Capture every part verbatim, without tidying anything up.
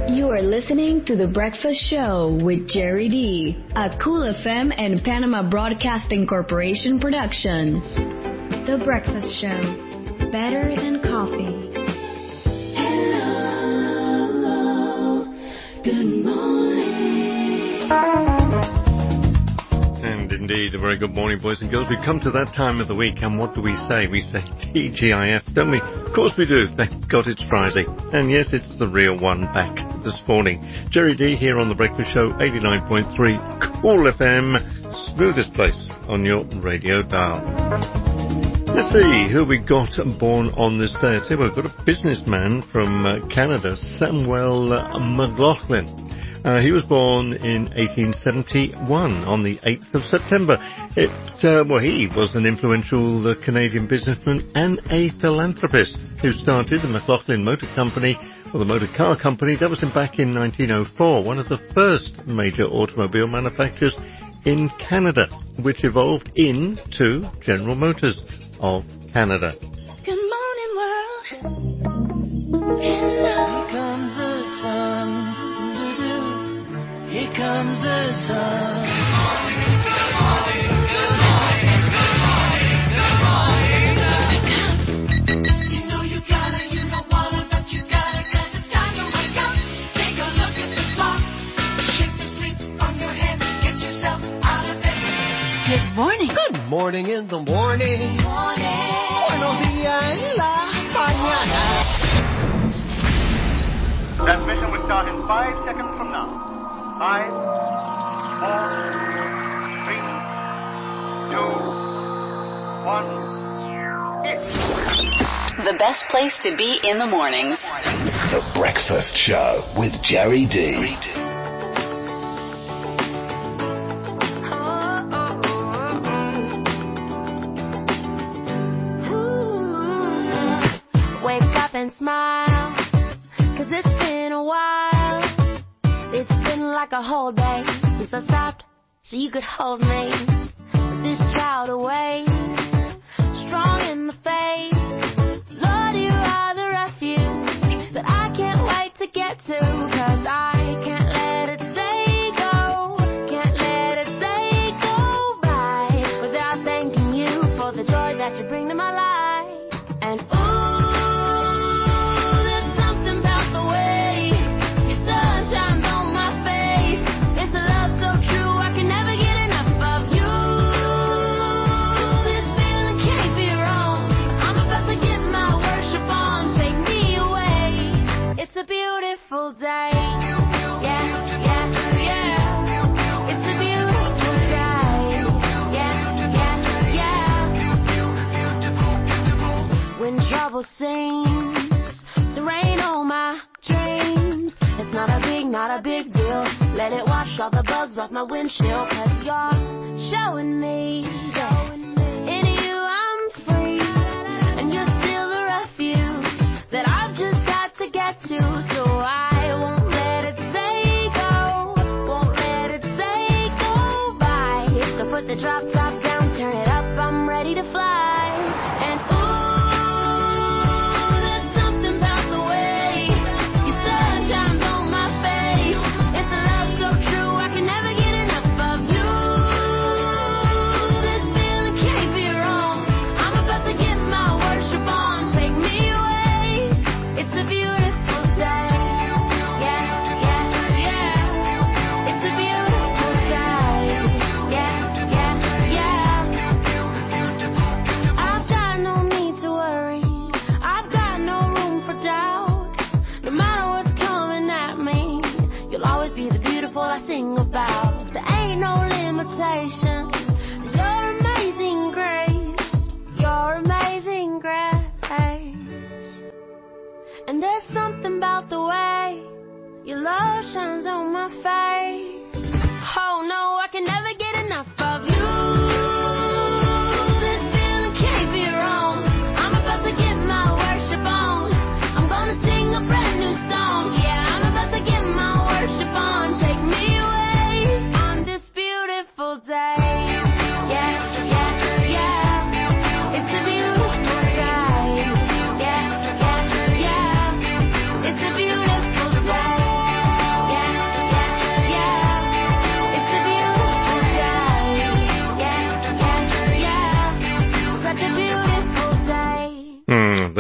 You are listening to The Breakfast Show with Jerry D, a Cool F M and Panama Broadcasting Corporation production. The Breakfast Show, better than coffee. Hello, good morning. And indeed, a very good morning, boys and girls. We've come to that time of the week, and what do we say? We say T G I F, don't we? Of course we do. Thank God it's Friday. And yes, it's the real one back this morning. Jerry D here on The Breakfast Show, eighty-nine point three Cool F M, smoothest place on your radio dial. Let's see who we got born on this day. Today we've got a businessman from uh, Canada, Samuel uh, McLaughlin. Uh, he was born in eighteen seventy-one on the eighth of September. It, uh, well, he was an influential uh, Canadian businessman and a philanthropist who started the McLaughlin Motor Company, or the motor car company. That was in back in nineteen oh four, one of the first major automobile manufacturers in Canada, which evolved into General Motors of Canada. Good morning, world. Hello. Here comes the sun. Here comes the sun. Good morning, good morning, good morning, good morning, good morning. You know you gotta, you don't wanna, but you gotta, 'cause it's time to wake up. Take a look at the clock. Shake the sleep from your head. Get yourself out of bed. Good morning. Good morning in the morning. Morning. Buenos días en la mañana. Transmission will start in five seconds from now. Five, four, three, two, one, hit. The best place to be in the mornings. The Breakfast Show with Jerry D. Wake up and smile, 'cause it's been a while. It's been like a whole day since I stopped so you could hold me. With this child away, strong in the faith. Lord, you are the refuge that I can't wait to get to, 'cause I can't let a day go, can't let a day go by without thanking you for the joy that you bring to my life. And ooh, there's something about the way your sun shines on my face. It's a love so true, I can never get enough of you. This feeling can't be wrong. I'm about to get my worship on. Take me away. It's a beautiful day. Yeah, yeah, yeah. It's a beautiful day. Yeah, yeah, yeah. When trouble seems to rain on my dreams, it's not a big, not a big deal. Let it wash all the bugs off my windshield, 'cause you're showing me that in you I'm free, and you're still the refuge that I've just got to get to. So I won't let it say go, won't let it say go by. So put the drop top down, turn it up, I'm ready to fly. And ooh, there's something about the way your sun shines on my face. It's a love so true, I can never get enough of you. This feeling can't be wrong. I'm about to get my worship on. Take me away. It's a beautiful day. Yeah, yeah, yeah. It's a beautiful day. Yeah, yeah, yeah. I've got no need to worry. I've got no room for doubt. No matter what's coming at me, you'll always be the beautiful I sing about. There ain't no limitations to your amazing grace, your amazing grace. And there's something about the way your love shines on my face. Oh no, I can never get enough of you. This feeling can't be wrong. I'm about to get my worship on. I'm gonna sing a brand new song. Yeah, I'm about to get my worship on. Take me away on this beautiful day. Yeah, yeah, yeah. It's a beautiful day. Yeah, yeah, yeah. It's a beautiful day.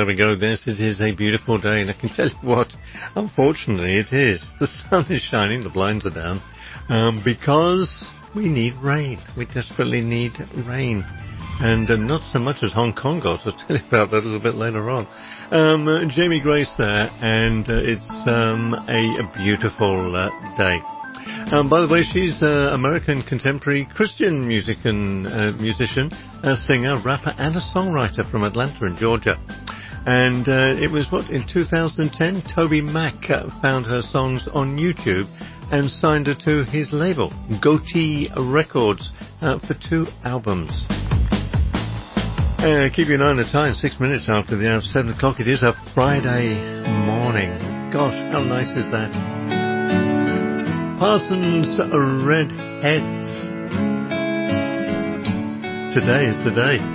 we go. This it is a beautiful day, and I can tell you what, unfortunately it is. The sun is shining, the blinds are down, um, because we need rain. We desperately need rain. And uh, not so much as Hong Kong got. I'll tell you about that a little bit later on. Um, uh, Jamie Grace there, and uh, it's um, a, a beautiful uh, day. Um, by the way, she's an uh, American contemporary Christian music and, uh, musician, a singer, rapper, and a songwriter from Atlanta in Georgia. And uh, it was, what, in two thousand ten, Toby Mac uh, found her songs on YouTube and signed her to his label, Goatee Records, uh, for two albums. Uh, keep an eye on the time, six minutes after the hour of seven o'clock. It is a Friday morning. Gosh, how nice is that? Parsons Redheads. Today is the day.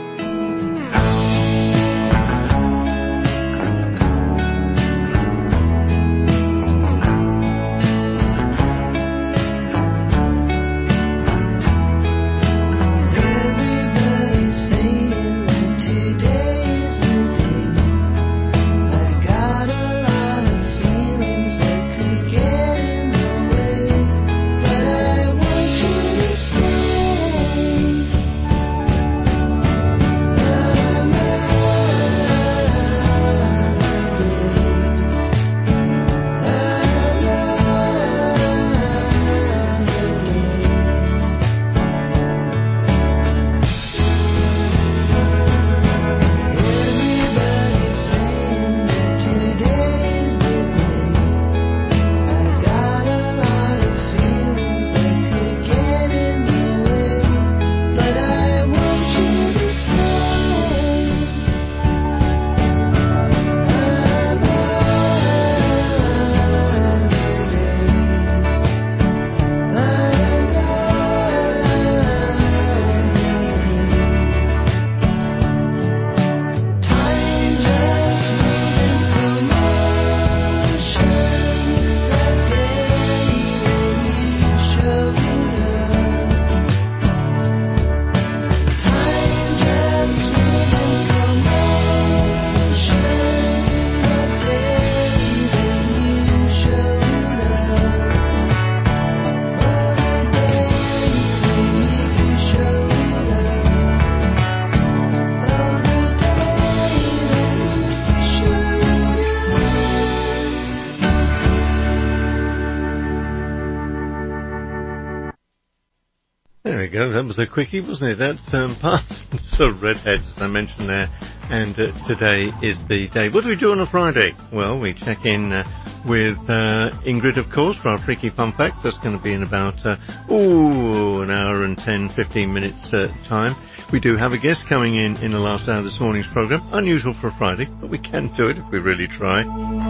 Go. That was a quickie, wasn't it? That's um, Parsons of Redheads, as I mentioned there. And uh, today is the day. What do we do on a Friday? Well, we check in uh, with uh, Ingrid, of course, for our Freaky Fun Facts. That's going to be in about, uh, ooh, an hour and ten, fifteen minutes uh, time. We do have a guest coming in in the last hour of this morning's programme. Unusual for a Friday, but we can do it if we really try.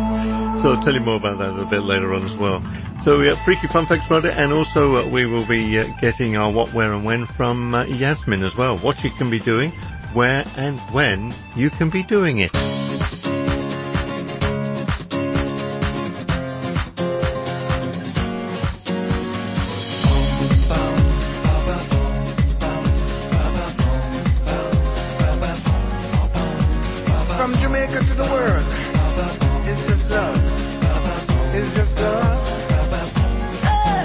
So I'll tell you more about that a little bit later on as well. So we have Freaky Fun Facts Friday, and also uh, we will be uh, getting our what, where and when from uh, Yasmin as well. What you can be doing, where and when you can be doing it. From Jamaica to the world, it's just love. It's just love. Hey!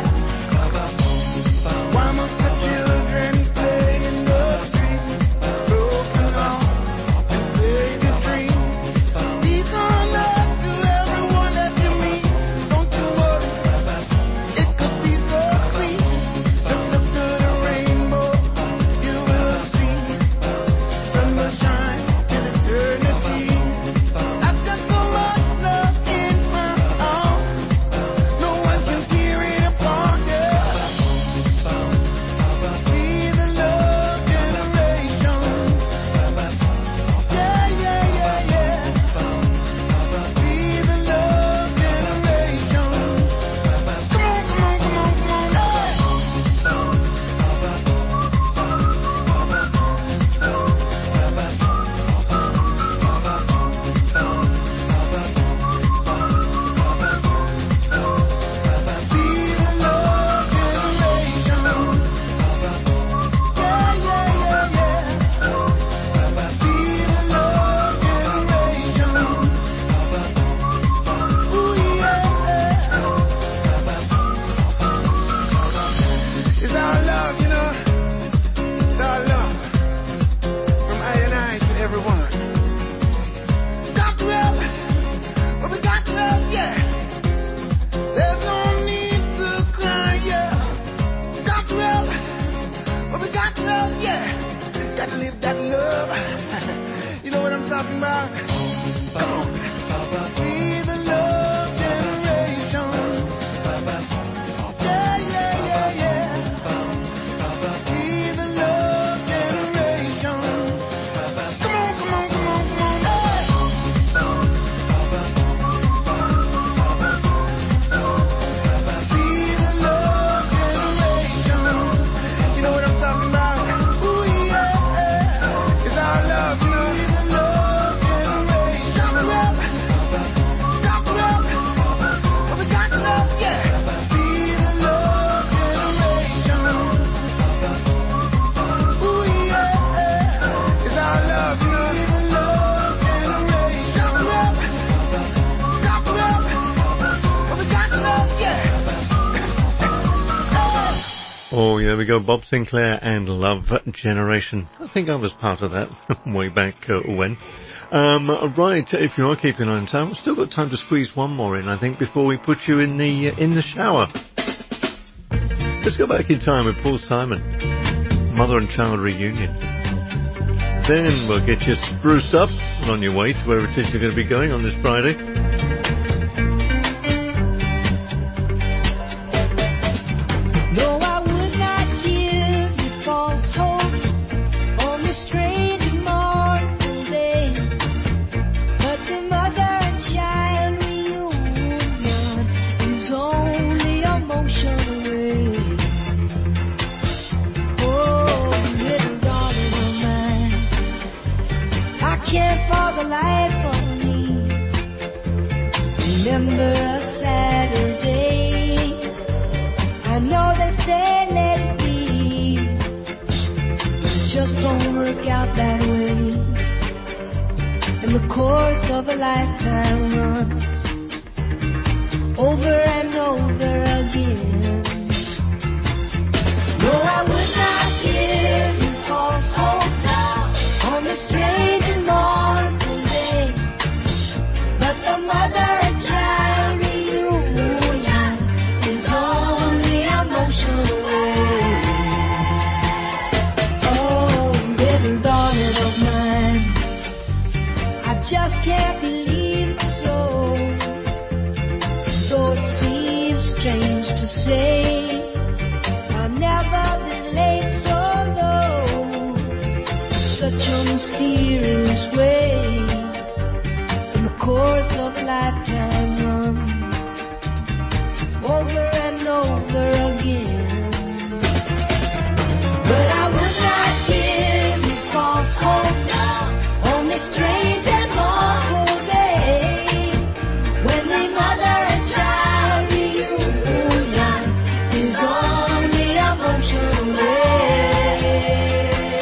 Why must the children play in the street? Broken hearts and baby dreams. Peace on earth to everyone that you meet. Don't you worry, it could be so sweet. Just look to the rainbow, you will see. Sun will shine till eternity. I've got so much love in my heart. Oh, yeah, there we go. Bob Sinclair and Love Generation. I think I was part of that way back uh, when. Um, right, if you are keeping on time, we've still got time to squeeze one more in, I think, before we put you in the uh, in the shower. Let's go back in time with Paul Simon, Mother and Child Reunion. Then we'll get you spruced up and on your way to where it is you're going to be going on this Friday. No, I would not give you false hope on this strange and mournful day. But the mother and child reunion is only a motion away. Oh, little darling of mine, I can't for the life of me remember a Saturday. I know they say let it be, but it just don't work out that way. And the course of a lifetime runs over and over again. No, I would not give you false hope on this strange and mournful day. But the mother and child reunion is only a motion away. Oh, little darling of mine, I just can't believe it's so. Though it seems strange to say, I've never been laid so low, such a mysterious way. And the course of a lifetime runs over and over again. But I would not give you false hope on this strange and mournful day, when the mother and child reunion is only a motion away.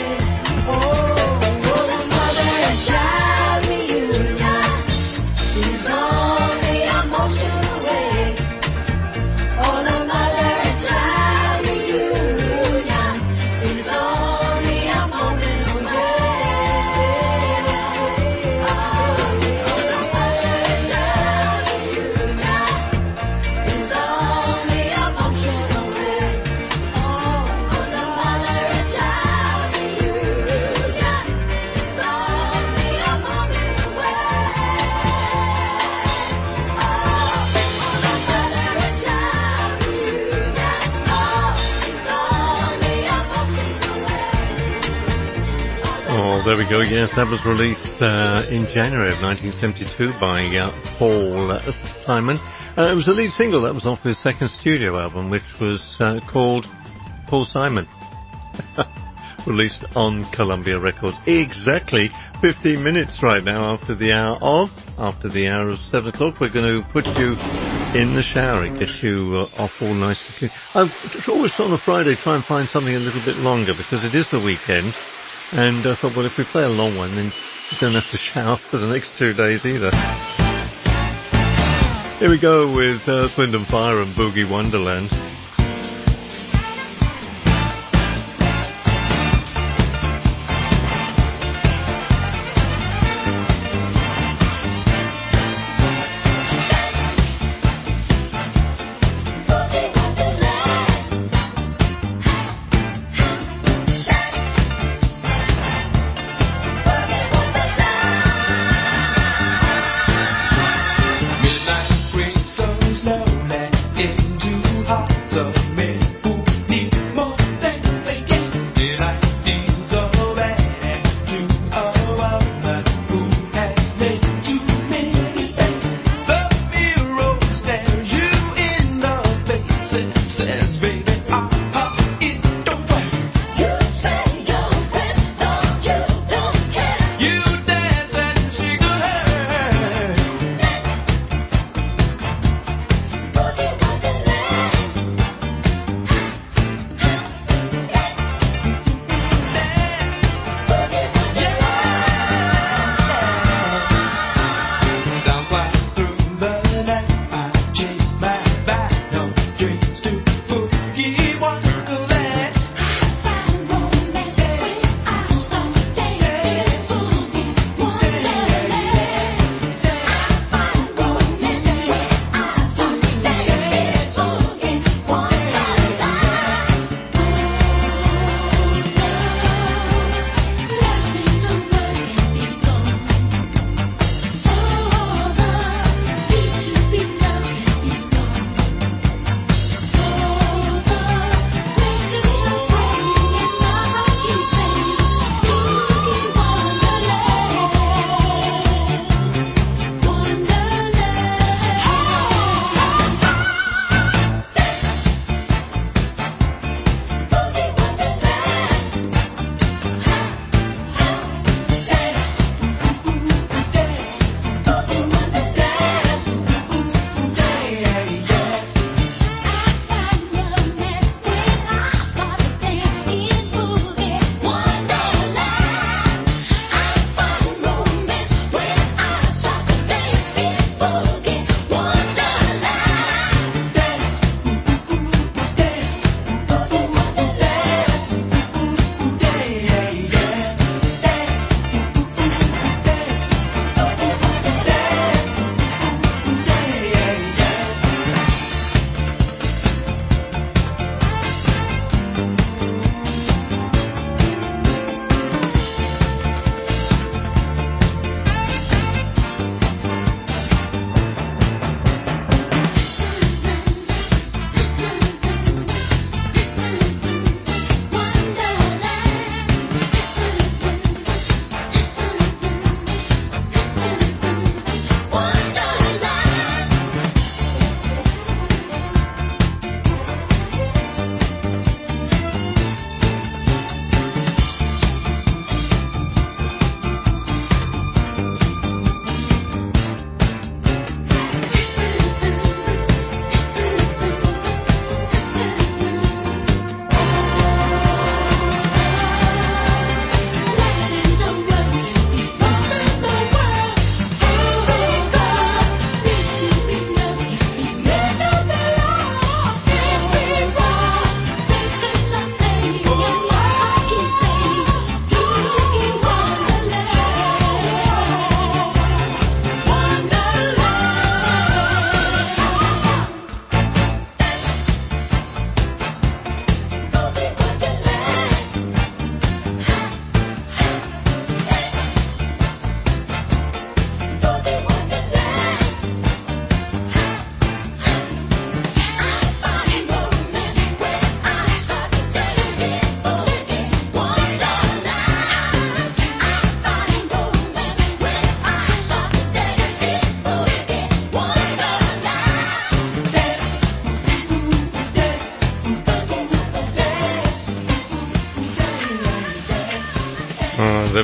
Oh, the mother and child reunion is only a motion away. Oh, the mother and child reunion is only a moment away. Oh, the mother and child reunion is only a motion away. Oh, the mother and child reunion is only a moment away. Oh, there we go. Yes, that was released uh, in January of nineteen seventy-two by uh, Paul uh, Simon. Uh, it was the lead single. That was off his second studio album, which was uh, called Paul Simon. Released on Columbia Records. Exactly fifteen minutes right now after the hour of, after the hour of seven o'clock. We're going to put you in the shower and get you uh, off all nice and clean. I always on a Friday try and find something a little bit longer because it is the weekend. And I thought, well, if we play a long one, then you don't have to shower for the next two days either. Here we go with Earth, Wind and Fire and Boogie Wonderland. Midnight brings so slowly into heart.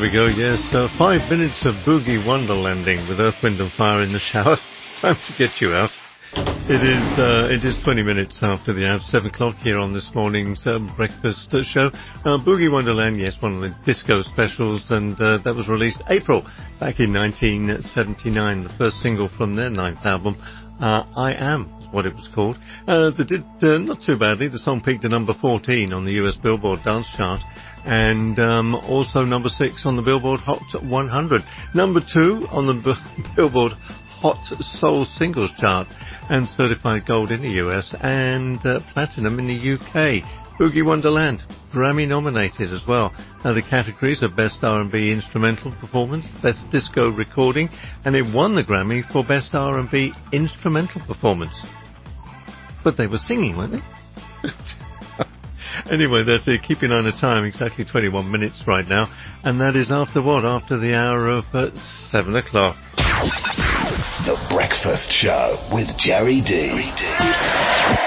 there we go, yes. Uh, five minutes of boogie wonderlanding with Earth, Wind and Fire in the shower. Time to get you out. It is uh, it is twenty minutes after the hour, seven o'clock here on this morning's uh, breakfast uh, show. Uh, Boogie Wonderland, yes, one of the disco specials, and uh, that was released April back in nineteen seventy-nine, the first single from their ninth album, uh, I Am. What it was called. Uh, they did uh, not too badly. The song peaked at number fourteen on the U S Billboard Dance Chart, and um, also number six on the Billboard Hot one hundred. Number two on the B- Billboard Hot Soul Singles Chart, and certified gold in the U S and uh, platinum in the U K. Boogie Wonderland, Grammy nominated as well. Now the categories are Best R and B Instrumental Performance, Best Disco Recording, and it won the Grammy for Best R and B Instrumental Performance. But they were singing, weren't they? Anyway, that's it. Keep an eye on the time. Exactly twenty-one minutes right now. And that is after what? After the hour of uh, seven o'clock. The Breakfast Show with Jerry D. Jerry D.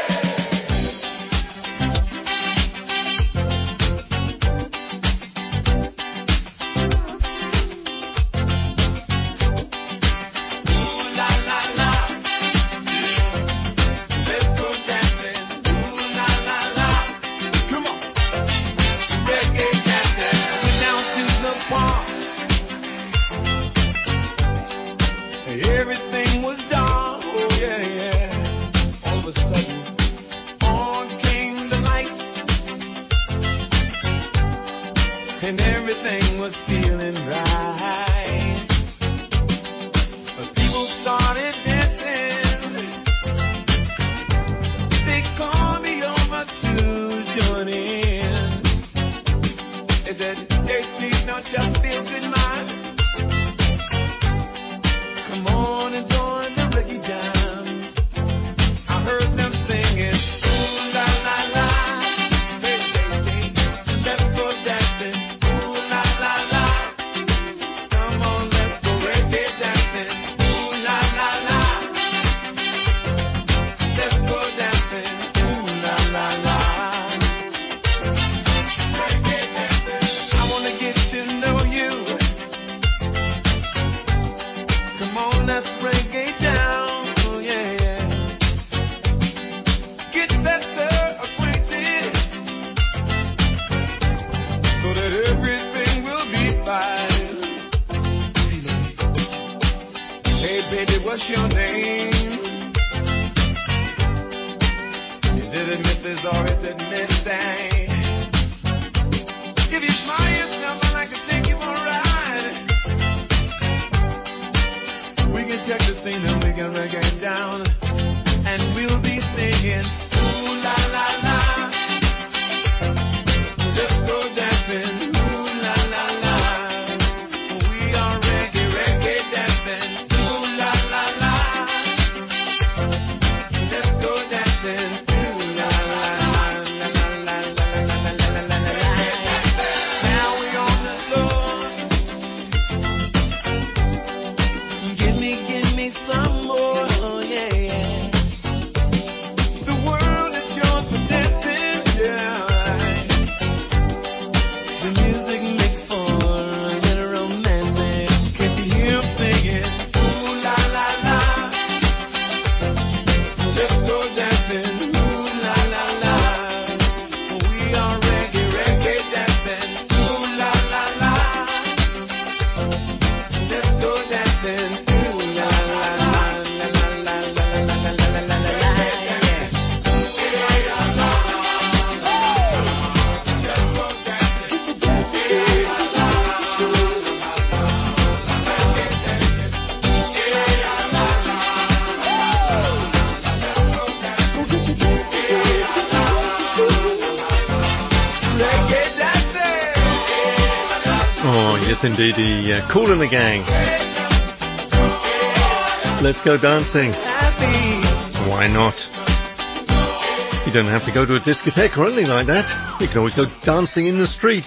Everything was dark, oh yeah, yeah. All of a sudden, on came the light, and everything was feeling right. But people started dancing. They called me over to join in. They said, J T, don't you feel good, man? Come on and join the reggae jam. I heard them singing, ooh la la la, hey hey hey, let's go dancing, ooh la la la. Come on, let's go reggae dancing, ooh la la la. Let's go dancing, ooh la la la. Reggae dancing, I wanna get to know you. Come on, let's reggae down, oh yeah, yeah. Get better acquainted, so that everything will be fine. Hey baby, what's your name? Is it a Missus or is it Miss Dang? If you smile yourself, I'd like to take you for a ride. We can check the scene and we can reggae down, and we'll be singing, ooh la la la. Just go dancing, ooh la la la. We are reggae, reggae dancing, ooh la la la. Let's go dancing, ooh la la la la la la la la la la. Now we on the floor. Give me, give me some more, oh yeah, yeah. The world is yours for dancing, yeah. The music makes for a little romancing. Can't you hear 'em singing? Ooh la la la. Let's go dancing, ooh la la la. We are reggae, reggae dancing, ooh la la la. Let's go dancing, ooh la la la la la la la la la la la la. Reggae dancing. Oh, yes indeedy. Uh, Kool and the Gang. Let's go dancing. Happy. Why not? You don't have to go to a discotheque or anything like that. You can always go dancing in the street.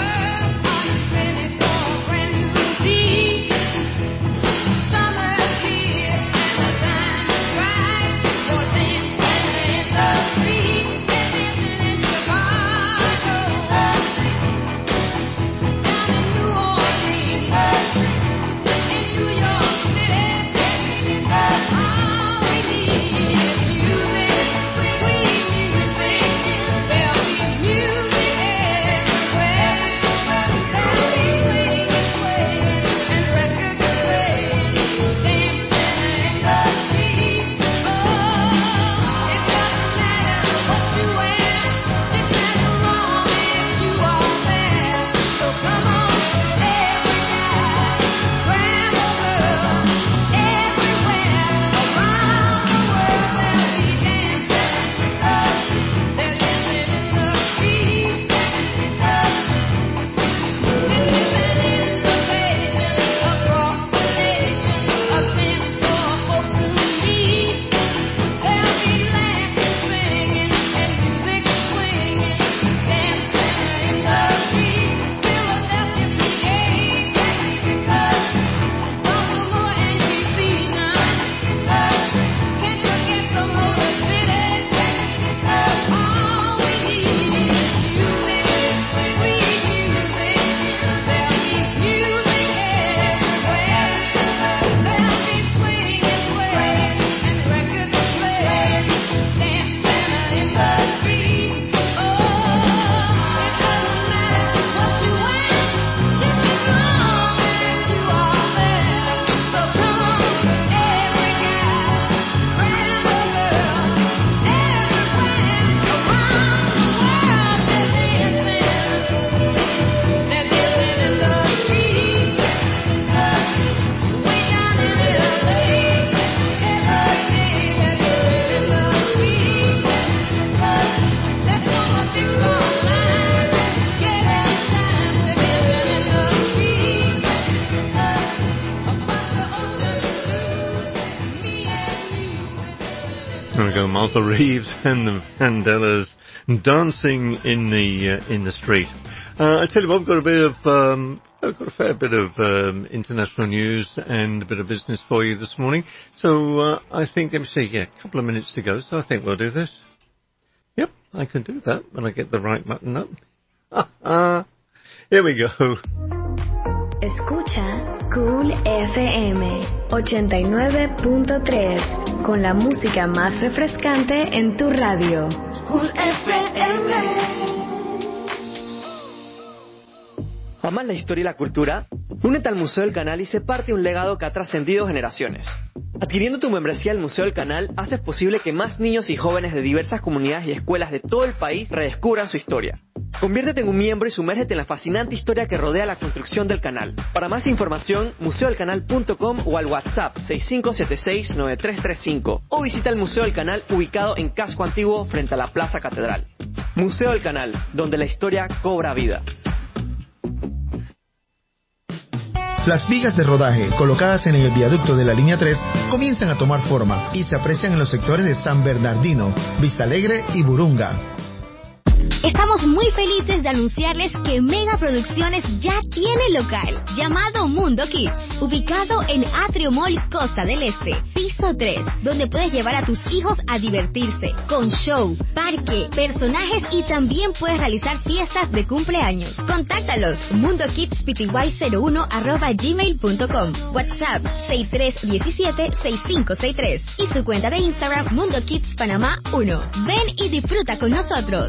Summer's here. Martha Reeves and the Vandellas dancing in the uh, in the street. Uh, I tell you what, I've got a bit of um, I've got a fair bit of um, international news and a bit of business for you this morning. So uh, I think, let me see, yeah, a couple of minutes to go. So I think we'll do this. Yep, I can do that when I get the right button up. Here we go. Escucha Cool F M ochenta y nueve punto tres con la música más refrescante en tu radio. Cool F M. ¿Amas la historia y la cultura? Únete al Museo del Canal y sé parte de un legado que ha trascendido generaciones. Adquiriendo tu membresía al Museo del Canal, haces posible que más niños y jóvenes de diversas comunidades y escuelas de todo el país redescubran su historia. Conviértete en un miembro y sumérgete en la fascinante historia que rodea la construcción del canal. Para más información, museo del canal punto com o al WhatsApp seis cinco siete seis nueve tres tres cinco o visita el Museo del Canal ubicado en Casco Antiguo frente a la Plaza Catedral. Museo del Canal, donde la historia cobra vida. Las vigas de rodaje colocadas en el viaducto de la línea tres comienzan a tomar forma y se aprecian en los sectores de San Bernardino, Vista Alegre y Burunga. Estamos muy felices de anunciarles que Mega Producciones ya tiene local, llamado Mundo Kids, ubicado en Atrio Mall Costa del Este, piso tres, donde puedes llevar a tus hijos a divertirse, con show, parque, personajes y también puedes realizar fiestas de cumpleaños. Contáctalos, mundokidspty cero uno arroba gmail punto com, WhatsApp seis tres uno siete seis cinco seis tres y su cuenta de Instagram Mundo Kids Panamá uno. Ven y disfruta con nosotros.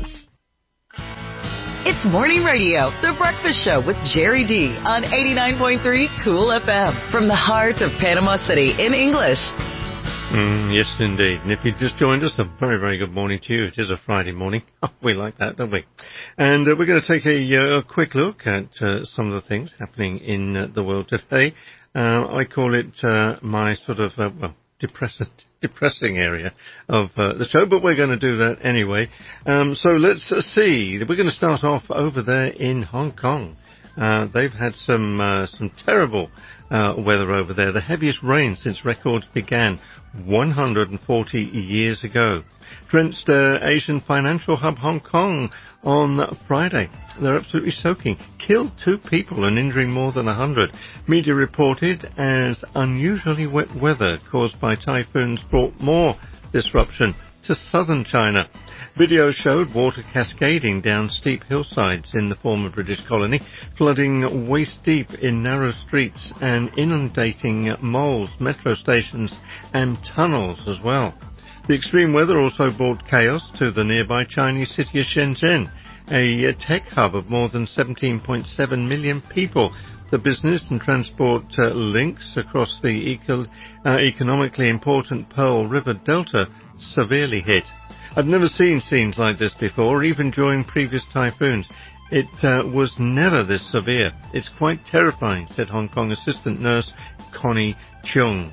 It's Morning Radio, The Breakfast Show with Jerry D on eighty-nine point three Cool F M from the heart of Panama City in English. Mm, yes, indeed. And if you just joined us, a very, very good morning to you. It is a Friday morning. Oh, we like that, don't we? And uh, we're going to take a, uh, a quick look at uh, some of the things happening in uh, the world today. Uh, I call it uh, my sort of, uh, well, depressing, depressing area of uh, the show, but we're going to do that anyway. Um, so let's uh, see. We're going to start off over there in Hong Kong. Uh, they've had some uh, some terrible uh, weather over there, the heaviest rain since records began one hundred forty years ago. Drenched uh, Asian financial hub Hong Kong on Friday. They're absolutely soaking. Killed two people and injuring more than a hundred. Media reported as unusually wet weather caused by typhoons brought more disruption to southern China. Video showed water cascading down steep hillsides in the former British colony, flooding waist-deep in narrow streets and inundating malls, metro stations and tunnels as well. The extreme weather also brought chaos to the nearby Chinese city of Shenzhen, a tech hub of more than seventeen point seven million people. The business and transport uh, links across the eco- uh, economically important Pearl River Delta severely hit. I've never seen scenes like this before, even during previous typhoons. It uh, was never this severe. It's quite terrifying, said Hong Kong assistant nurse Connie Chung.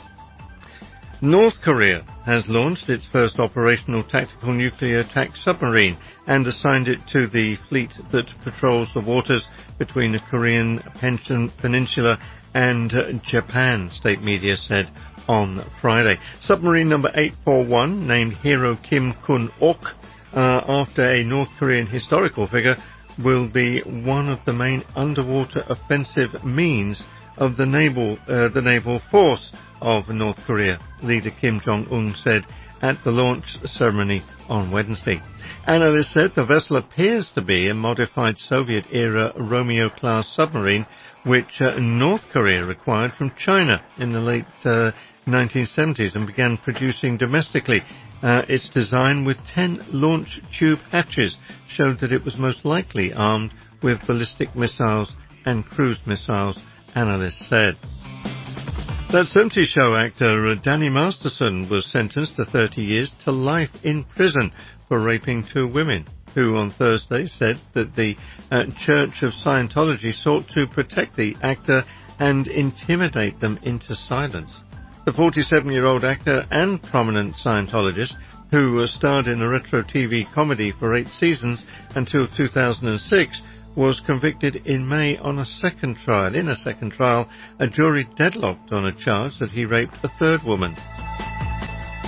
North Korea has launched its first operational tactical nuclear attack submarine and assigned it to the fleet that patrols the waters between the Korean Peninsula and uh, Japan, state media said on Friday. Submarine number eight forty-one, named Hero Kim Kun-ok, uh, after a North Korean historical figure, will be one of the main underwater offensive means of the naval, uh, the naval force of North Korea, leader Kim Jong-un said at the launch ceremony on Wednesday. Analysts said the vessel appears to be a modified Soviet-era Romeo-class submarine, which uh, North Korea acquired from China in the late uh, nineteen seventies and began producing domestically. Uh, its design with ten launch tube hatches showed that it was most likely armed with ballistic missiles and cruise missiles, analysts said. That seventies show actor uh, Danny Masterson was sentenced to thirty years to life in prison for raping two women, who on Thursday said that the uh, Church of Scientology sought to protect the actor and intimidate them into silence. The forty-seven-year-old actor and prominent Scientologist, who uh, starred in a retro T V comedy for eight seasons until two thousand six, was convicted in May on a second trial. In a second trial, a jury deadlocked on a charge that he raped a third woman.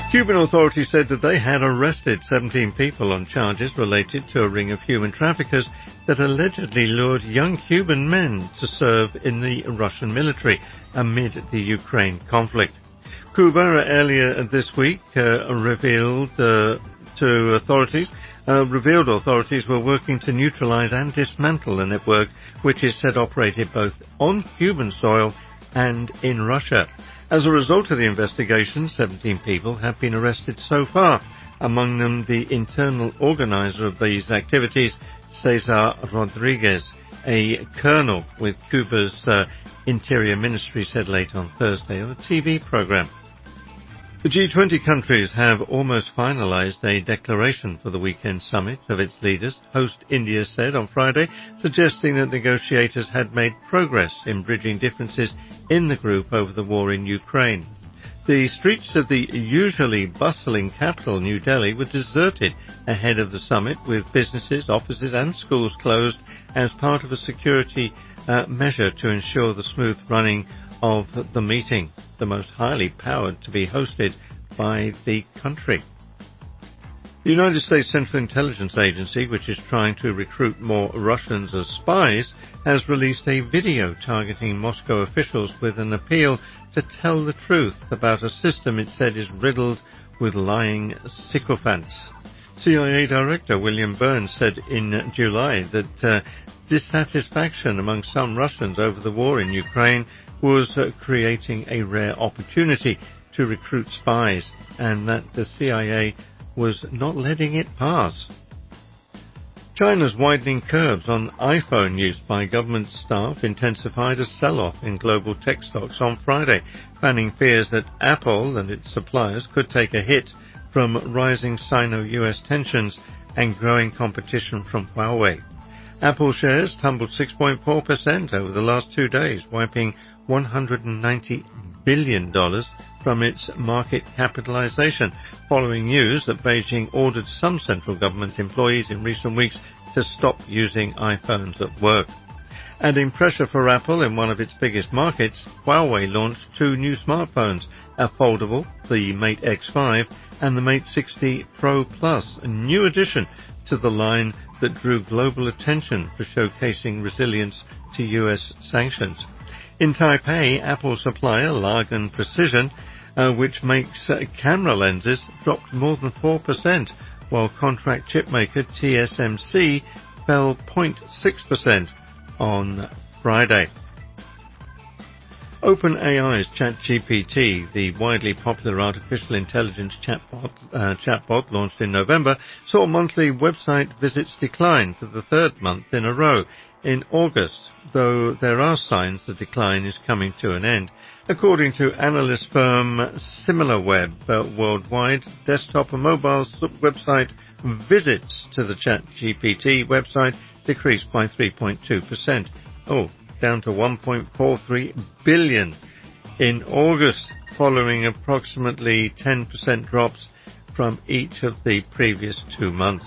Cuban authorities said that they had arrested seventeen people on charges related to a ring of human traffickers that allegedly lured young Cuban men to serve in the Russian military amid the Ukraine conflict. Cuba earlier this week uh, revealed uh, to authorities uh, revealed authorities were working to neutralize and dismantle the network, which is said operated both on Cuban soil and in Russia. As a result of the investigation, seventeen people have been arrested so far, among them the internal organizer of these activities, Cesar Rodriguez, a colonel with Cuba's uh, Interior Ministry, said late on Thursday on a T V program. The G twenty countries have almost finalized a declaration for the weekend summit of its leaders, host India said on Friday, suggesting that negotiators had made progress in bridging differences in the group over the war in Ukraine. The streets of the usually bustling capital, New Delhi, were deserted ahead of the summit, with businesses, offices and schools closed as part of a security uh, measure to ensure the smooth running of the meeting, the most highly powered to be hosted by the country. The United States Central Intelligence Agency, which is trying to recruit more Russians as spies, has released a video targeting Moscow officials with an appeal to tell the truth about a system it said is riddled with lying sycophants. C I A Director William Burns said in July that uh, dissatisfaction among some Russians over the war in Ukraine was uh, creating a rare opportunity to recruit spies, and that the C I A was not letting it pass. China's widening curbs on iPhone use by government staff intensified a sell-off in global tech stocks on Friday, fanning fears that Apple and its suppliers could take a hit from rising Sino-U S tensions and growing competition from Huawei. Apple shares tumbled six point four percent over the last two days, wiping one hundred ninety billion dollars from its market capitalization, following news that Beijing ordered some central government employees in recent weeks to stop using iPhones at work. Adding pressure for Apple in one of its biggest markets, Huawei launched two new smartphones, a foldable, the Mate X five, and the Mate sixty Pro Plus, a new addition to the line that drew global attention for showcasing resilience to U S sanctions. In Taipei, Apple supplier Largan Precision, uh, which makes uh, camera lenses, dropped more than four percent, while contract chipmaker T S M C fell zero point six percent on Friday. OpenAI's ChatGPT, the widely popular artificial intelligence chatbot, uh, chatbot launched in November, saw monthly website visits decline for the third month in a row in August, though there are signs the decline is coming to an end. According to analyst firm SimilarWeb, uh, worldwide desktop and mobile website visits to the ChatGPT website decreased by three point two percent. Oh, down to one point four three billion in August, following approximately ten percent drops from each of the previous two months.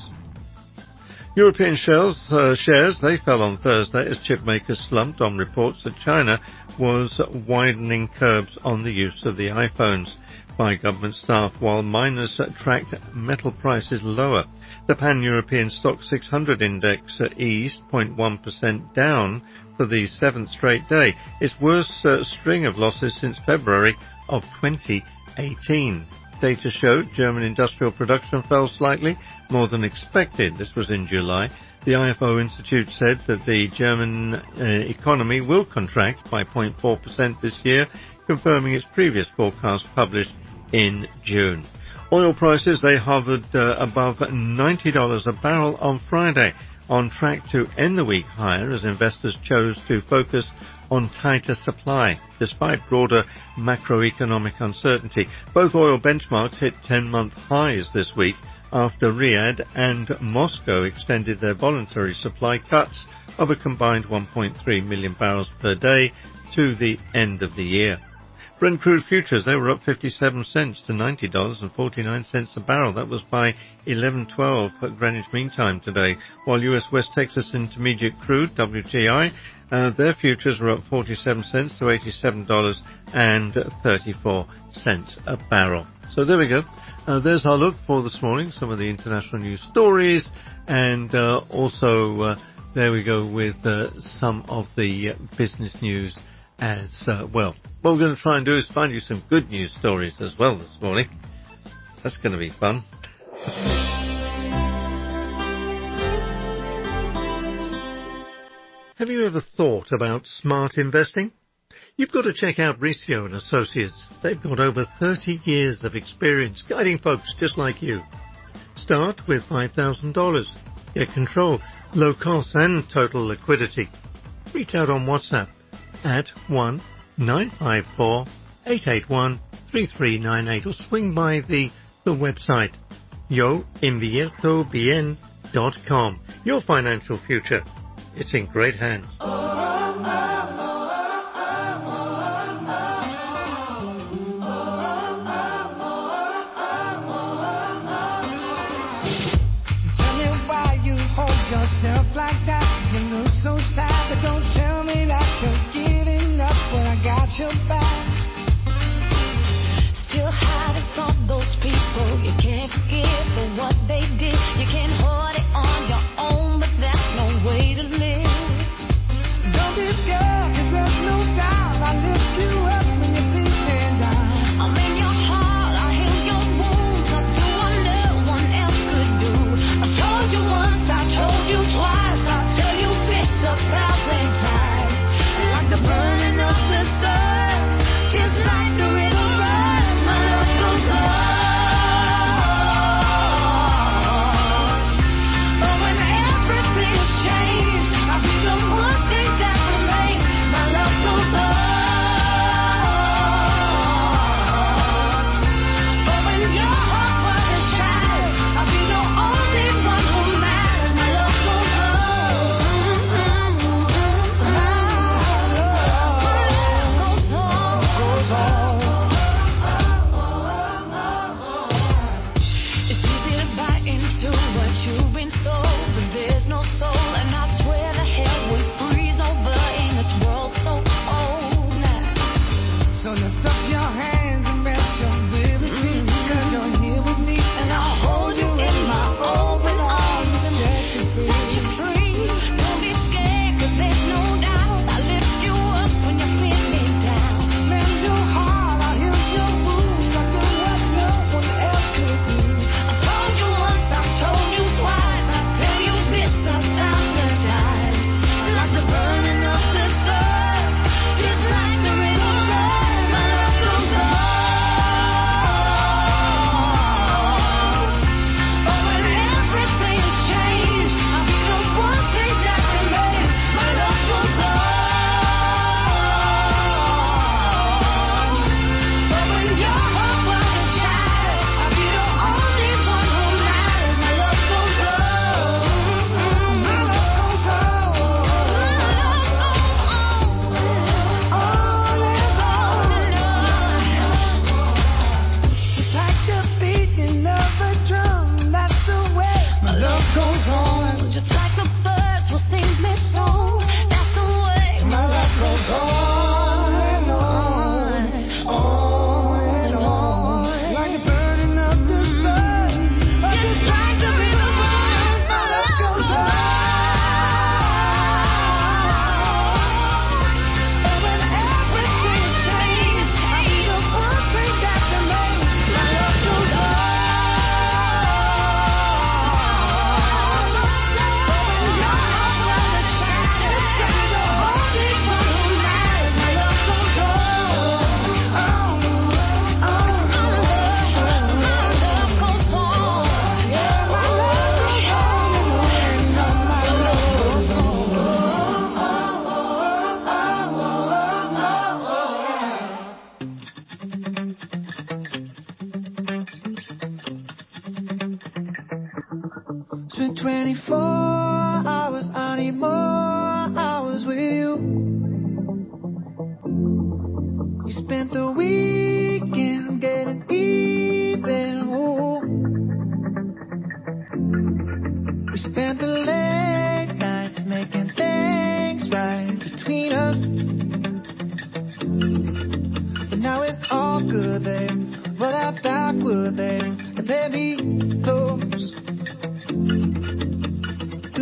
European shares, uh, shares, they fell on Thursday as chipmakers slumped on reports that China was widening curbs on the use of the iPhones by government staff, while miners tracked metal prices lower. The Pan-European Stock six hundred index eased zero point one percent down for the seventh straight day, its worst uh, string of losses since February of twenty eighteen. Data showed German industrial production fell slightly, more than expected. This was in July. The I F O Institute said that the German uh, economy will contract by zero point four percent this year, confirming its previous forecast published in June. Oil prices, they hovered uh, above ninety dollars a barrel on Friday, on track to end the week higher as investors chose to focus on tighter supply, despite broader macroeconomic uncertainty. Both oil benchmarks hit ten-month highs this week after Riyadh and Moscow extended their voluntary supply cuts of a combined one point three million barrels per day to the end of the year. Brent crude futures, they were up fifty-seven cents to ninety dollars and forty-nine cents a barrel. That was by eleven twelve at Greenwich Mean Time today. While U S West Texas Intermediate Crude, W T I, uh, their futures were up forty-seven cents to eighty-seven dollars and thirty-four cents a barrel. So there we go. Uh, there's our look for this morning, some of the international news stories, and uh, also uh, there we go with uh, some of the uh, business news as uh, well. What we're going to try and do is find you some good news stories as well this morning. That's going to be fun. Have you ever thought about smart investing? You've got to check out Riccio and Associates. They've got over thirty years of experience guiding folks just like you. Start with five thousand dollars. Get control, low cost and total liquidity. Reach out on WhatsApp at one nine five four, eight eight one, three three nine eight or swing by the, the website yo invierto bien dot com. Your financial future. It's in great hands. Yourself like that, you look so sad, but don't tell me that you're giving up when I got your back. Still hiding from those people you can't forgive for what they did. You can't hold it on your own, but that's no way to live. Don't be scared, 'cause there's no doubt I lift you up when your feet stand down. I'm in your heart, I heal your wounds. I do what no one else could do. I told you once, I told you twice, I'll tell you this a thousand times.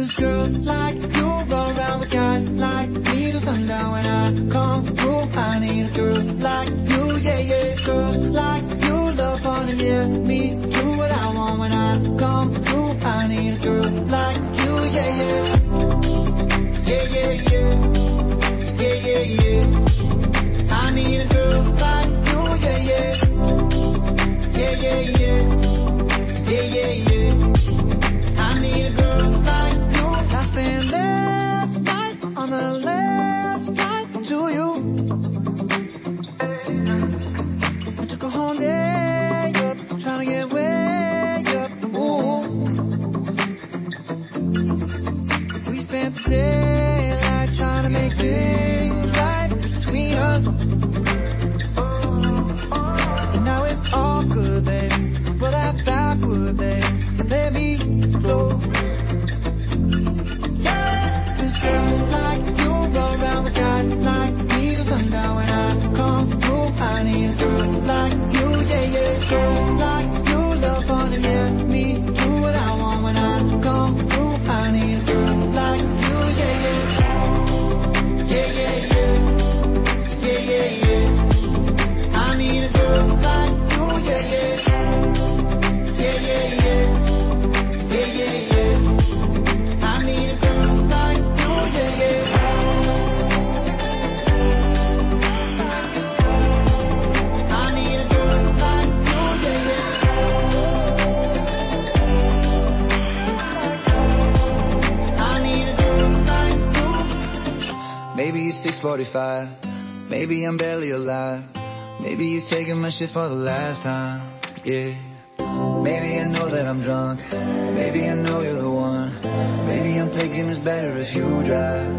'Cause girls like you run around with guys like me till sundown. When I come through, I need a girl like you, yeah, yeah. Girls like you love fun and yeah, me do what I want. When I come through, I need a girl like you, yeah, yeah. Yeah, yeah, yeah. Yeah, yeah, yeah. I need a girl like you, yeah, yeah. Yeah, yeah, yeah. Yeah, yeah, yeah. I need a girl like you. I spent last night on the last flight to you. I took a whole day up, trying to get way up. Ooh. We spent the daylight trying to make things right between us. And now it's all good, baby. Roll that backward, baby. Let me go. Yeah. 'Cause girls like you run around with guys like me till sundown. When I come through, I need a girl like you, yeah, yeah. Girls like you love fun and yeah, me do what I want. When I come through, I need a girl like you, yeah, yeah. Yeah, yeah, yeah. Yeah, yeah, yeah. I need a girl like you, yeah, yeah. Yeah, yeah, yeah. Yeah, yeah, yeah. I need a girl like you, yeah, yeah. I need a girl like you, yeah, yeah. I need a girl like you. Maybe it's six forty-five. Maybe I'm barely alive. Maybe you're taking my shit for the last time. Yeah. Maybe I know that I'm drunk. Maybe I know you're the one. Maybe I'm thinking it's better if you drive.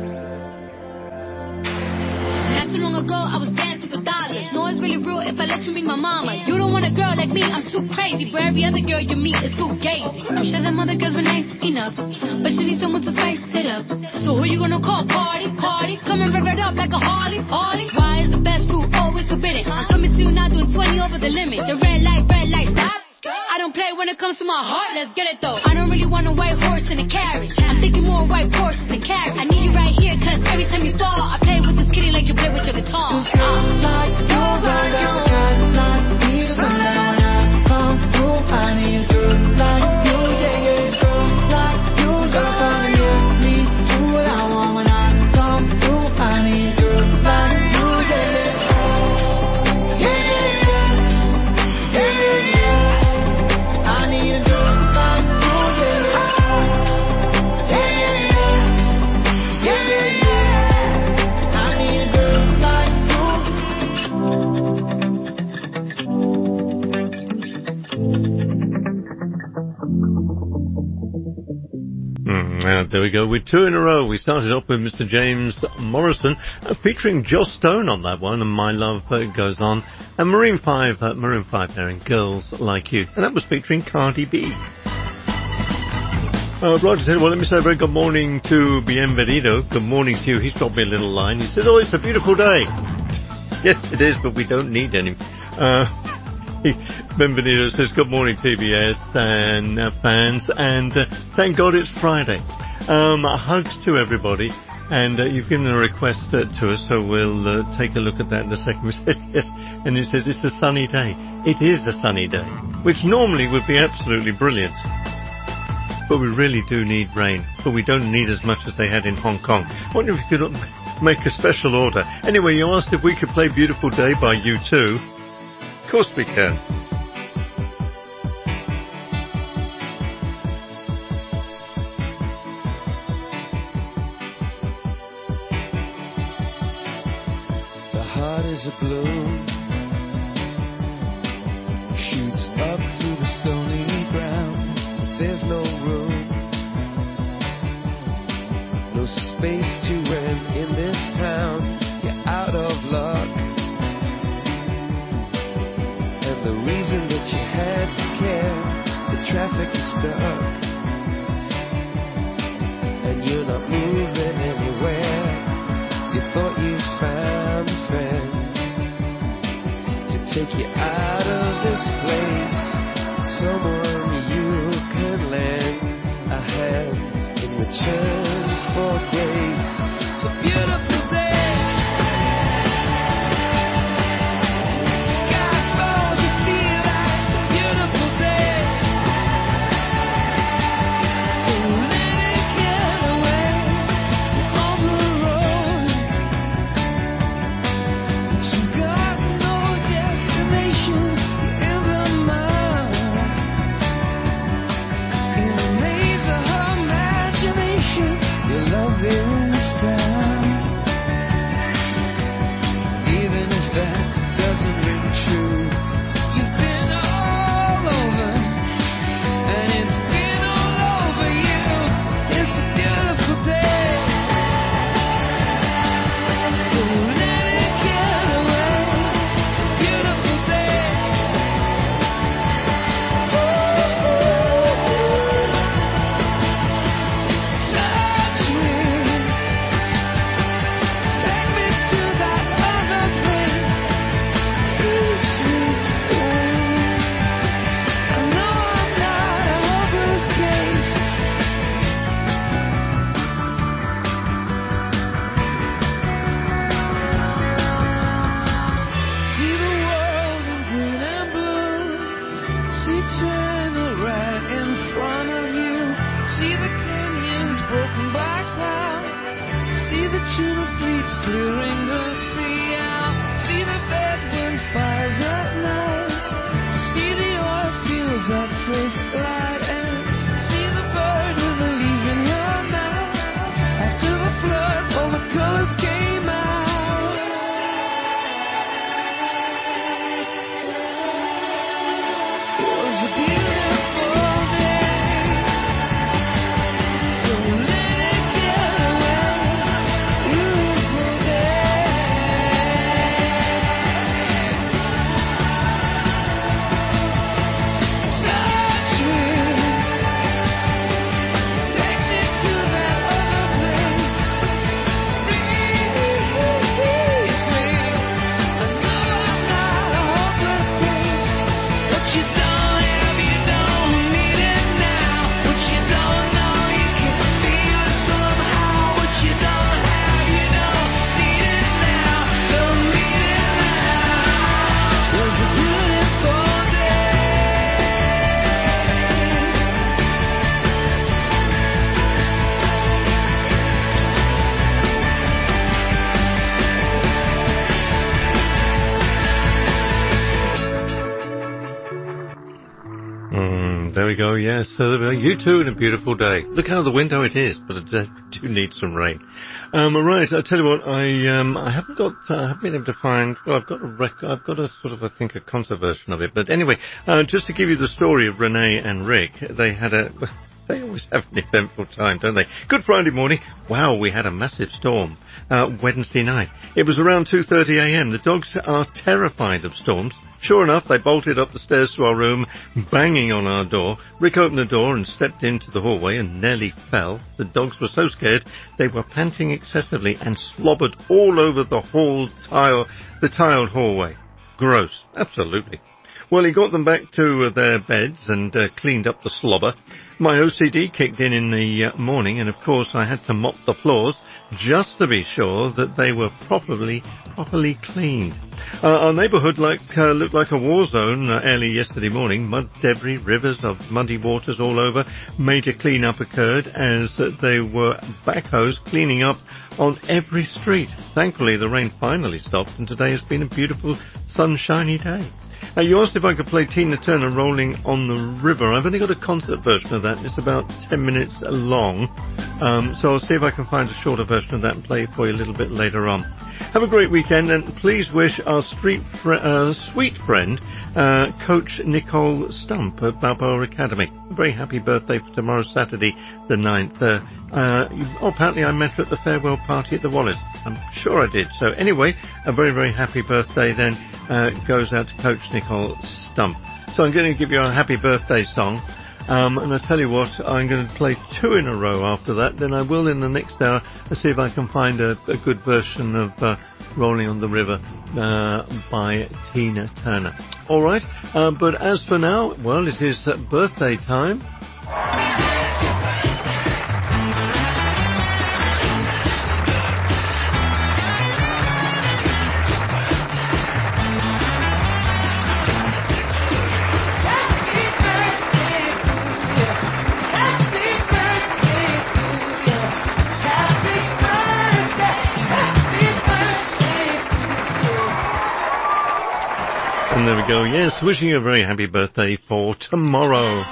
Not too long ago, I was dancing for dollars. No, it's really real if I let you meet my mama. You don't want a girl like me, I'm too crazy. But every other girl you meet is too gay. I'm sure them other girls were nice enough, but you need someone to spice it up. So who you gonna call? Cardi, Cardi. Come and rev it up like a Harley, Harley. Why is the best food always forbidden? I'm coming to you now doing twenty over the limit. The red light, red light, stop. I don't play when it comes to my heart, let's get it though. I don't really want a white horse in a carriage. I'm thinking more white horses and carriage. I need you right here, cause every time you fall, I play with this kitty like you play with your guitar. Like you run around with guys like me till sundown. When I come through, I need a girl like you, yeah, yeah. Girls like you love fun and yeah, me do what I want. When I come through, I need a girl like you, yeah, yeah. Yeah, yeah, yeah. Yeah, yeah, yeah. I need a girl like you, yeah, yeah. Yeah, yeah, yeah. Yeah, yeah, yeah. I need a girl like you. Mm, uh, there we go. With two in a row. We started off with Mister James Morrison, uh, featuring Joss Stone on that one, and My Love uh, Goes On, and Maroon five, uh, Maroon five there, and Girls Like You, and that was featuring Cardi B. Uh, Roger said, well, let me say a very good morning to Bienvenido. Good morning to you. He's dropped me a little line. He said, oh, it's a beautiful day. Yes, it is, but we don't need any. Uh, Bienvenido says, good morning, T B S and uh, fans, and uh, thank God it's Friday. Um, hugs to everybody, and uh, you've given a request uh, to us, so we'll uh, take a look at that in a second. We said yes, and it says it's a sunny day. It is a sunny day, which normally would be absolutely brilliant. But we really do need rain, but we don't need as much as they had in Hong Kong. I wonder if you could make a special order. Anyway, you asked if we could play Beautiful Day by U two. Of course we can. The heart is a balloon, shoots up through the stony ground. There's no room, no space to rent in this town. You're out of luck, and the reason that you had to care, the traffic is stuck, and you're not moving anywhere. You thought you found a friend to take you out of this place, someone you can lend a hand in with turn for grace. It's a beautiful day. Sky falls, you feel like it's a beautiful day. So let it get away on the road. You got no destination in the mind. In the maze of her imagination, your love is down. Even if that doesn't ring true, you've been all over, and it's been all over you. It's a beautiful day. So let it get away. It's a beautiful day. Touch me. Take me to that other place. Teach me way. I know I'm not a hopeless case. See the world in green and blue. See China right in front of you. See the canyons broken by cloud. See the tuna fleets clearing the sea out. See the bedroom fires at night. See the oil fields that first light. And see the bird with a leaf in her mouth. After the flood, all the colors came out. It was a beautiful day. So let it get away. Beautiful day. Touch me. Take me to that other place. It's me. I know I'm not a hopeless case. What you don't have, you don't need it now. What you don't know, you can feel it somehow. What you don't have, you don't need it now. Don't need it now. It was a beautiful day. Mm, there we go, yes. So there we are. You too in a beautiful day. Look out the window it is, but it does- do need some rain. Um, all right, I'll tell you what, I um, I haven't got, uh, I haven't been able to find, well, I've got a rec- I've got a sort of, I think, a concert version of it. But anyway, uh, just to give you the story of Renee and Rick, they had a, they always have an eventful time, don't they? Good Friday morning. Wow, we had a massive storm. Uh, Wednesday night. It was around two thirty a.m. The dogs are terrified of storms. Sure enough, they bolted up the stairs to our room, banging on our door. Rick opened the door and stepped into the hallway and nearly fell. The dogs were so scared they were panting excessively and slobbered all over the hall tile, the tiled hallway. Gross, absolutely. Well, he got them back to uh, their beds and uh, cleaned up the slobber. My O C D kicked in in the uh, morning, and of course I had to mop the floors just to be sure that they were properly, properly cleaned. Uh, our neighbourhood like, uh, looked like a war zone uh, early yesterday morning. Mud, debris, rivers of muddy waters all over. Major clean-up occurred as uh, they were backhoes cleaning up on every street. Thankfully, the rain finally stopped, and today has been a beautiful, sunshiny day. Uh, you asked if I could play Tina Turner Rolling on the River. I've only got a concert version of that. It's about ten minutes long. Um, so I'll see if I can find a shorter version of that and play it for you a little bit later on. Have a great weekend, and please wish our street fr- uh, sweet friend, uh, Coach Nicole Stump at Balboa Academy, a very happy birthday for tomorrow, Saturday the ninth. Uh, uh, oh, apparently I met her at the farewell party at the Wallace. I'm sure I did. So anyway, a very, very happy birthday then uh, goes out to Coach Nicole Stump. So I'm going to give you a happy birthday song. Um, and I tell you what, I'm going to play two in a row after that. Then I will in the next hour see if I can find a, a good version of uh, Rolling on the River uh, by Tina Turner. All right, uh, but as for now, well, it is uh, birthday time. there we go. Yes, wishing you a very happy birthday for tomorrow.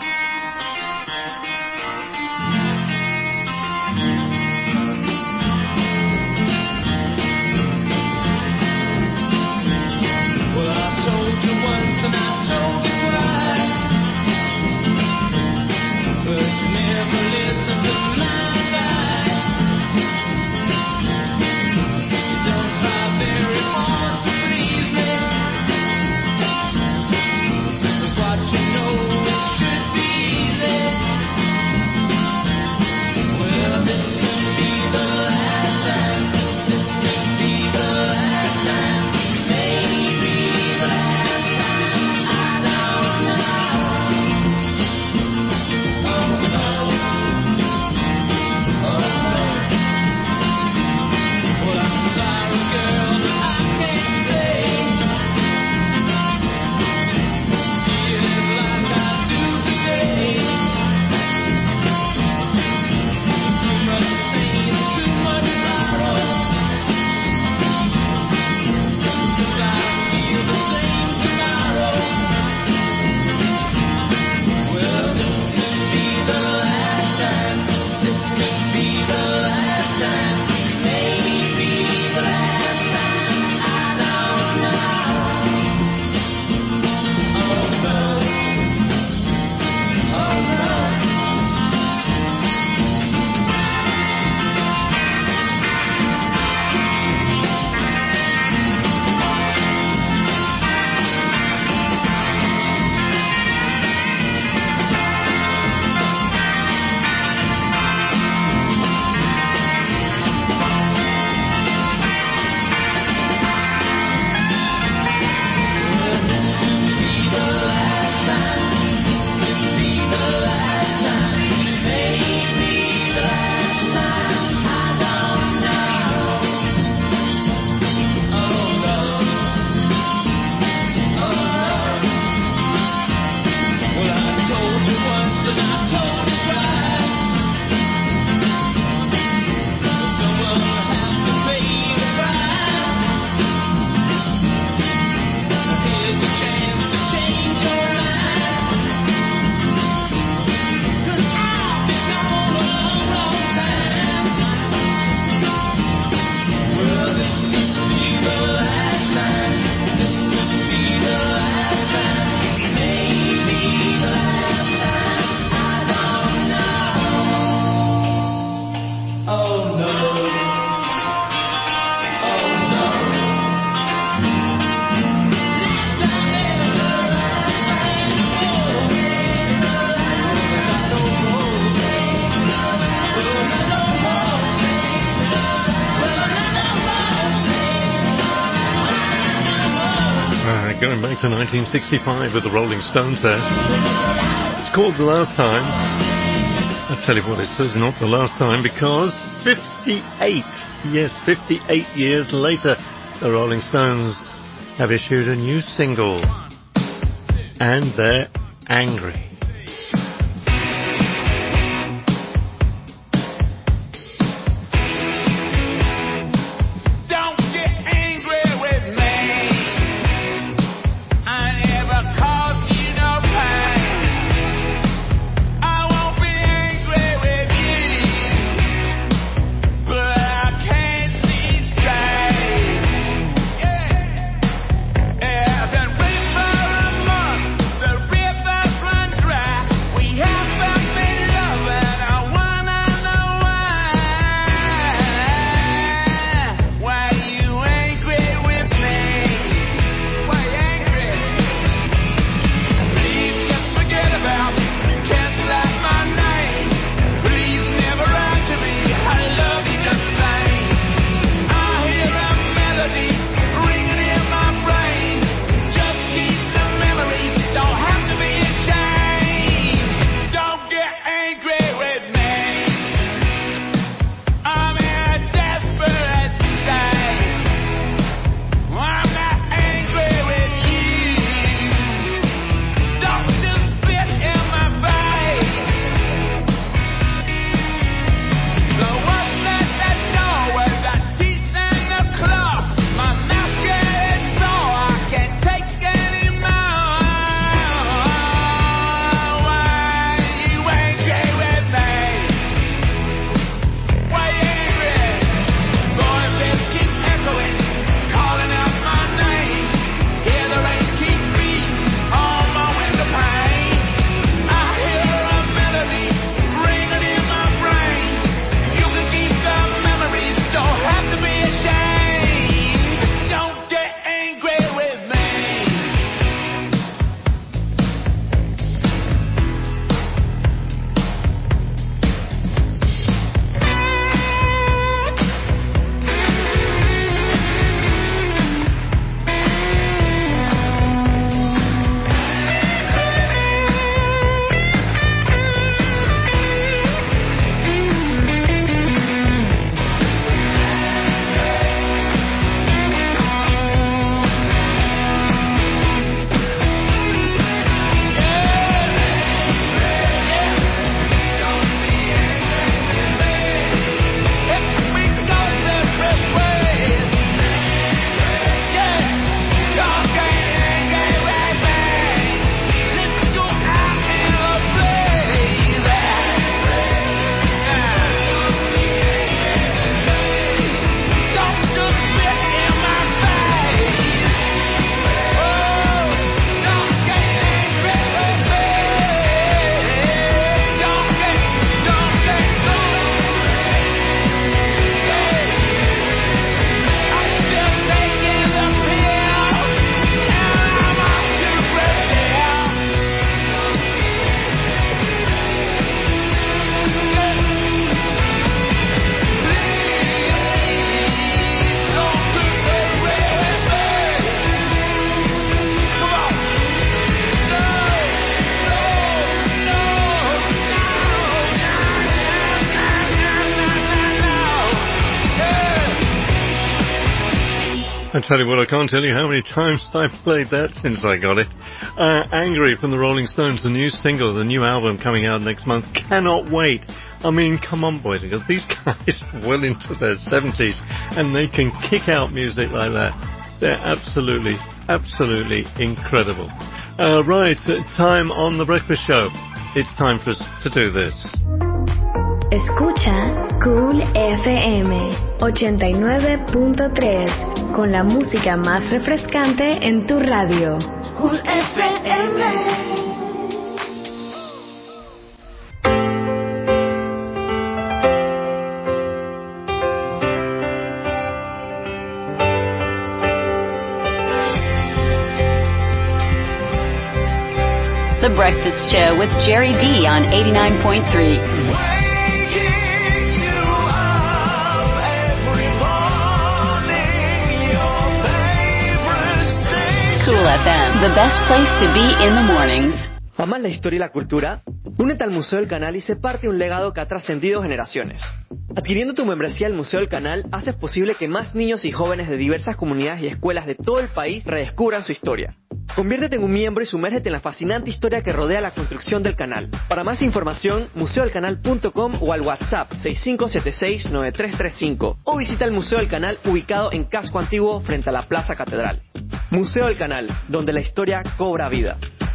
Going back to nineteen sixty-five with the Rolling Stones there. It's called The Last Time. I tell you what, it says not the last time because fifty-eight, yes, fifty-eight years later, the Rolling Stones have issued a new single. And they're angry. Run I tell you what, I can't tell you how many times I've played that since I got it. Uh, Angry from the Rolling Stones, the new single, the new album coming out next month. Cannot wait. I mean, come on, boys and girls. These guys are well into their seventies and they can kick out music like that. They're absolutely, absolutely incredible. Uh, right, time on The Breakfast Show. It's time for us to do this. Escucha Cool F M ochenta y nueve punto tres con la música más refrescante en tu radio. Cool F M. The Breakfast Show with Jerry D on eighty-nine point three. Cool F M, the best place to be in the mornings. ¿Amas la historia y la cultura? Únete al Museo del Canal y sé parte de un legado que ha trascendido generaciones. Adquiriendo tu membresía al Museo del Canal, haces posible que más niños y jóvenes de diversas comunidades y escuelas de todo el país redescubran su historia. Conviértete en un miembro y sumérgete en la fascinante historia que rodea la construcción del canal. Para más información, museo del canal punto com o al WhatsApp seis cinco siete seis nueve tres tres cinco o visita el Museo del Canal ubicado en Casco Antiguo frente a la Plaza Catedral. Museo del Canal, donde la historia cobra vida.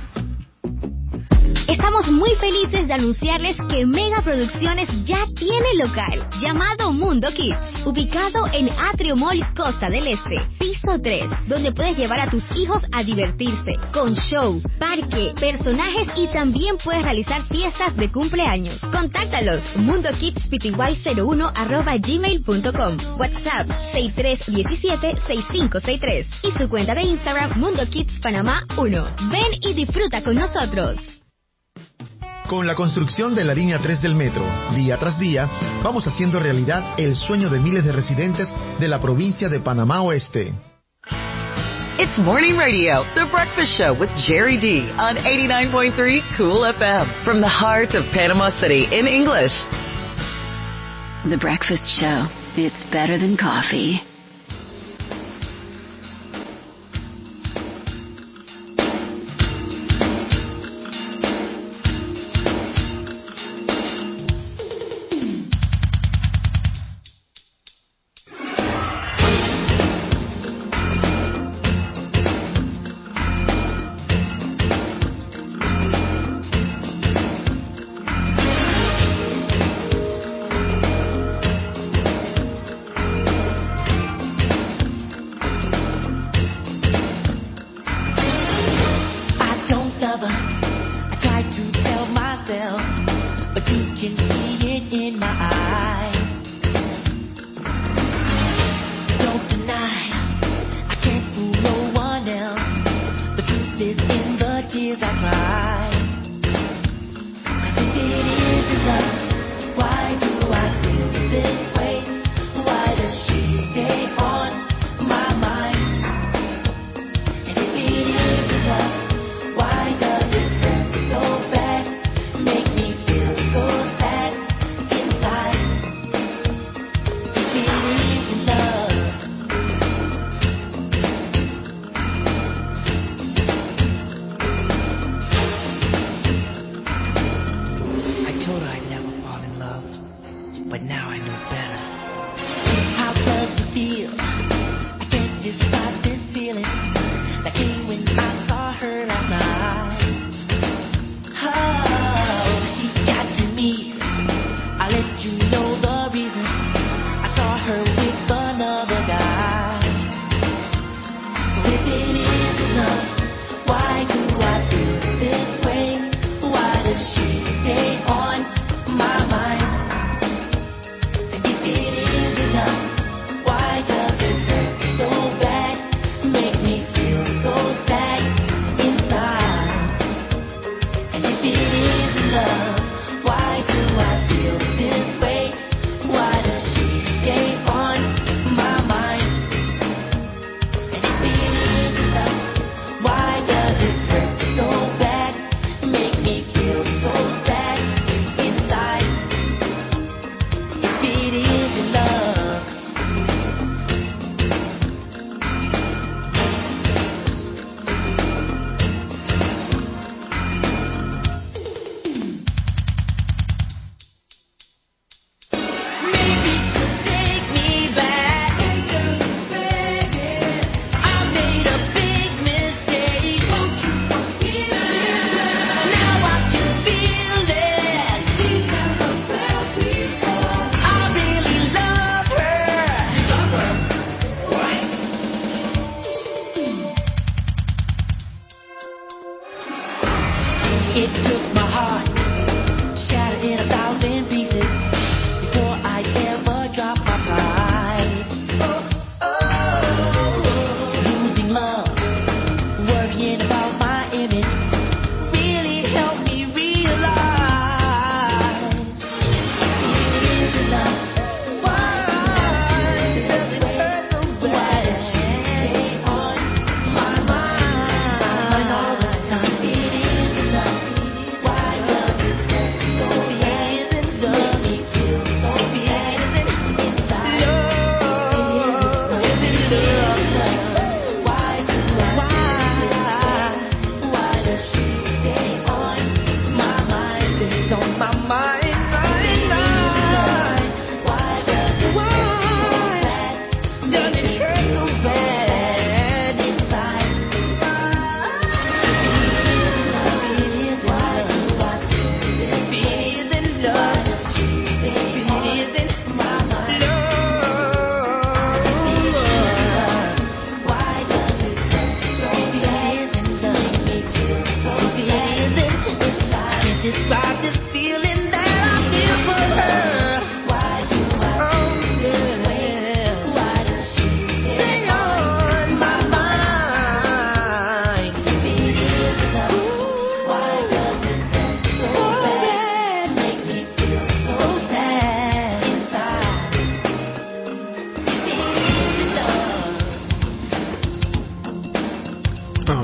Estamos muy felices de anunciarles que Mega Producciones ya tiene local, llamado Mundo Kids, ubicado en Atrio Mall Costa del Este, piso tres, donde puedes llevar a tus hijos a divertirse, con show, parque, personajes y también puedes realizar fiestas de cumpleaños. Contáctalos, mundokidspty cero uno arroba gmail punto com, WhatsApp seis tres uno siete seis cinco seis tres y su cuenta de Instagram Mundo Kids Panamá uno. Ven y disfruta con nosotros. Con la construcción de la línea tres del metro, día tras día, vamos haciendo realidad el sueño de miles de residentes de la provincia de Panamá Oeste. It's Morning Radio, The Breakfast Show with Jerry D on eighty-nine point three Cool F M from the heart of Panama City in English. The Breakfast Show. It's better than coffee.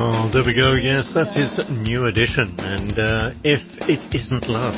Oh, there we go. Yes, that's his new edition. And uh, If It Isn't Love.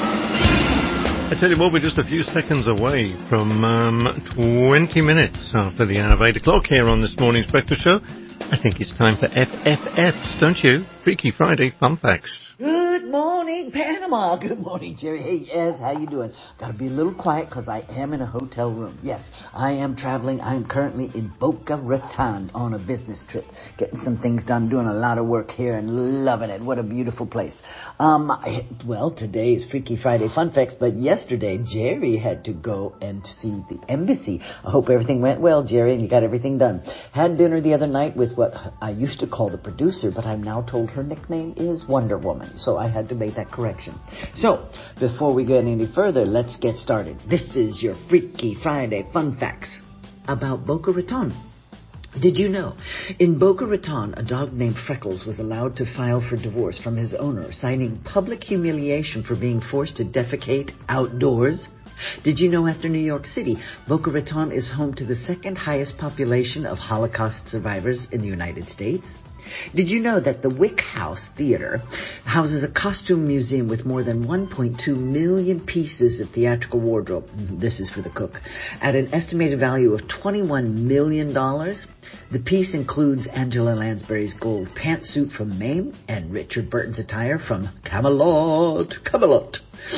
I tell you what, we're just a few seconds away from um, twenty minutes after the hour of eight o'clock here on this morning's breakfast show. I think it's time for F F Fs, don't you? Freaky Friday Fun Facts. Good morning, Panama. Good morning, Jerry. Hey, yes, how you doing? Gotta be a little quiet because I am in a hotel room. Yes, I am traveling. I am currently in Boca Raton on a business trip. Getting some things done, doing a lot of work here and loving it. What a beautiful place. Um, I, well, today is Freaky Friday Fun Facts, but yesterday Jerry had to go and see the embassy. I hope everything went well, Jerry, and you got everything done. Had dinner the other night with what I used to call the producer, but I'm now told her nickname is Wonder Woman, so I had to make that correction. So, before we get any further, let's get started. This is your Freaky Friday Fun Facts about Boca Raton. Did you know? In Boca Raton, a dog named Freckles was allowed to file for divorce from his owner, citing public humiliation for being forced to defecate outdoors. Did you know after New York City, Boca Raton is home to the second highest population of Holocaust survivors in the United States? Did you know that the Wick House Theater houses a costume museum with more than one point two million pieces of theatrical wardrobe? This is for the cook. At an estimated value of twenty-one million dollars, the piece includes Angela Lansbury's gold pantsuit from Mame and Richard Burton's attire from Camelot. Camelot.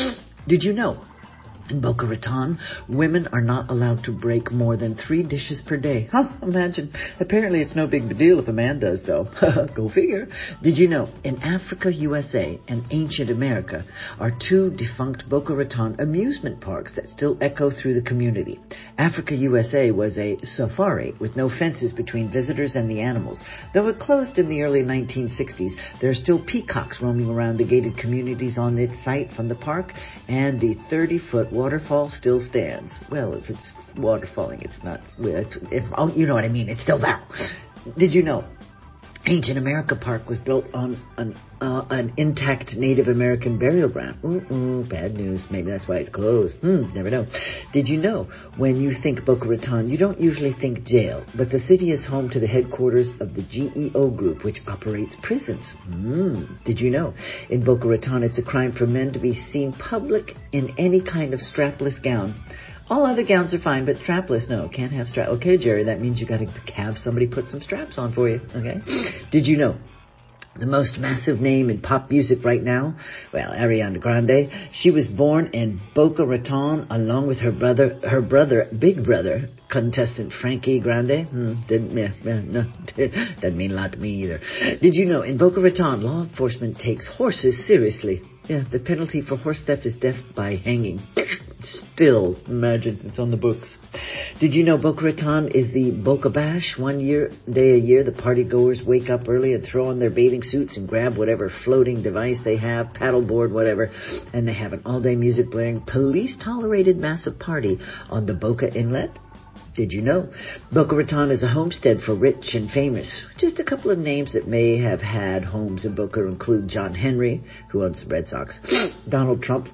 Did you know? In Boca Raton, women are not allowed to break more than three dishes per day. Huh, imagine. Apparently it's no big deal if a man does, though. Go figure. Did you know, in Africa, U S A, and ancient America are two defunct Boca Raton amusement parks that still echo through the community. Africa, U S A was a safari with no fences between visitors and the animals. Though it closed in the early nineteen sixties, there are still peacocks roaming around the gated communities on its site from the park, and the thirty-foot waterfall still stands. Well, if it's waterfalling, it's not. It's, if, oh, you know what I mean. It's still there. Did you know? Ancient America Park was built on an, uh, an intact Native American burial ground. Mm-mm, bad news. Maybe that's why it's closed. Hmm, never know. Did you know, when you think Boca Raton, you don't usually think jail, but the city is home to the headquarters of the G E O Group, which operates prisons. Mm. Did you know, in Boca Raton, it's a crime for men to be seen public in any kind of strapless gown. All other gowns are fine, but strapless, no, can't have strap. Okay, Jerry, that means you got to have somebody put some straps on for you, okay? Did you know the most massive name in pop music right now? Well, Ariana Grande. She was born in Boca Raton along with her brother, her brother, big brother, contestant Frankie Grande. Hmm, didn't, yeah, yeah, no, doesn't mean a lot to me either. Did you know in Boca Raton, law enforcement takes horses seriously? Yeah, the penalty for horse theft is death by hanging. Still, imagine, it's on the books. Did you know Boca Raton is the Boca Bash? One year, day a year, the party goers wake up early and throw on their bathing suits and grab whatever floating device they have, paddleboard, whatever, and they have an all-day music blaring, police-tolerated massive party on the Boca Inlet. Did you know? Boca Raton is a homestead for rich and famous. Just a couple of names that may have had homes in Boca include John Henry, who owns the Red Sox, Donald Trump,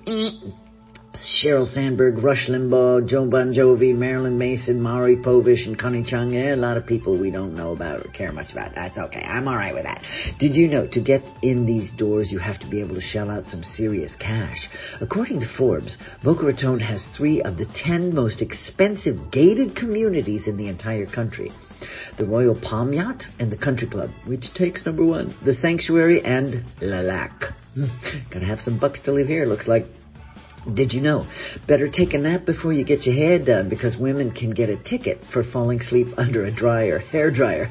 Sheryl Sandberg, Rush Limbaugh, Joe Bon Jovi, Marilyn Mason, Maury Povich, and Connie Chung. Yeah, a lot of people we don't know about or care much about. That's okay. I'm all right with that. Did you know to get in these doors, you have to be able to shell out some serious cash? According to Forbes, Boca Raton has three of the ten most expensive gated communities in the entire country. The Royal Palm Yacht and the Country Club, which takes number one. The Sanctuary and La Lac. Gotta have some bucks to live here, looks like. Did you know? Better take a nap before you get your hair done, because women can get a ticket for falling asleep under a dryer, hair dryer.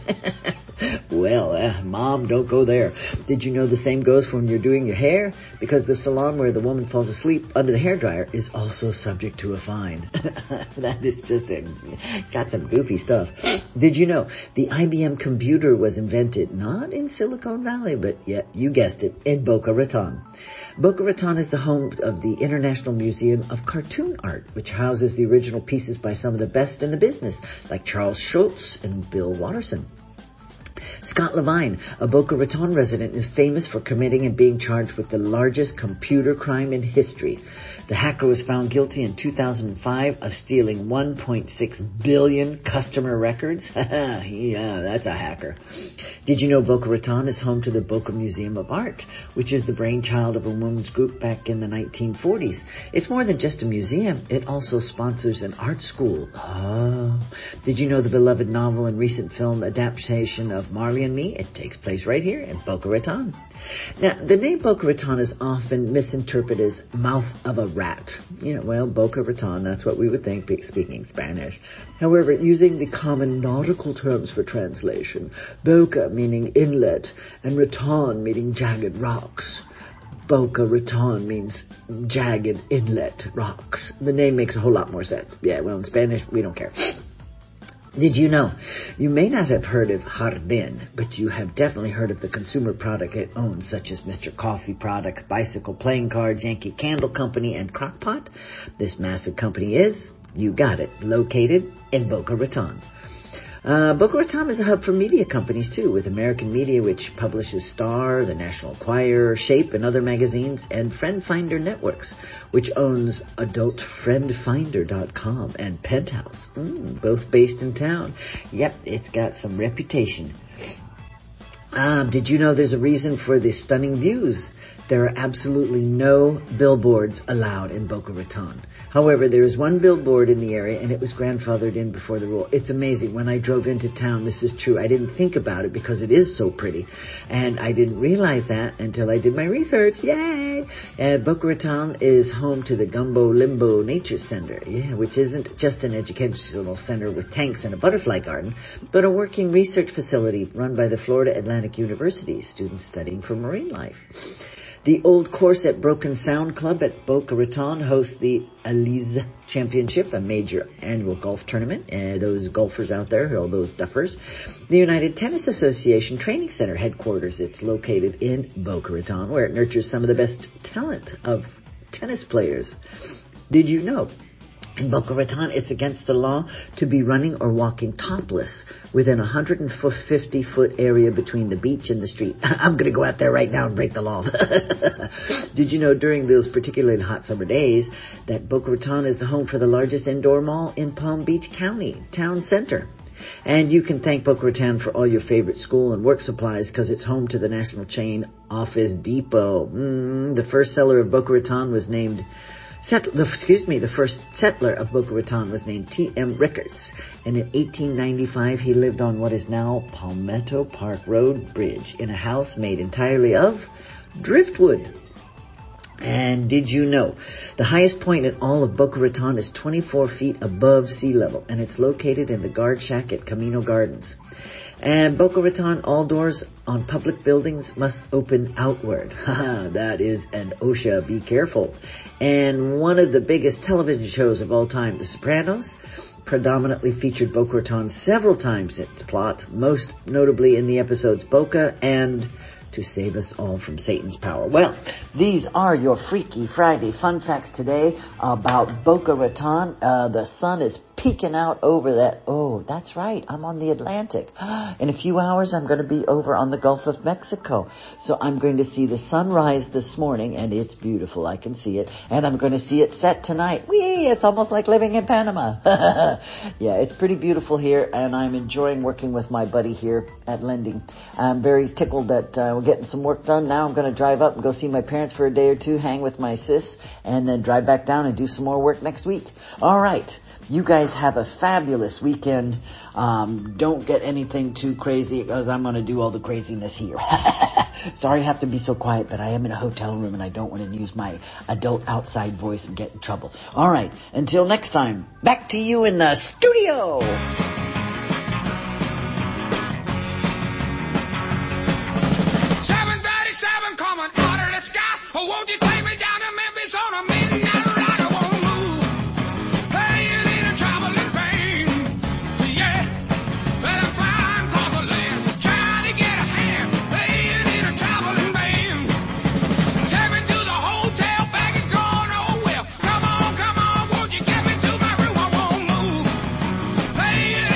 Well, uh, Mom, don't go there. Did you know the same goes for when you're doing your hair? Because the salon where the woman falls asleep under the hairdryer is also subject to a fine. That is just a, got some goofy stuff. Did you know the I B M computer was invented not in Silicon Valley, but yet, you guessed it, in Boca Raton? Boca Raton is the home of the International Museum of Cartoon Art, which houses the original pieces by some of the best in the business, like Charles Schulz and Bill Watterson. Scott Levine, a Boca Raton resident, is famous for committing and being charged with the largest computer crime in history. The hacker was found guilty in two thousand five of stealing one point six billion customer records. Yeah, that's a hacker. Did you know Boca Raton is home to the Boca Museum of Art, which is the brainchild of a women's group back in the nineteen forties? It's more than just a museum. It also sponsors an art school. Oh. Did you know the beloved novel and recent film adaptation of Marley and Me? It takes place right here in Boca Raton. Now, the name Boca Raton is often misinterpreted as mouth of a rat. You know, well, Boca Raton, that's what we would think, speaking Spanish. However, using the common nautical terms for translation, Boca meaning inlet and Raton meaning jagged rocks, Boca Raton means jagged inlet rocks. The name makes a whole lot more sense. Yeah, well, in Spanish, we don't care. Did you know? You may not have heard of Jardin, but you have definitely heard of the consumer product it owns, such as Mister Coffee Products, Bicycle Playing Cards, Yankee Candle Company, and Crock-Pot. This massive company is, you got it, located in Boca Raton. Uh, Boca Raton is a hub for media companies, too, with American Media, which publishes Star, the National Enquirer, Shape, and other magazines, and Friend Finder Networks, which owns adult friend finder dot com and Penthouse, mm, both based in town. Yep, it's got some reputation. Um, did you know there's a reason for the stunning views? There are absolutely no billboards allowed in Boca Raton. However, there is one billboard in the area, and it was grandfathered in before the rule. It's amazing. When I drove into town, this is true. I didn't think about it because it is so pretty, and I didn't realize that until I did my research. Yay! Uh, Boca Raton is home to the Gumbo Limbo Nature Center, yeah, which isn't just an educational center with tanks and a butterfly garden, but a working research facility run by the Florida Atlantic University, students studying for marine life. The Old Course at Broken Sound Club at Boca Raton hosts the Elize Championship, a major annual golf tournament. Uh, those golfers out there, all those duffers. The United Tennis Association Training Center headquarters. It's located in Boca Raton, where it nurtures some of the best talent of tennis players. Did you know? In Boca Raton, it's against the law to be running or walking topless within a one hundred fifty foot area between the beach and the street. I'm going to go out there right now and break the law. Did you know during those particularly hot summer days that Boca Raton is the home for the largest indoor mall in Palm Beach County, town center? And you can thank Boca Raton for all your favorite school and work supplies because it's home to the national chain Office Depot. Mm, the first seller of Boca Raton was named... Settler, excuse me, the first settler of Boca Raton was named T M Rickards, and in eighteen ninety-five he lived on what is now Palmetto Park Road Bridge in a house made entirely of driftwood. And did you know the highest point in all of Boca Raton is twenty-four feet above sea level, and it's located in the Guard Shack at Camino Gardens. And Boca Raton, all doors on public buildings must open outward. That is an OSHA, be careful. And one of the biggest television shows of all time, The Sopranos, predominantly featured Boca Raton several times in its plot, most notably in the episodes Boca and To Save Us All from Satan's Power. Well, these are your Freaky Friday fun facts today about Boca Raton. Uh, the sun is peeking out over that. Oh, that's right. I'm on the Atlantic. In a few hours, I'm going to be over on the Gulf of Mexico. So I'm going to see the sunrise this morning, and it's beautiful. I can see it. And I'm going to see it set tonight. Whee! It's almost like living in Panama. Yeah, it's pretty beautiful here, and I'm enjoying working with my buddy here at Lending. I'm very tickled that uh, we're getting some work done. Now I'm going to drive up and go see my parents for a day or two, hang with my sis, and then drive back down and do some more work next week. All right. You guys have a fabulous weekend. Um, don't get anything too crazy because I'm going to do all the craziness here. Sorry I have to be so quiet, but I am in a hotel room and I don't want to use my adult outside voice and get in trouble. All right. Until next time, back to you in the studio. seven thirty-seven coming out of the sky. Oh, won't you take me down to Memphis on a midnight ride? I won't move. Hey, you need a traveling pain. Yeah, well, I'm flying across the land, trying to get a hand. Hey, you need a traveling band. Take me to the hotel, baggage going nowhere. Come on, come on, won't you get me to my room? I won't move. Hey, you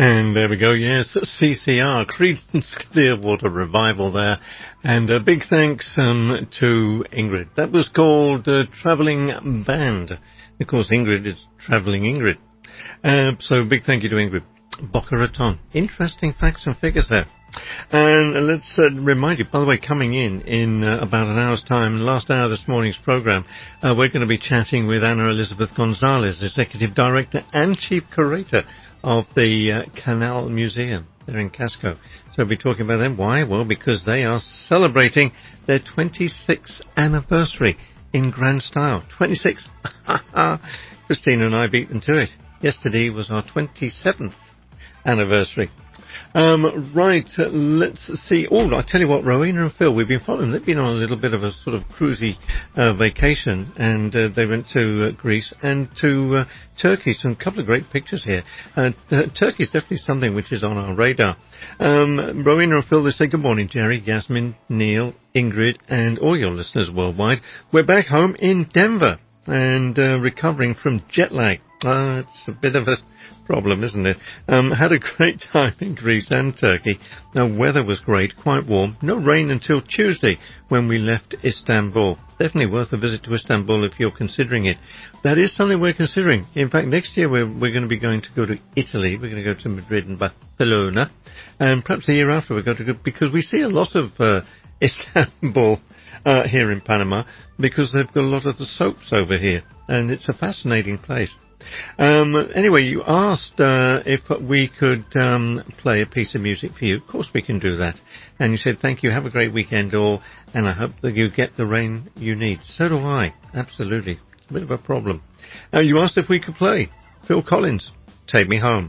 And there we go, yes, C C R, Creedence Clearwater Revival there. And a big thanks um, to Ingrid. That was called uh, Travelling Band. Of course, Ingrid is Travelling Ingrid. Uh, so big thank you to Ingrid. Boca Raton. Interesting facts and figures there. And let's uh, remind you, by the way, coming in in uh, about an hour's time, last hour of this morning's program, uh, we're going to be chatting with Anna Elizabeth Gonzalez, Executive Director and Chief Curator of the uh, Canal Museum there in Casco. So we'll be talking about them. Why? Well, because they are celebrating their twenty-sixth anniversary in grand style. twenty-six. Christine and I beat them to it. Yesterday was our twenty-seventh anniversary. Um, right, uh, let's see. Oh, I tell you what, Rowena and Phil, we've been following. They've been on a little bit of a sort of cruisy uh, vacation, and uh, they went to uh, Greece and to uh, Turkey. Some couple of great pictures here. Uh, uh, Turkey is definitely something which is on our radar. Um, Rowena and Phil, they say good morning, Jerry, Yasmin, Neil, Ingrid, and all your listeners worldwide. We're back home in Denver and uh, recovering from jet lag. Uh, it's a bit of a problem, isn't it? Um, had a great time in Greece and Turkey. The weather was great, quite warm. No rain until Tuesday when we left Istanbul. Definitely worth a visit to Istanbul if you're considering it. That is something we're considering. In fact, next year we're, we're going to be going to go to Italy. We're going to go to Madrid and Barcelona. And perhaps the year after we're going to go, because we see a lot of uh, Istanbul uh, here in Panama, because they've got a lot of the soaps over here. And it's a fascinating place. Um, anyway, you asked uh, if we could um, play a piece of music for you. Of course we can do that. And you said, thank you, have a great weekend all, and I hope that you get the rain you need. So do I. Absolutely. A bit of a problem. Uh, you asked if we could play Phil Collins, Take Me Home.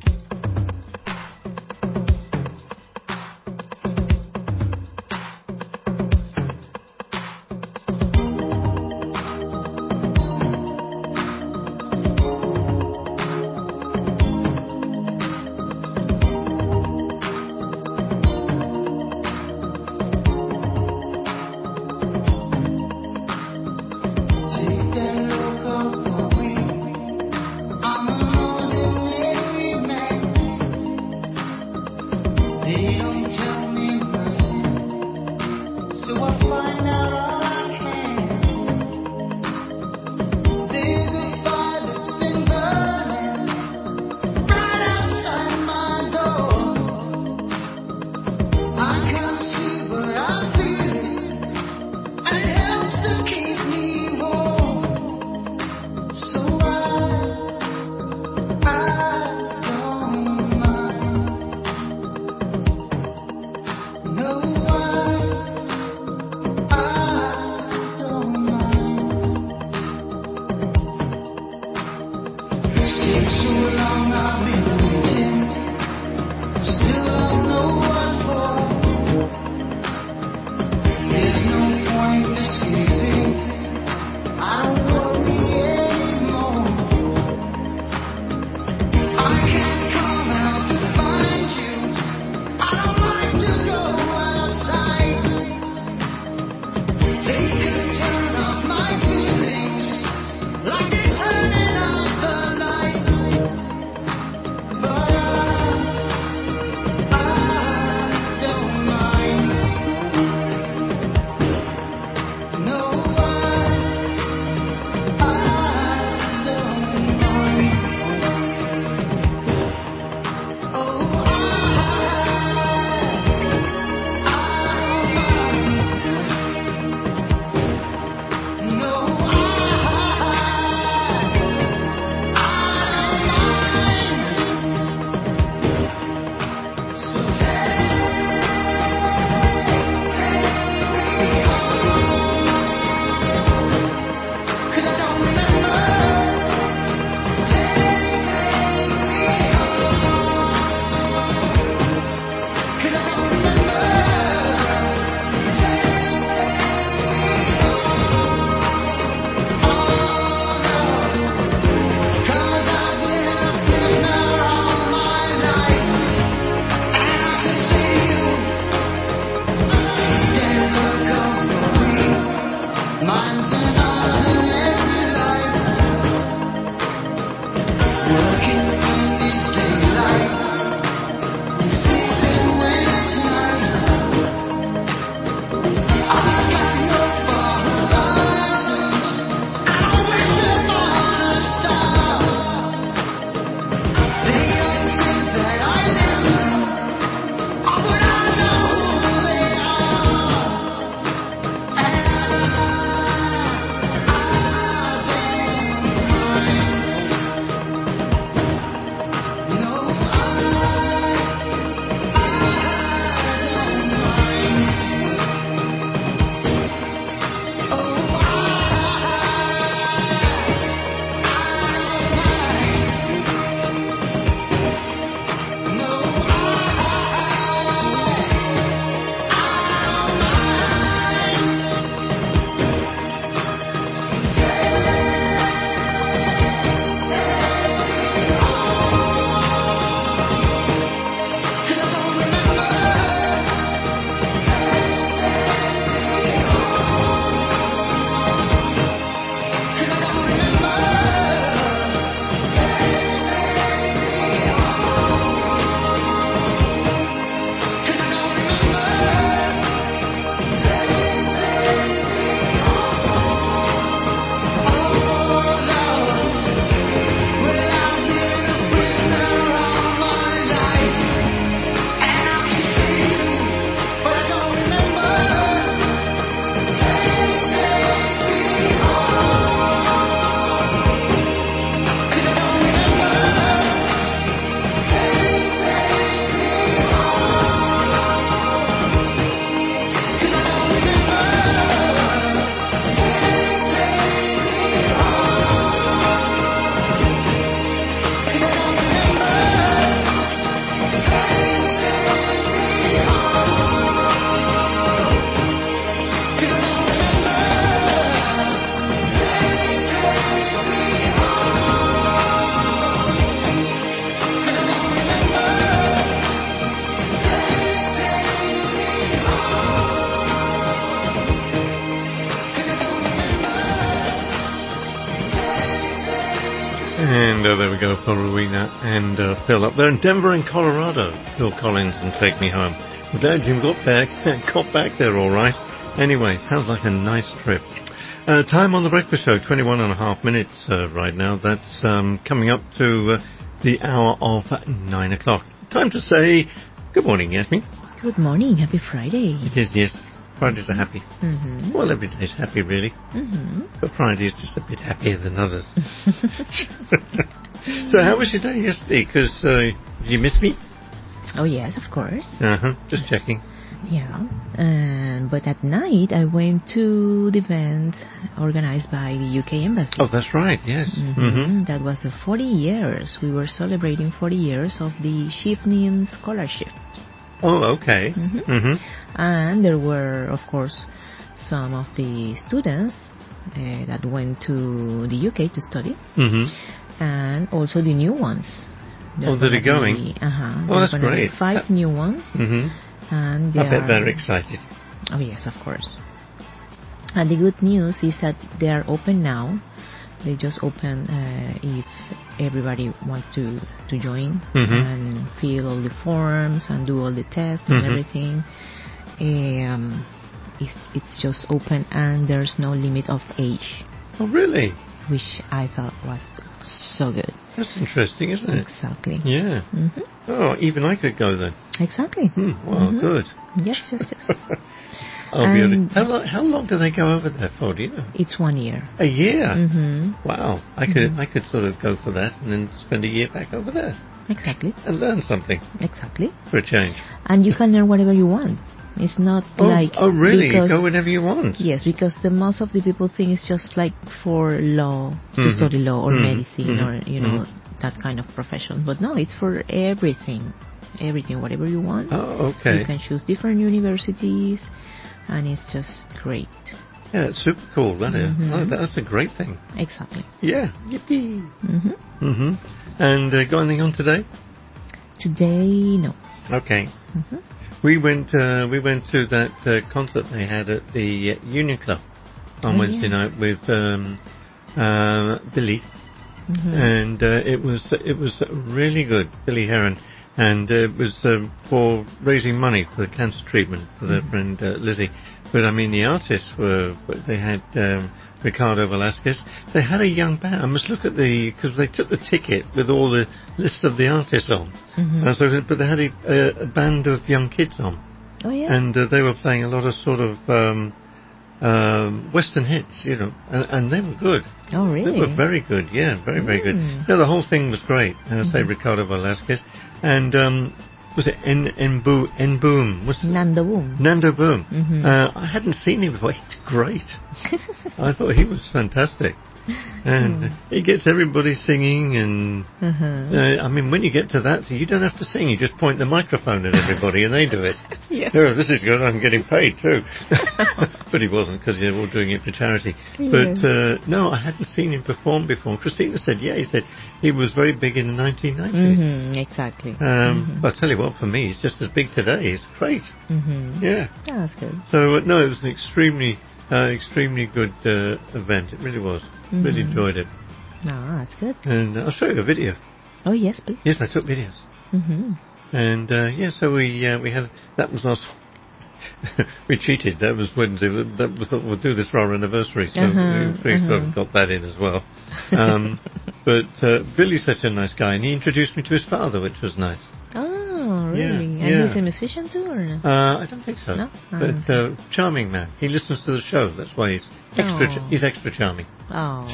And uh, there we go for Rowena and uh, Phil up there in Denver in Colorado. Phil Collins and Take Me Home. I'm glad you got back, got back there all right. Anyway, sounds like a nice trip. Uh, time on the breakfast show, twenty-one and a half minutes uh, right now. That's um, coming up to uh, the hour of nine o'clock. Time to say good morning, Yasmin. Good morning. Happy Friday. It is, yes. Fridays are happy. Mm-hmm. Well, every day's happy, really. Mm-hmm. But Friday is just a bit happier than others. So how was your day yesterday? Because uh, did you miss me? Oh, yes, of course. Uh-huh. Just checking. Yeah. Um, but at night, I went to the event organized by the U K Embassy. Oh, that's right, yes. Mm-hmm. Mm-hmm. That was the forty years. We were celebrating forty years of the Shifnin Scholarship. Oh, okay. Mm-hmm. Mm-hmm. And there were, of course, some of the students uh, that went to the U K to study. Mm-hmm. And also the new ones. Oh, that are going? Be, uh-huh, oh, that's great. Five uh, new ones. Mm-hmm. And I bet are, they're excited. Oh, yes, of course. And the good news is that they are open now. They just open uh, if everybody wants to, to join mm-hmm. and fill all the forms and do all the tests and mm-hmm. everything. Um, it's, it's just open and there's no limit of age. Oh, really? Which I thought was so good. That's interesting, isn't it? Exactly. Yeah. Mm-hmm. Oh, even I could go then. Exactly. Hmm, well, mm-hmm. good. Yes, yes, yes. I'll be able to, how, long, how long do they go over there for, do you know? It's one year. A year? Mm-hmm. Wow. I could mm-hmm. I could sort of go for that and then spend a year back over there. Exactly. And learn something. Exactly. For a change. And you can learn whatever you want. It's not oh, like... Oh, really? Because, you go whenever you want? Yes, because the most of the people think it's just like for law, mm-hmm. to study law or mm-hmm. medicine mm-hmm. or, you know, mm-hmm. that kind of profession. But no, it's for everything. Everything, whatever you want. Oh, okay. You can choose different universities, and it's just great. Yeah, it's super cool, isn't it? Mm-hmm. Oh, that's a great thing. Exactly. Yeah. Yippee. Mm-hmm. Mm-hmm. And uh, got anything on today? Today, no. Okay. Mm-hmm. We went uh, we went to that uh, concert they had at the uh, Union Club on oh, Wednesday yes. night with um, uh, Billy, mm-hmm. and uh, it was it was really good, Billy Heron, and uh, it was uh, for raising money for the cancer treatment for their mm-hmm. friend uh, Lizzie. But I mean, the artists were they had um, Ricardo Velasquez. They had a young band. I must look at the because they took the ticket with all the list of the artists on. Mm-hmm. Uh, so, but they had a, a band of young kids on. Oh, yeah. And uh, they were playing a lot of sort of um, um, Western hits, you know, and, and they were good. Oh, really? They were very good, yeah, very, very good. Mm. Yeah, the whole thing was great. Uh, mm-hmm. Say Ricardo Velasquez. And um, was it En, En, Bo, En Boom? Was Nando Boom. Nando Boom. Mm-hmm. Uh, I hadn't seen him before. He's great. I thought he was fantastic. And mm. he gets everybody singing, and uh-huh. uh, I mean, when you get to that, you don't have to sing. You just point the microphone at everybody, and they do it. Yeah. Oh, this is good. I'm getting paid too. But he wasn't, because they're all doing it for charity. Yeah. But uh, no, I hadn't seen him perform before. Christina said, yeah, he said he was very big in the nineteen nineties. Mm-hmm, exactly. Um, mm-hmm. But I tell you what, for me, he's just as big today. It's great. Mm-hmm. Yeah. Yeah, that's good. So uh, no, it was an extremely, uh, extremely good uh, event. It really was. Mm-hmm. Really enjoyed it. No, that's good. And uh, I'll show you a video. Oh, yes, please. Yes, I took videos. Mm-hmm. And uh, yeah, so we uh, we had that was us. We cheated. That was Wednesday. That was thought we'll do this for our anniversary, so uh-huh, we, we uh-huh. sort of got that in as well. Um, but uh, Billy's such a nice guy, and he introduced me to his father, which was nice. Oh, really? Yeah, and yeah. he's a musician too, or no? Uh, I don't think so. No? But uh, charming man. He listens to the show. That's why he's extra. Ch- he's extra charming. Oh.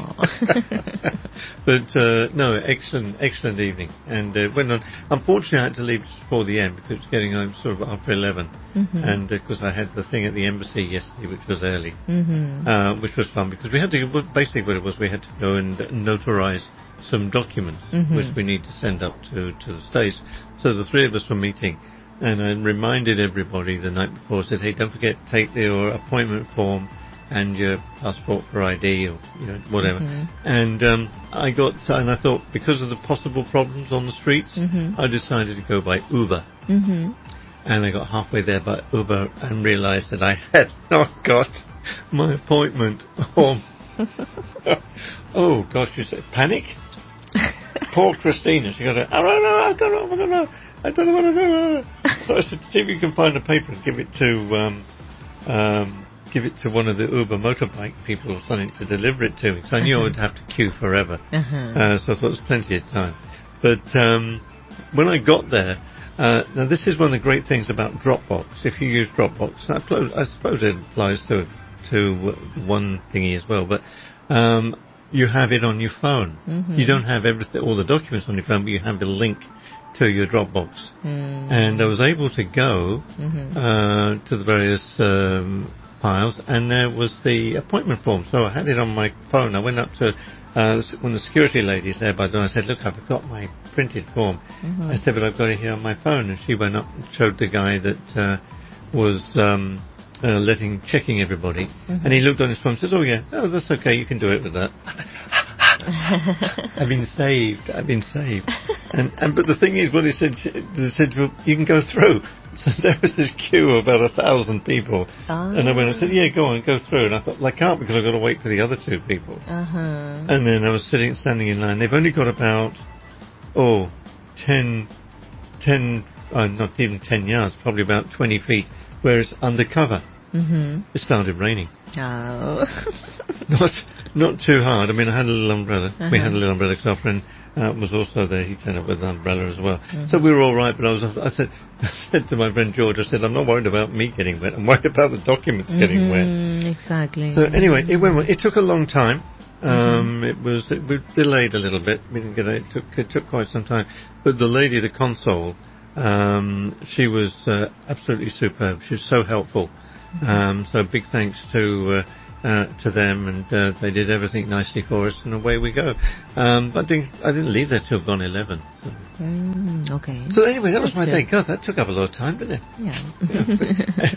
But uh, no, excellent, excellent evening. And uh, went on. Unfortunately, I had to leave just before the end because it was getting home sort of after eleven, mm-hmm. and because uh, I had the thing at the embassy yesterday, which was early, mm-hmm. uh, which was fun because we had to. Basically, what it was, we had to go and notarize some documents mm-hmm. which we need to send up to to the States. So the three of us were meeting, and I reminded everybody the night before. Said, "Hey, don't forget to take your appointment form and your passport for I D or you know whatever." Mm-hmm. And um, I got and I thought because of the possible problems on the streets, mm-hmm. I decided to go by Uber. Mm-hmm. And I got halfway there by Uber and realised that I had not got my appointment form. Oh gosh, you said panic. poor Christina, she goes, I don't know, I don't know, I don't know, I don't know what to do. So I said, see if you can find a paper and give it to, um, um, give it to one of the Uber motorbike people or something to deliver it to me. So I knew uh-huh. I would have to queue forever. Uh-huh. Uh, so I thought there was plenty of time. But um, when I got there, uh, now this is one of the great things about Dropbox. If you use Dropbox, I suppose, I suppose it applies to to one thingy as well, but um, you have it on your phone. Mm-hmm. You don't have everything, all the documents on your phone, but you have the link to your Dropbox. Mm. And I was able to go mm-hmm. uh, to the various um, files, and there was the appointment form. So I had it on my phone. I went up to uh, one of the security ladies there by the door. I said, look, I've got my printed form. Mm-hmm. I said, but I've got it here on my phone. And she went up and showed the guy that uh, was um, uh, letting, checking everybody. Mm-hmm. And he looked on his phone and says, oh, yeah, oh, that's okay. You can do it with that. I've been saved. I've been saved. And, and but the thing is, what he said, he said, well, you can go through. So there was this queue of about a thousand people. Oh. And I went and said, yeah, go on, go through. And I thought, well, I can't because I've got to wait for the other two people. Uh-huh. And then I was sitting, standing in line. They've only got about, oh, ten, ten, uh, not even ten yards, probably about twenty feet, where it's undercover. Mm-hmm. It started raining. Oh. not, not too hard. I mean, I had a little umbrella. Uh-huh. We had a little umbrella because our friend uh, was also there. He turned up with an umbrella as well. Mm-hmm. So we were all right. But I was, I said, I said to my friend George, I said, I'm not worried about me getting wet. I'm worried about the documents mm-hmm. getting wet. Exactly. So anyway, it went. It took a long time. Um, mm-hmm. It was it was delayed a little bit. We didn't get it. It took it took quite some time. But the lady, the console, um, she was uh, absolutely superb. She was so helpful. Um, so big thanks to uh, uh, to them, and uh, they did everything nicely for us, and away we go. Um, but I didn't, I didn't leave there till gone eleven. So. Mm, okay. So anyway, that That's was my good. day. God, that took up a lot of time, didn't it? Yeah.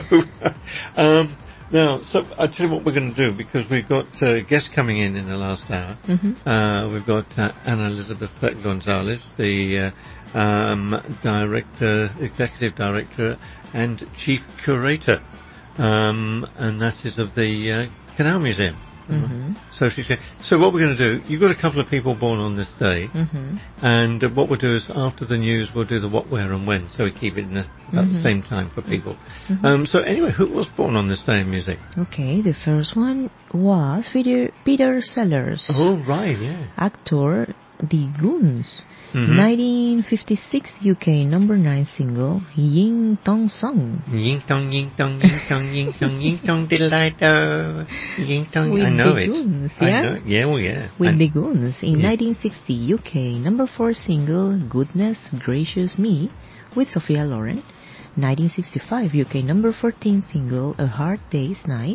so, um, now, so I tell you what we're going to do, because we've got uh, guests coming in in the last hour. Mm-hmm. Uh, we've got uh, Ana Elizabeth Gonzalez, the uh, um, director, executive director, and chief curator. Um, and that is of the uh, Canal Museum. Mm-hmm. So she's going. So what we're going to do? You've got a couple of people born on this day, mm-hmm. and uh, what we'll do is after the news we'll do the what, where, and when. So we keep it in the, about mm-hmm. the same time for people. Mm-hmm. Um, so anyway, who was born on this day in music? Okay, the first one was Peter, Peter Sellers. Oh right, yeah. Actor, The Goons. Mm-hmm. nineteen fifty-six U K number nine single, Ying Tong Song. Ying Tong, Ying Tong, Ying Tong, Ying Tong, Ying Tong, Diddle-I-Do. Ying Tong, With I know the it. Goons, I yeah? know, yeah, well, yeah. With I, the Goons in yeah. nineteen sixty U K number four single, Goodness Gracious Me, with Sophia Loren. nineteen sixty-five U K number fourteen single, A Hard Day's Night.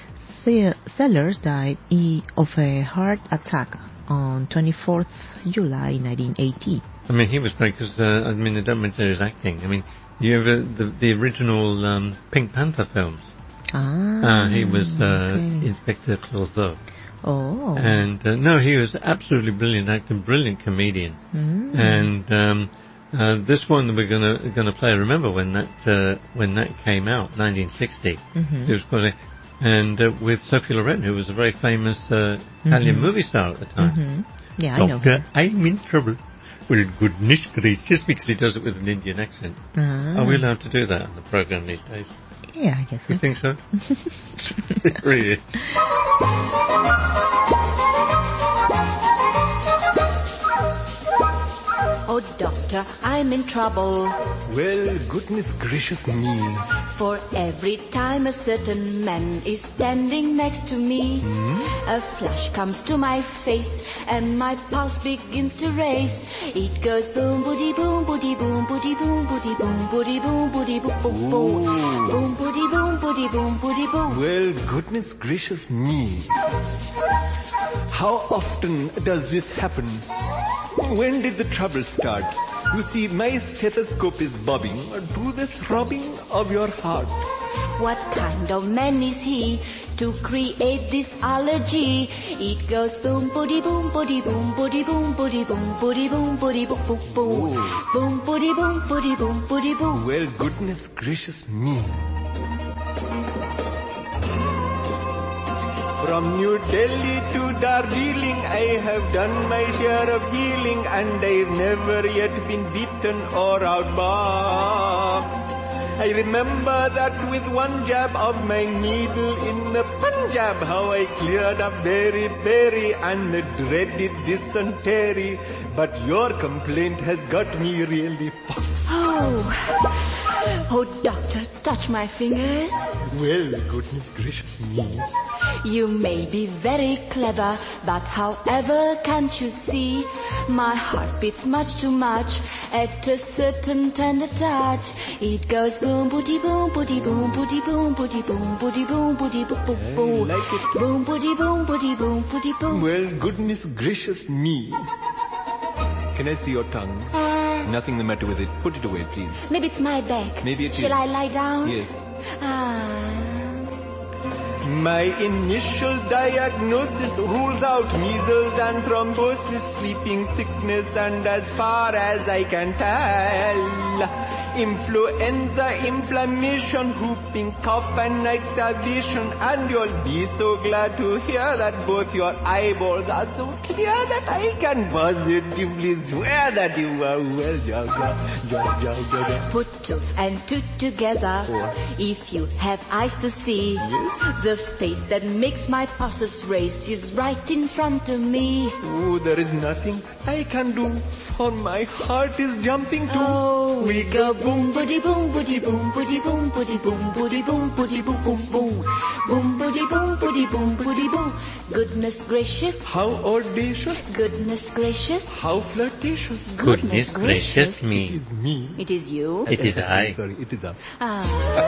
Sellers died of a heart attack on twenty-fourth July nineteen eighty. I mean, he was great because, uh, I mean, I don't mention his acting. I mean, you ever, the, the original um, Pink Panther films. Ah, uh, he was uh, okay. Inspector Clouseau. Oh. And, uh, no, he was absolutely brilliant actor, brilliant comedian. Mm. And um, uh, this one that we're gonna gonna play, I remember when that uh, when that came out, nineteen sixty. Mm-hmm. It was quite a, and uh, with Sophie Loren, who was a very famous uh, Italian mm-hmm. movie star at the time. Mm-hmm. Yeah, I know her. I'm in trouble. Well, goodness gracious, because he does it with an Indian accent. Uh-huh. Are we allowed to do that on the program these days? Yeah, I guess so. You think so? It really is. Oh, doctor, I'm in trouble. Well, goodness gracious me. For every time a certain man is standing next to me, Hmm? a flash comes to my face and my pulse begins to race. It goes boom, boody, boom, boody, boom, boody, boom, boody, boom, boody, boom, boody, boom, boom, boom, boom, boody, boom, boody, boom, boody, boom. Well, goodness gracious me. How often does this happen? When did the trouble start? You see, my stethoscope is bobbing to the throbbing of your heart. What kind of man is he to create this allergy? It goes boom, boody, boom, boody, boom, boody, boom, boody, boom, boody, boom, boody, boom, boom, boom, boom, boody, boom, boody, boom, boody, boom. Well, goodness gracious me. From New Delhi to Darjeeling, I have done my share of healing, and I've never yet been beaten or outboxed. I remember that with one jab of my needle in the Punjab, how I cleared up very, very and the dreaded dysentery. But your complaint has got me really foxed. Oh, oh, doctor, touch my fingers. Well, goodness gracious me. You may be very clever, but however, can't you see? My heart beats much too much at a certain tender touch. It goes boom, booty, boom, booty, boom, booty, boom, booty, boom, booty, boom, booty, boom, boom, boom. I like it. Boom, booty, boom, booty, boom, booty, boom. Well, goodness gracious me. Can I see your tongue? Uh, Nothing the matter with it. Put it away, please. maybe it's my back. Maybe it is. Shall I lie down? Yes. Ah. My initial diagnosis rules out measles and thrombosis, sleeping sickness, and as far as I can tell, influenza, inflammation, whooping cough, and night starvation. And you'll be so glad to hear that both your eyeballs are so clear that I can positively swear that you are well. Ja, ja, ja, ja, ja, ja. Put two and two together. Four. If you have eyes to see, the face that makes my pulses race is right in front of me. Oh, there is nothing I can do, for my heart is jumping too. Oh, we go boom, booty, boom, booty, boom, booty, boom, booty, boom, booty, boom, booty, boom, boom, boom. Boom, booty, boom, booty, boom, booty, boom. Goodness gracious. How audacious. Goodness gracious. How flirtatious. Goodness gracious me. It is me. It is you. It is I. Sorry, it is us. Ah.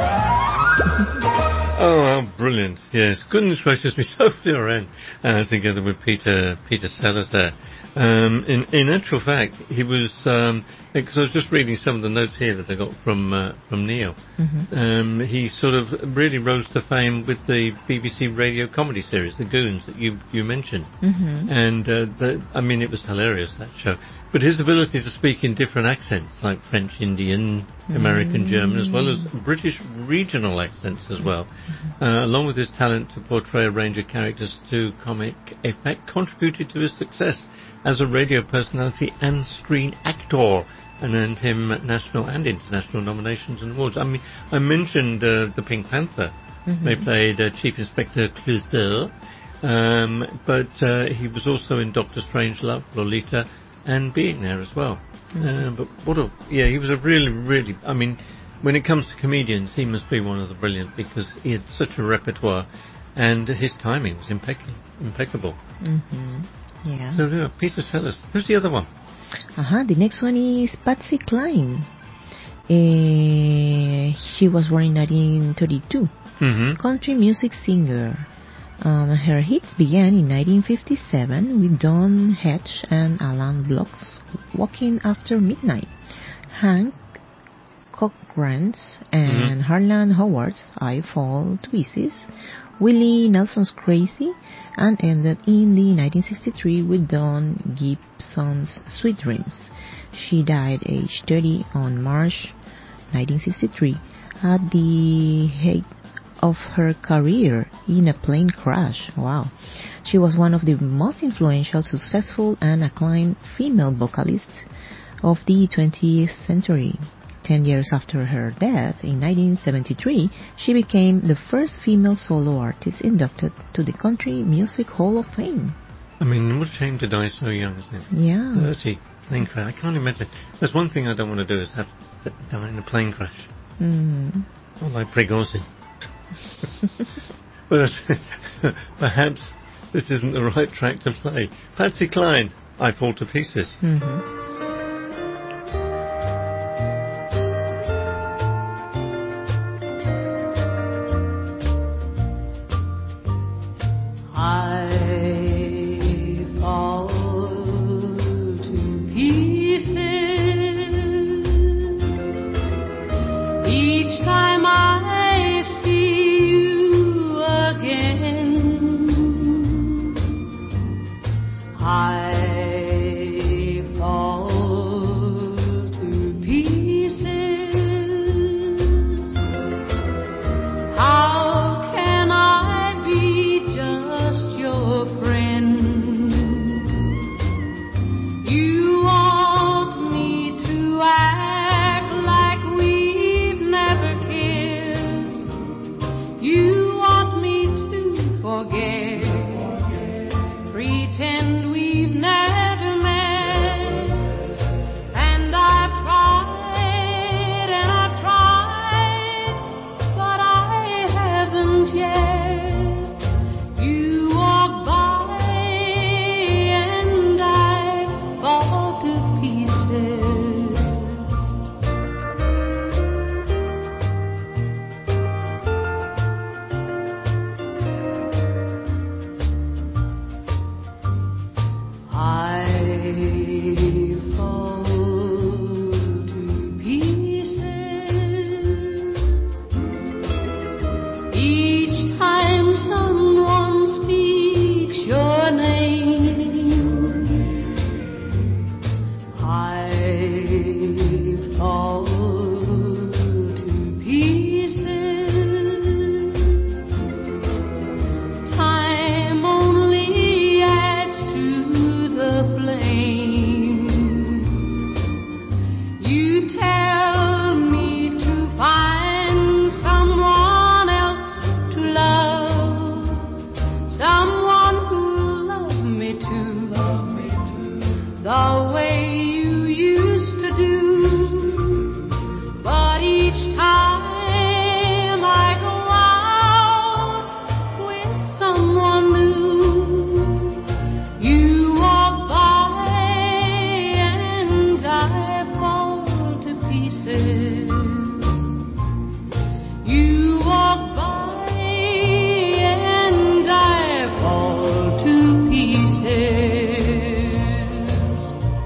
Oh, how brilliant. Yes. Goodness gracious me. Sophie Loren, uh, together with Peter Peter Sellers there. Um, in, in actual fact, he was, um, because I was just reading some of the notes here that I got from uh, from Neil. Mm-hmm. Um, he sort of really rose to fame with the B B C radio comedy series, The Goons, that you, you mentioned. Mm-hmm. And, uh, the, I mean, it was hilarious, that show. But his ability to speak in different accents, like French, Indian, American, Mm. German, as well as British regional accents as well, uh, along with his talent to portray a range of characters to comic effect, contributed to his success as a radio personality and screen actor, and earned him national and international nominations and awards. I mean, I mentioned uh, the Pink Panther. Mhm. They played uh, Chief Inspector Clouseau, um, but uh, he was also in Doctor Strangelove, Lolita, and Being There as well. Uh, but what a, yeah, he was a really, really, I mean, when it comes to comedians, he must be one of the brilliant, because he had such a repertoire, and his timing was impeccable. impeccable. Mm-hmm. Yeah. So there, Peter Sellers. Who's the other one? Uh-huh. The next one is Patsy Cline. Uh, she was born in nineteen thirty-two. Mm-hmm. Country music singer. Um, her hits began in nineteen fifty-seven with Don Hedge and Alan Block's Walking After Midnight, Hank Cochran's and Mm-hmm. Harlan Howard's I Fall to Pieces, Willie Nelson's Crazy, and ended in the nineteen sixty-three with Don Gibson's Sweet Dreams. She died aged thirty on March nineteen sixty-three at the height of her career in a plane crash. Wow. She was one of the most influential, successful, and acclaimed female vocalists of the twentieth century. Ten years after her death, in nineteen seventy-three, she became the first female solo artist inducted to the Country Music Hall of Fame. I mean, what a shame to die so young, isn't it? Yeah. thirty, plane crash. I can't imagine. There's one thing I don't want to do is have to die in a plane crash. Mm. Not like Prigozhin. But perhaps this isn't the right track to play. Patsy Cline, I Fall to Pieces. Mm-hmm. I fall to pieces each time I see you again. I fall the way you used to do. But each time I go out with someone new, you walk by and I fall to pieces. You walk by and I fall to pieces.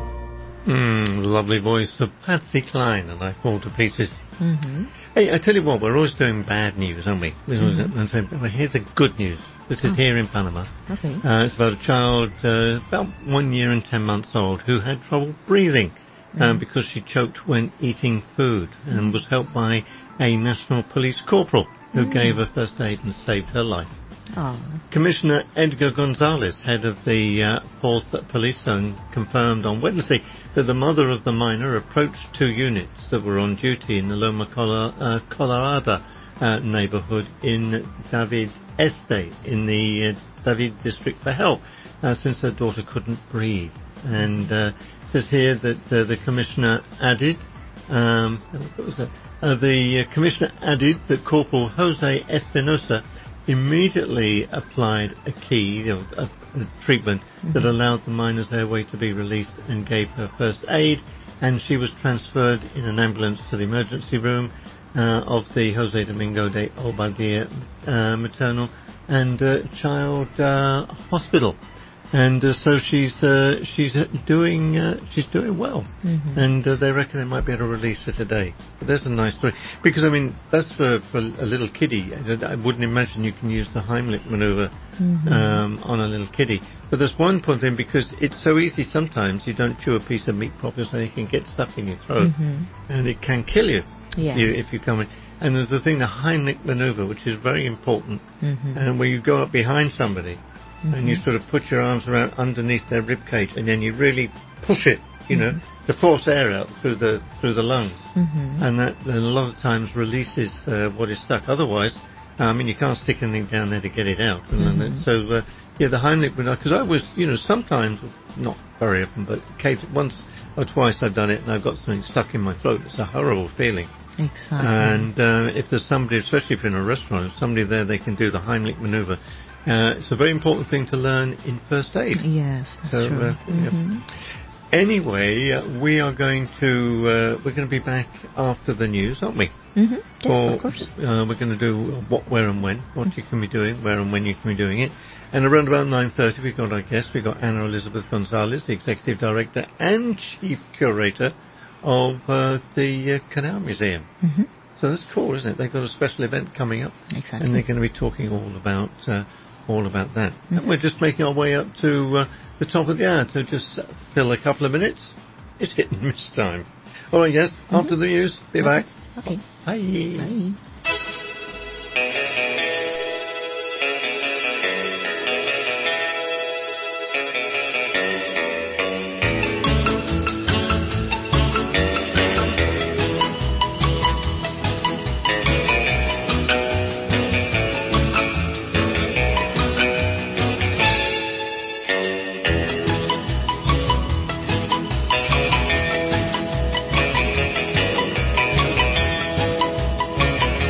Mm, lovely voice of Patsy Cline, and I fall to pieces. Mm-hmm. Hey, I tell you what, we're always doing bad news, aren't we? We always- Mhm. and so- Well, here's the good news. This is Oh. here in Panama. Okay. Uh, it's about a child uh, about one year and ten months old who had trouble breathing um, Mhm. because she choked when eating food and was helped by a national police corporal who Mm. gave her first aid and saved her life. Oh. Commissioner Edgar Gonzalez, head of the uh, fourth Police Zone, confirmed on Wednesday that the mother of the minor approached two units that were on duty in the Loma Colo- uh, Colorada uh, neighborhood in David Este, in the uh, David district, for help, uh, since her daughter couldn't breathe. And uh, it says here that uh, the commissioner added, um, what was that? Uh, the uh, commissioner added that Corporal Jose Espinosa immediately applied a key, you know, a, a treatment that allowed the minor's airway to be released and gave her first aid, and she was transferred in an ambulance to the emergency room uh, of the Jose Domingo de Obadilla uh, Maternal and uh, Child uh, Hospital. And uh, so she's uh, she's uh, doing uh, she's doing well, Mhm. and uh, they reckon they might be able to release her today. But there's a nice story, because I mean that's for, for a little kiddie. I I wouldn't imagine you can use the Heimlich maneuver Mhm. um, on a little kiddie. But there's one point in, because it's so easy sometimes you don't chew a piece of meat properly, so it can get stuck in your throat, Mhm. and it can kill you, Yes. you if you come in. And there's the thing, the Heimlich maneuver, which is very important, Mhm. and where you go up behind somebody and you Mhm. sort of put your arms around underneath their rib cage, and then you really push it, you know, Mhm. to force air out through the through the lungs, Mhm. and that then a lot of times releases uh, what is stuck. Otherwise, I mean, you can't stick anything down there to get it out. And then Mhm. it- so uh, yeah, the Heimlich maneuver, because I was, you know, sometimes, not very often, but occasionally, once or twice I've done it and I've got something stuck in my throat. It's a horrible feeling. Exactly. And uh, if there's somebody, especially if you're in a restaurant, if somebody there, they can do the Heimlich maneuver. Uh, it's a very important thing to learn in first aid. Yes, that's So, true. uh, yeah. Mhm. Anyway, uh, we are going to uh, we're going to be back after the news, aren't we? Mhm. Yes, For, of course. Uh, we're going to do what, where, and when. What you can be doing, where and when you can be doing it. And around about nine thirty, we've got our guest. We've got Anna Elizabeth Gonzalez, the executive director and chief curator of uh, the uh, Canal Museum. Mhm. So that's cool, isn't it? They've got a special event coming up, Exactly. and they're going to be talking all about uh, all about that. Mhm. And we're just making our way up to uh, the top of the hour, so just uh, fill a couple of minutes. It's hit and miss time. All right, yes. After the news, be back. Okay. Bye. Bye. Thank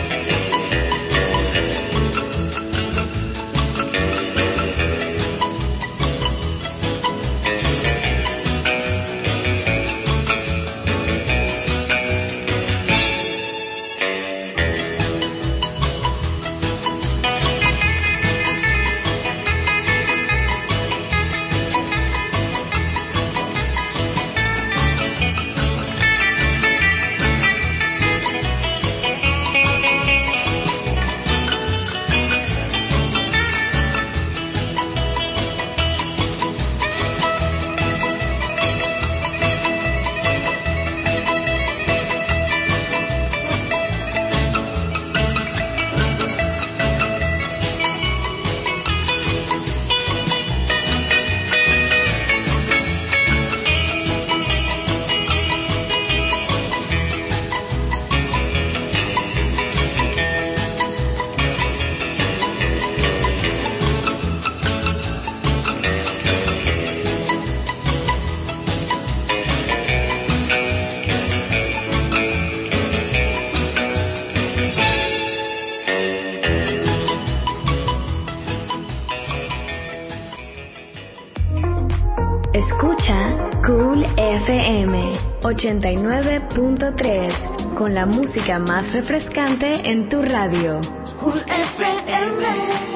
Escucha Cool F M ochenta y nueve punto tres con la música más refrescante en tu radio. Cool F M.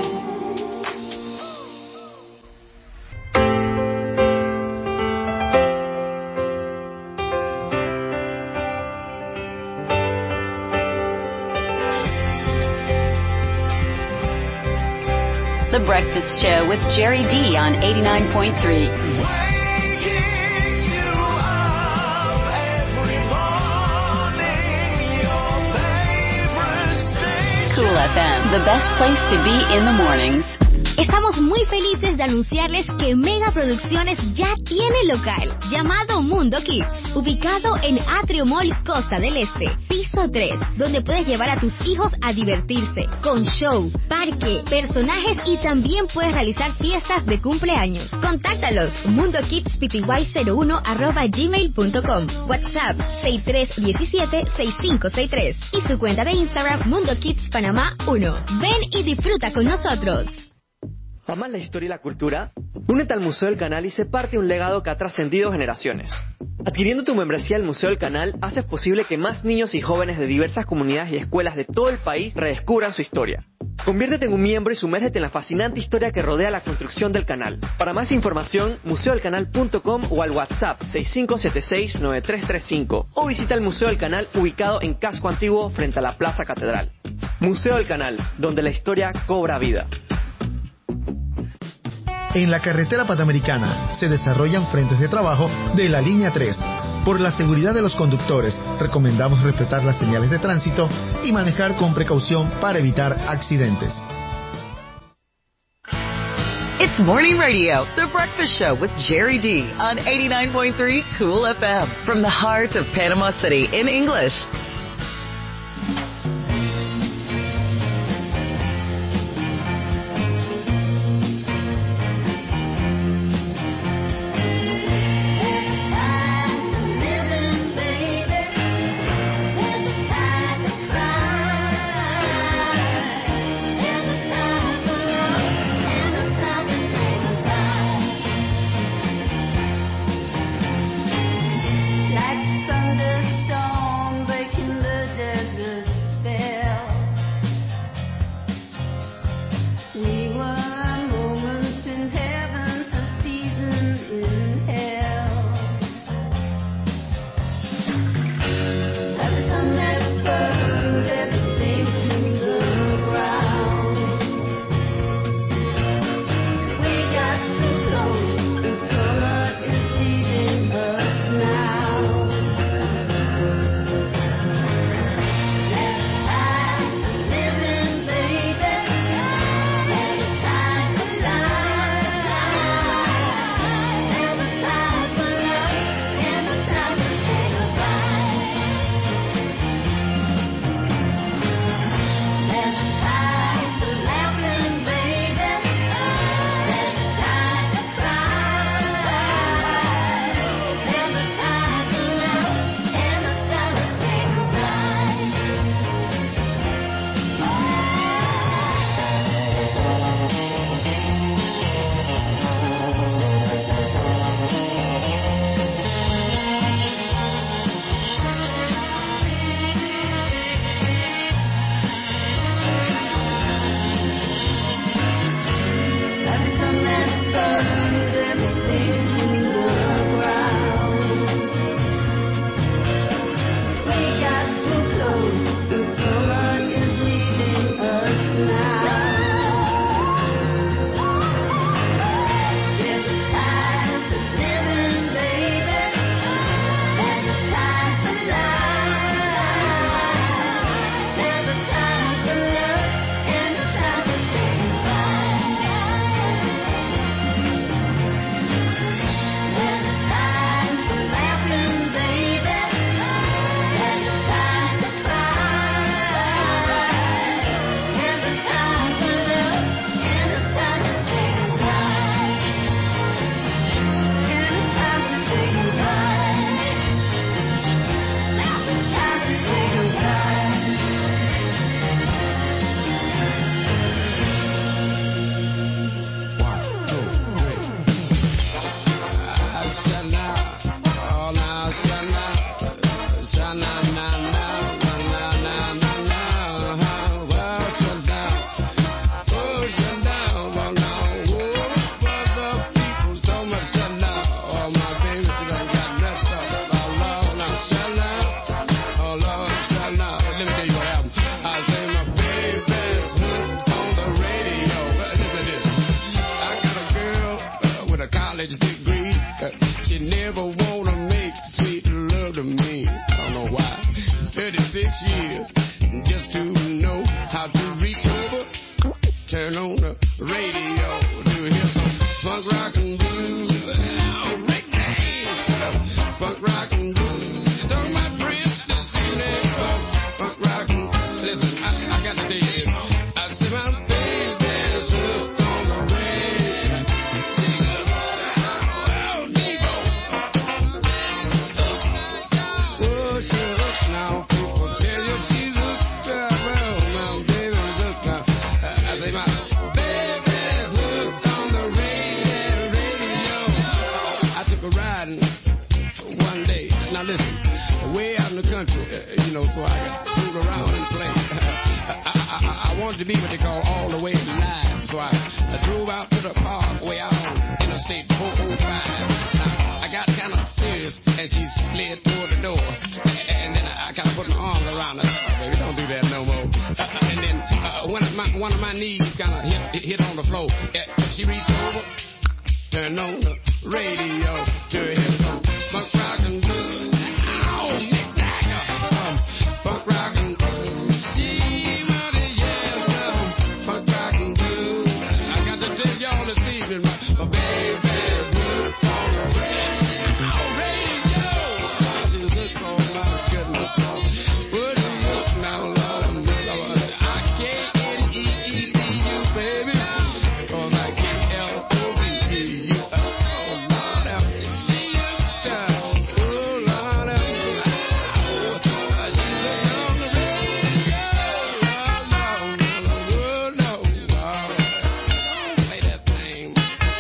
The Breakfast Show with Jerry D on eighty-nine point three. Cool F M, the best place to be in the mornings. Estamos muy felices de anunciarles que Mega Producciones ya tiene local, llamado Mundo Kids, ubicado en Atrio Mall Costa del Este, piso tres, donde puedes llevar a tus hijos a divertirse, con show, parque, personajes y también puedes realizar fiestas de cumpleaños. Contáctalos, mundokidspty cero uno arroba gmail punto com, WhatsApp seis tres uno siete seis cinco seis tres y su cuenta de Instagram Mundo Kids Panamá uno. Ven y disfruta con nosotros. ¿Amas la historia y la cultura? Únete al Museo del Canal y sé parte de un legado que ha trascendido generaciones. Adquiriendo tu membresía al Museo del Canal, haces posible que más niños y jóvenes de diversas comunidades y escuelas de todo el país redescubran su historia. Conviértete en un miembro y sumérgete en la fascinante historia que rodea la construcción del canal. Para más información, museo del canal punto com o al WhatsApp seis cinco siete seis nueve tres tres cinco o visita el Museo del Canal ubicado en Casco Antiguo frente a la Plaza Catedral. Museo del Canal, donde la historia cobra vida. En la carretera panamericana se desarrollan frentes de trabajo de la línea tres. Por la seguridad de los conductores, recomendamos respetar las señales de tránsito y manejar con precaución para evitar accidentes. It's Morning Radio, The Breakfast Show with Jerry D on eighty-nine point three Cool F M from the heart of Panama City in English. Like thunderstorm breaking wanna make sweet love to me. I don't know why. It's thirty-six years just to know how to reach over, turn on the radio to hear some funk rock and blues. Oh, Rick James, funk rock and blues. Talking about Prince this evening, funk rock and listen. I, I got to tell you this. I said my baby's hooked on the radio. Sing it, oh, Devo. Oh, she's hooked now. People tell you she's hooked up. Well, my baby's hooked now. I say my baby's hooked on the radio, radio. I took a ride one day. Now listen, way out in the country, uh, you know, so I could move around and play. I, I, I, I wanted to be what they call all the way live, so I, I drove out to the park way out on Interstate four oh five. Now, I got kind of serious, and she slid toward the door, and then I, I kind of put my arms around her. Oh, baby, don't do that no more. Uh, and then uh, one of my one of my knees kind of hit hit on the floor. Uh, she reached over, turned on the radio to hear some funk rock and blues. Ow, Mick Jagger, um, funk rock and blues. She wanted yes, um, funk rock and blues. I got to tell y'all this evening, my, my baby's hooked on the radio. Radio. She's hooked on my goodness. What are you hooked now, Lord? Lord, I can't E E D you, baby. Cause I can't L O V E you. Oh, Lord, have she hooked up. Oh, Lord, have oh, she's hooked on the radio. Oh, no, no, no, no. Play that thing.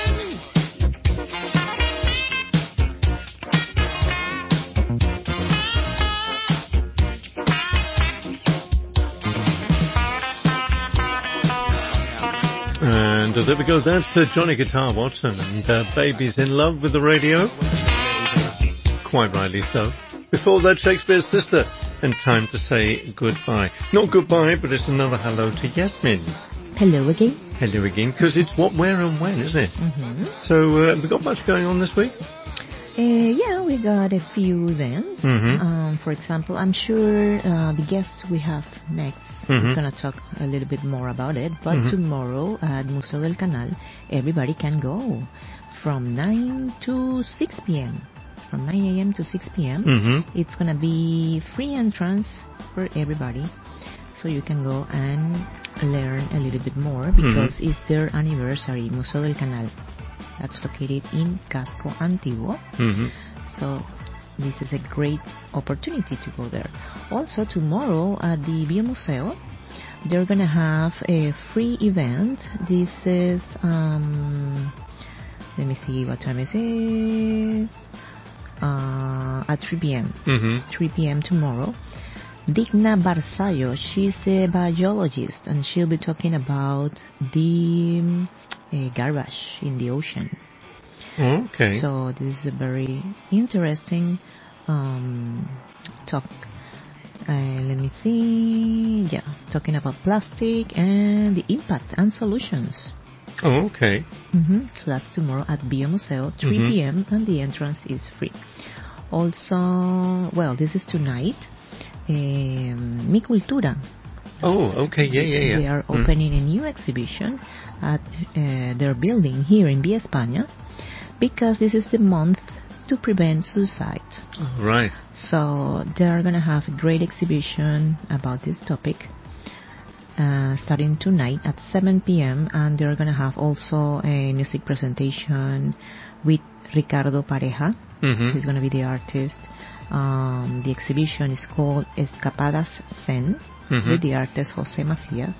And uh, there we go. That's uh, Johnny Guitar Watson and uh, Baby's in Love with the Radio. Quite rightly so. Before that, Shakespeare's Sister. And time to say goodbye. Not goodbye, but it's another hello to Yasmin. Hello again. Hello again, because it's what, where and when, isn't it? Mm-hmm. So, uh, have we got much going on this week? Uh, yeah, we got a few events. Mhm. Um, for example, I'm sure uh, the guest we have next Mhm. is going to talk a little bit more about it. But Mhm. tomorrow at Museo del Canal, everybody can go from nine to six p.m. From nine a.m. to six p.m. Mhm. It's going to be free entrance for everybody. So you can go and learn a little bit more because it's their anniversary, Museo del Canal. That's located in Casco Antiguo. Mhm. So this is a great opportunity to go there. Also tomorrow at the Biomuseo, they're going to have a free event. This is, um, let me see, what time is it? Uh, at three p.m. Mhm. three p.m. tomorrow. Digna Barzallo, she's a biologist, and she'll be talking about the um, uh, garbage in the ocean. Okay. So this is a very interesting um, talk. Uh, let me see. Yeah, talking about plastic and the impact and solutions. Oh, okay. Mm-hmm. So that's tomorrow at Biomuseo, three Mhm. p.m. and the entrance is free. Also, well, this is tonight. Um, Mi Cultura. Oh, okay. Yeah, yeah, yeah. They are Mm. opening a new exhibition at uh, their building here in Via España because this is the month to prevent suicide. Oh, right. So they are going to have a great exhibition about this topic uh, starting tonight at seven p.m. and they're going to have also a music presentation with Ricardo Pareja. Mhm. He's going to be the artist. Um, the exhibition is called Escapadas Zen Mhm. with the artist Jose Macias.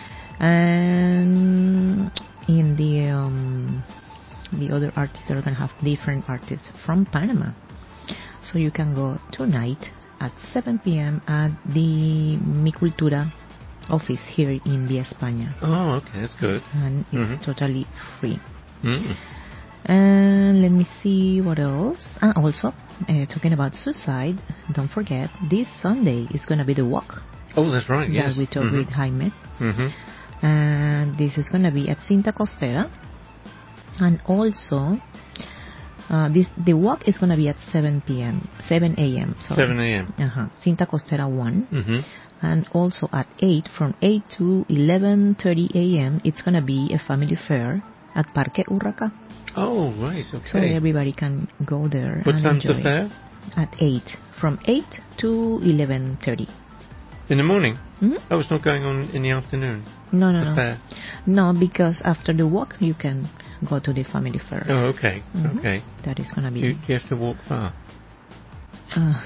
And in the um, the other artists are going to have different artists from Panama. So you can go tonight at seven p.m. at the Mi Cultura office here in Via España. Oh, okay. That's good. And it's Mhm. totally free. Mm. And let me see what else. Ah, also, uh, talking about suicide, don't forget, this Sunday is going to be the walk. Oh, that's right. Yes. That we talked Mhm. with Jaime. Mhm. And this is going to be at Cinta Costera. And also, Uh, this the walk is going to be at seven p.m. seven a.m. Sorry. seven a.m. Uh-huh. Cinta Costera one. Mm-hmm. And also at eight, from eight to eleven thirty a.m., it's going to be a family fair at Parque Urraca. Oh, right, okay. So everybody can go there What and time's enjoy. the fair? At eight, from eight to eleven thirty. In the morning? Mm-hmm. Oh, it's not going on in the afternoon? No, no, the no. Fair. No, because after the walk, you can go to the family fair. Oh, okay, Mhm. okay. That is going to be... Do you, do you have to walk far? Uh,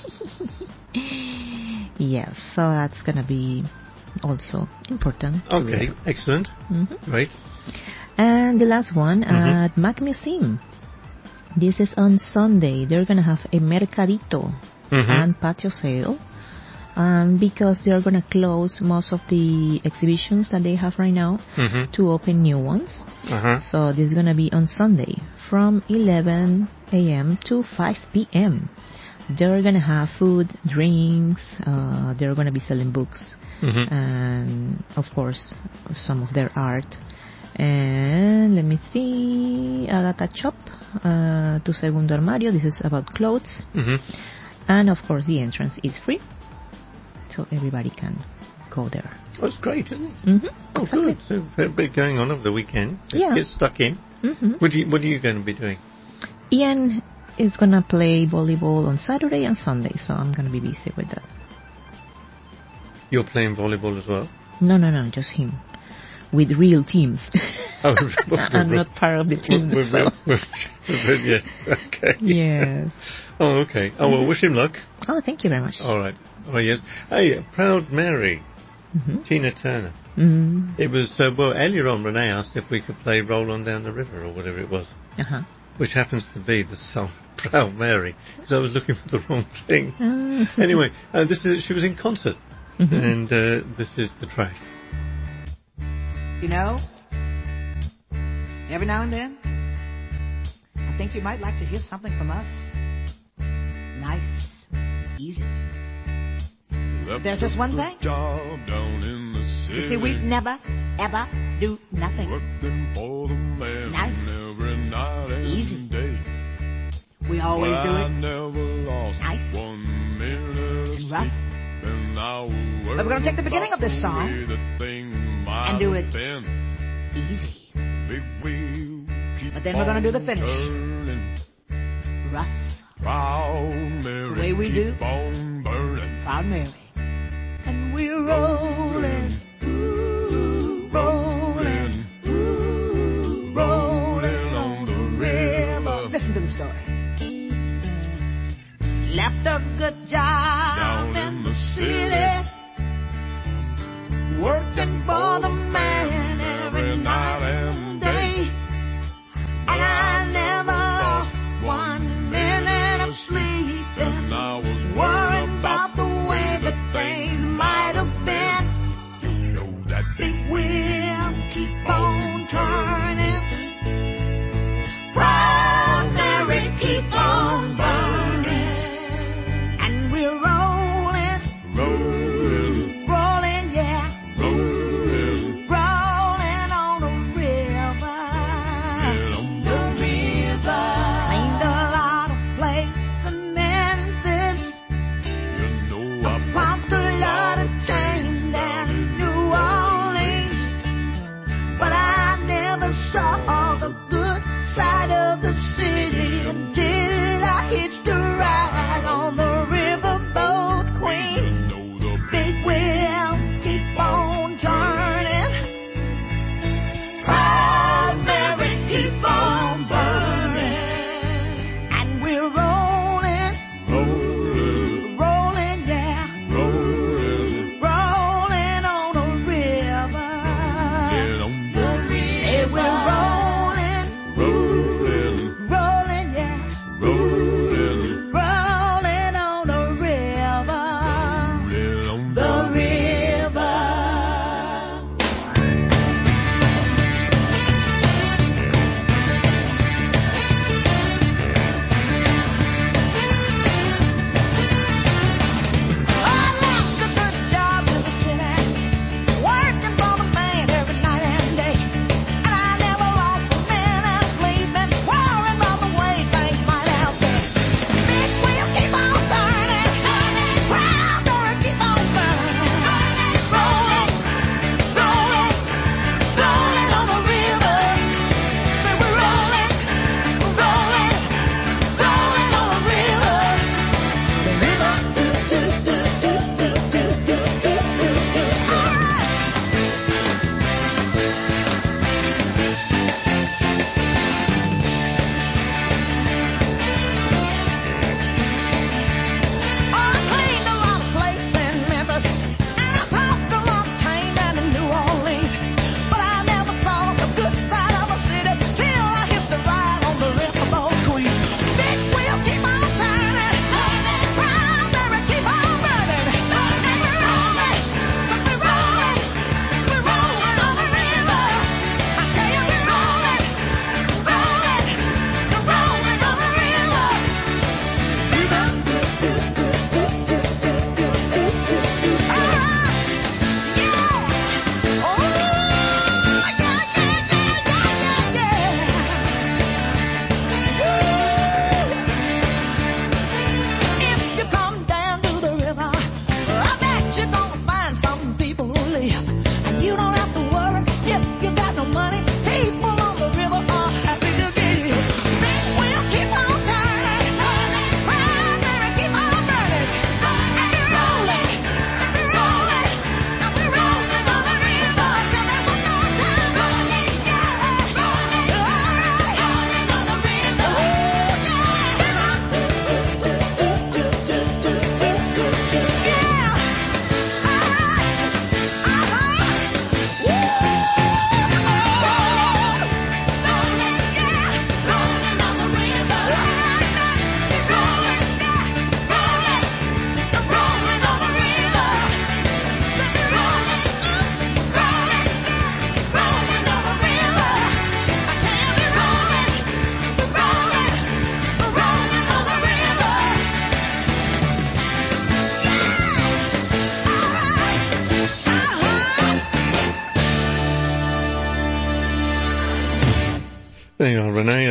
yes, so that's going to be also important. to Okay, do. excellent. Mhm. Great. And the last one Mhm. at Mac Museum. This is on Sunday. They're going to have a mercadito Mhm. and patio sale. Um, because they're going to close most of the exhibitions that they have right now Mhm. to open new ones. Uh-huh. So this is going to be on Sunday from eleven a.m. to five p.m. They're going to have food, drinks, uh, they're going to be selling books, Mhm. and of course some of their art. And let me see, Agatha Shop, uh, Tu Segundo Armario, this is about clothes. Mhm. And of course the entrance is free, so everybody can go there. That's great, isn't it? Mm-hmm. Oh, good. So a bit going on over the weekend. Yeah. Get stuck in. Mm-hmm. What, do you, what are you going to be doing? Ian is going to play volleyball on Saturday and Sunday, so I'm going to be busy with that. You're playing volleyball as well? No, no, no, just him. With real teams. Oh, I'm not part of the team. With, so. with, with, with, yes, okay. Yes. Oh, okay. Oh, well, wish him luck. Oh, thank you very much. All right. Oh, yes. Hey, Proud Mary, Mm-hmm. Tina Turner. Mm-hmm. It was, uh, well, earlier on, Renee asked if we could play Roll On Down the River or whatever it was, Uh-huh. which happens to be the song Proud Mary, because I was looking for the wrong thing. Ah. Anyway, uh, this is she was in concert, Mhm. and uh, this is the track. You know, every now and then, I think you might like to hear something from us. Nice, easy. There's just one thing. Job down in the city. You see, we never, ever do nothing. Working for the man Nice. every night and Easy. day. We always well, do I it never lost Nice. one minute of and rough. sleep, and I was But we're gonna take the beginning of this song way the thing might and do have it been. easy. Big wheel keep But then we're gonna do the on finish. turning. Rough. Proud Mary, The way we keep do. on burning. Proud Mary. And we're rolling, ooh, rolling, ooh, rolling on the river. Listen to the story. Left a good job Down in the city, working for the man every night and day. And I never lost one minute of sleep. and I was Worried about the way that things might have been. You know that Big wheel keep on turning. Proud Mary keep on burning. And we're rolling, road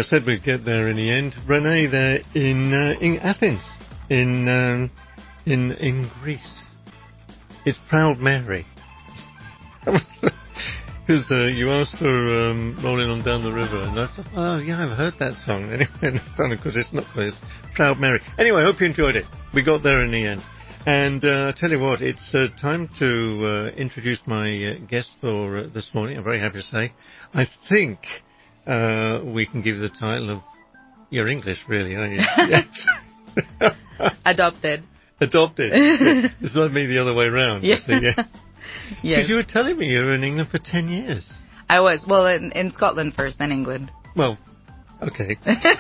said we'd get there in the end. Renee, there in uh, in Athens, in um, in in Greece. It's Proud Mary. Because uh, you asked for um, Rolling On Down the River, and I thought, oh yeah, I've heard that song. Anyway, and of course it's not, it's Proud Mary. Anyway, I hope you enjoyed it. We got there in the end. And uh, I tell you what, it's uh, time to uh, introduce my uh, guest for uh, this morning. I'm very happy to say. I think uh, we can give you the title of, you're English really, aren't you? Yes. Adopted. Adopted. Yeah. It's not me the other way round. Yeah. So, yeah. Because Yes. you were telling me you were in England for ten years. I was. Well, in, in Scotland first, then England. Well, okay.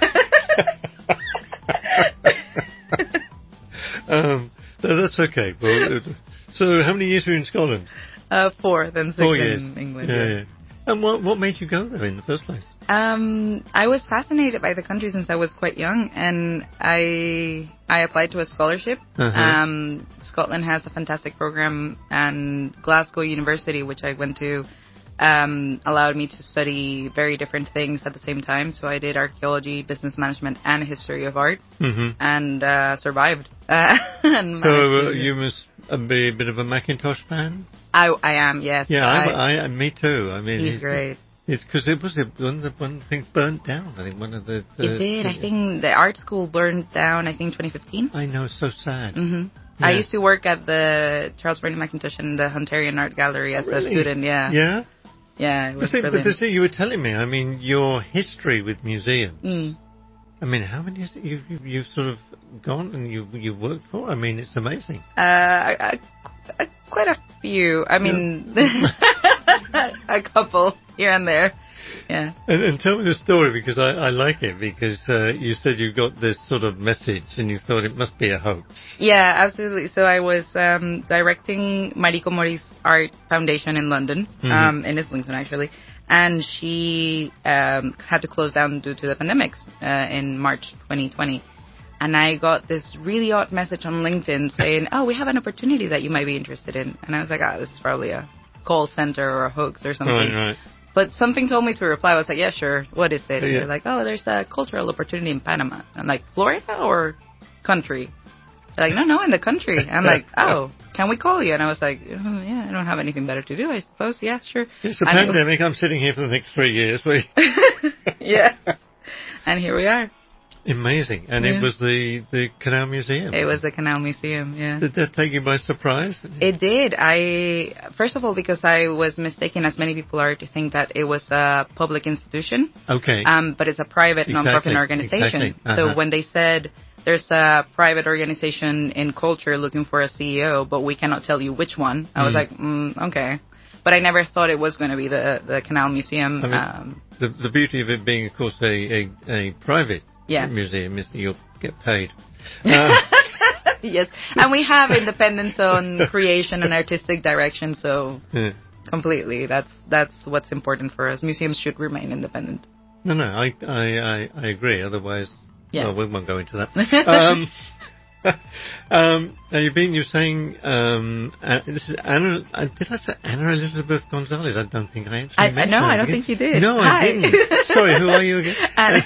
um, no, that's okay. Well, uh, so how many years were you in Scotland? Uh, four, then six Four in years. England. Yeah, yeah. And what what made you go there in the first place? Um, I was fascinated by the country since I was quite young, and I I applied to a scholarship. Uh-huh. Um, Scotland has a fantastic program, and Glasgow University, which I went to, um, allowed me to study very different things at the same time. So I did archaeology, business management, and history of art, Mm-hmm. and uh, survived. Uh, and So uh, managed to- you must uh, be a bit of a Macintosh fan? I I am, yes. Yeah, I, I, I, me too. I mean, He's it's, great. It's because it was a, one of the one thing burnt down. I think one of the. the It did. I think the art school burned down, I think, twenty fifteen. I know, it's so sad. hmm Yeah. I used to work at the Charles Burney Mackintosh and the Hunterian Art Gallery as Really? a student, yeah. Yeah? Yeah, it was But see, but brilliant. see, you were telling me, I mean, your history with museums. Mm. I mean, how many is it you, you, you've sort of gone and you you worked for? I mean, it's amazing. Uh, I, I, quite a few. I mean, a couple here and there. Yeah. And, and tell me the story, because I, I like it, because uh, you said you got this sort of message and you thought it must be a hoax. Yeah, absolutely. So I was um, directing Mariko Mori's Art Foundation in London, Mhm. um, in Islington actually, and she um, had to close down due to the pandemics uh, in March twenty twenty. And I got this really odd message on LinkedIn saying, oh, we have an opportunity that you might be interested in. And I was like, ah, this is probably a call center or a hoax or something. Right, right. But something told me to reply. I was like, yeah, sure. What is it? And Yeah. they're like, oh, there's a cultural opportunity in Panama. I'm like, Florida or country? They're like, no, no, in the country. I'm like, oh, can we call you? And I was like, oh, yeah, I don't have anything better to do, I suppose. Yeah, sure. It's a And it- pandemic. I'm sitting here for the next three years. Wait. yeah. And here we are. Amazing. And Yeah. it was the, the Canal Museum. It was the Canal Museum, yeah. Did that take you by surprise? It did. I first of all because I was mistaken, as many people are, to think that it was a public institution. Okay. Um, but it's a private Exactly, non-profit organization. exactly. Uh-huh. So when they said there's a private organization in culture looking for a C E O, but we cannot tell you which one, I was Mm. like, mm, okay. But I never thought it was going to be the the Canal Museum. I mean, um, the, the beauty of it being, of course, a, a, a private Yeah. museum is that you'll get paid. Uh, yes, and we have independence on creation and artistic direction, so yeah. completely. That's that's what's important for us. Museums should remain independent. No, no, I, I, I, I agree. Otherwise, Yeah. well, we won't go into that. um, um, now you've been, you're saying, um, uh, this is Anna, uh, did I say Anna Elizabeth Gonzalez? I don't think I actually I- meant no, that. I don't think you did. No, Hi. I didn't. Sorry, who are you again? Anna.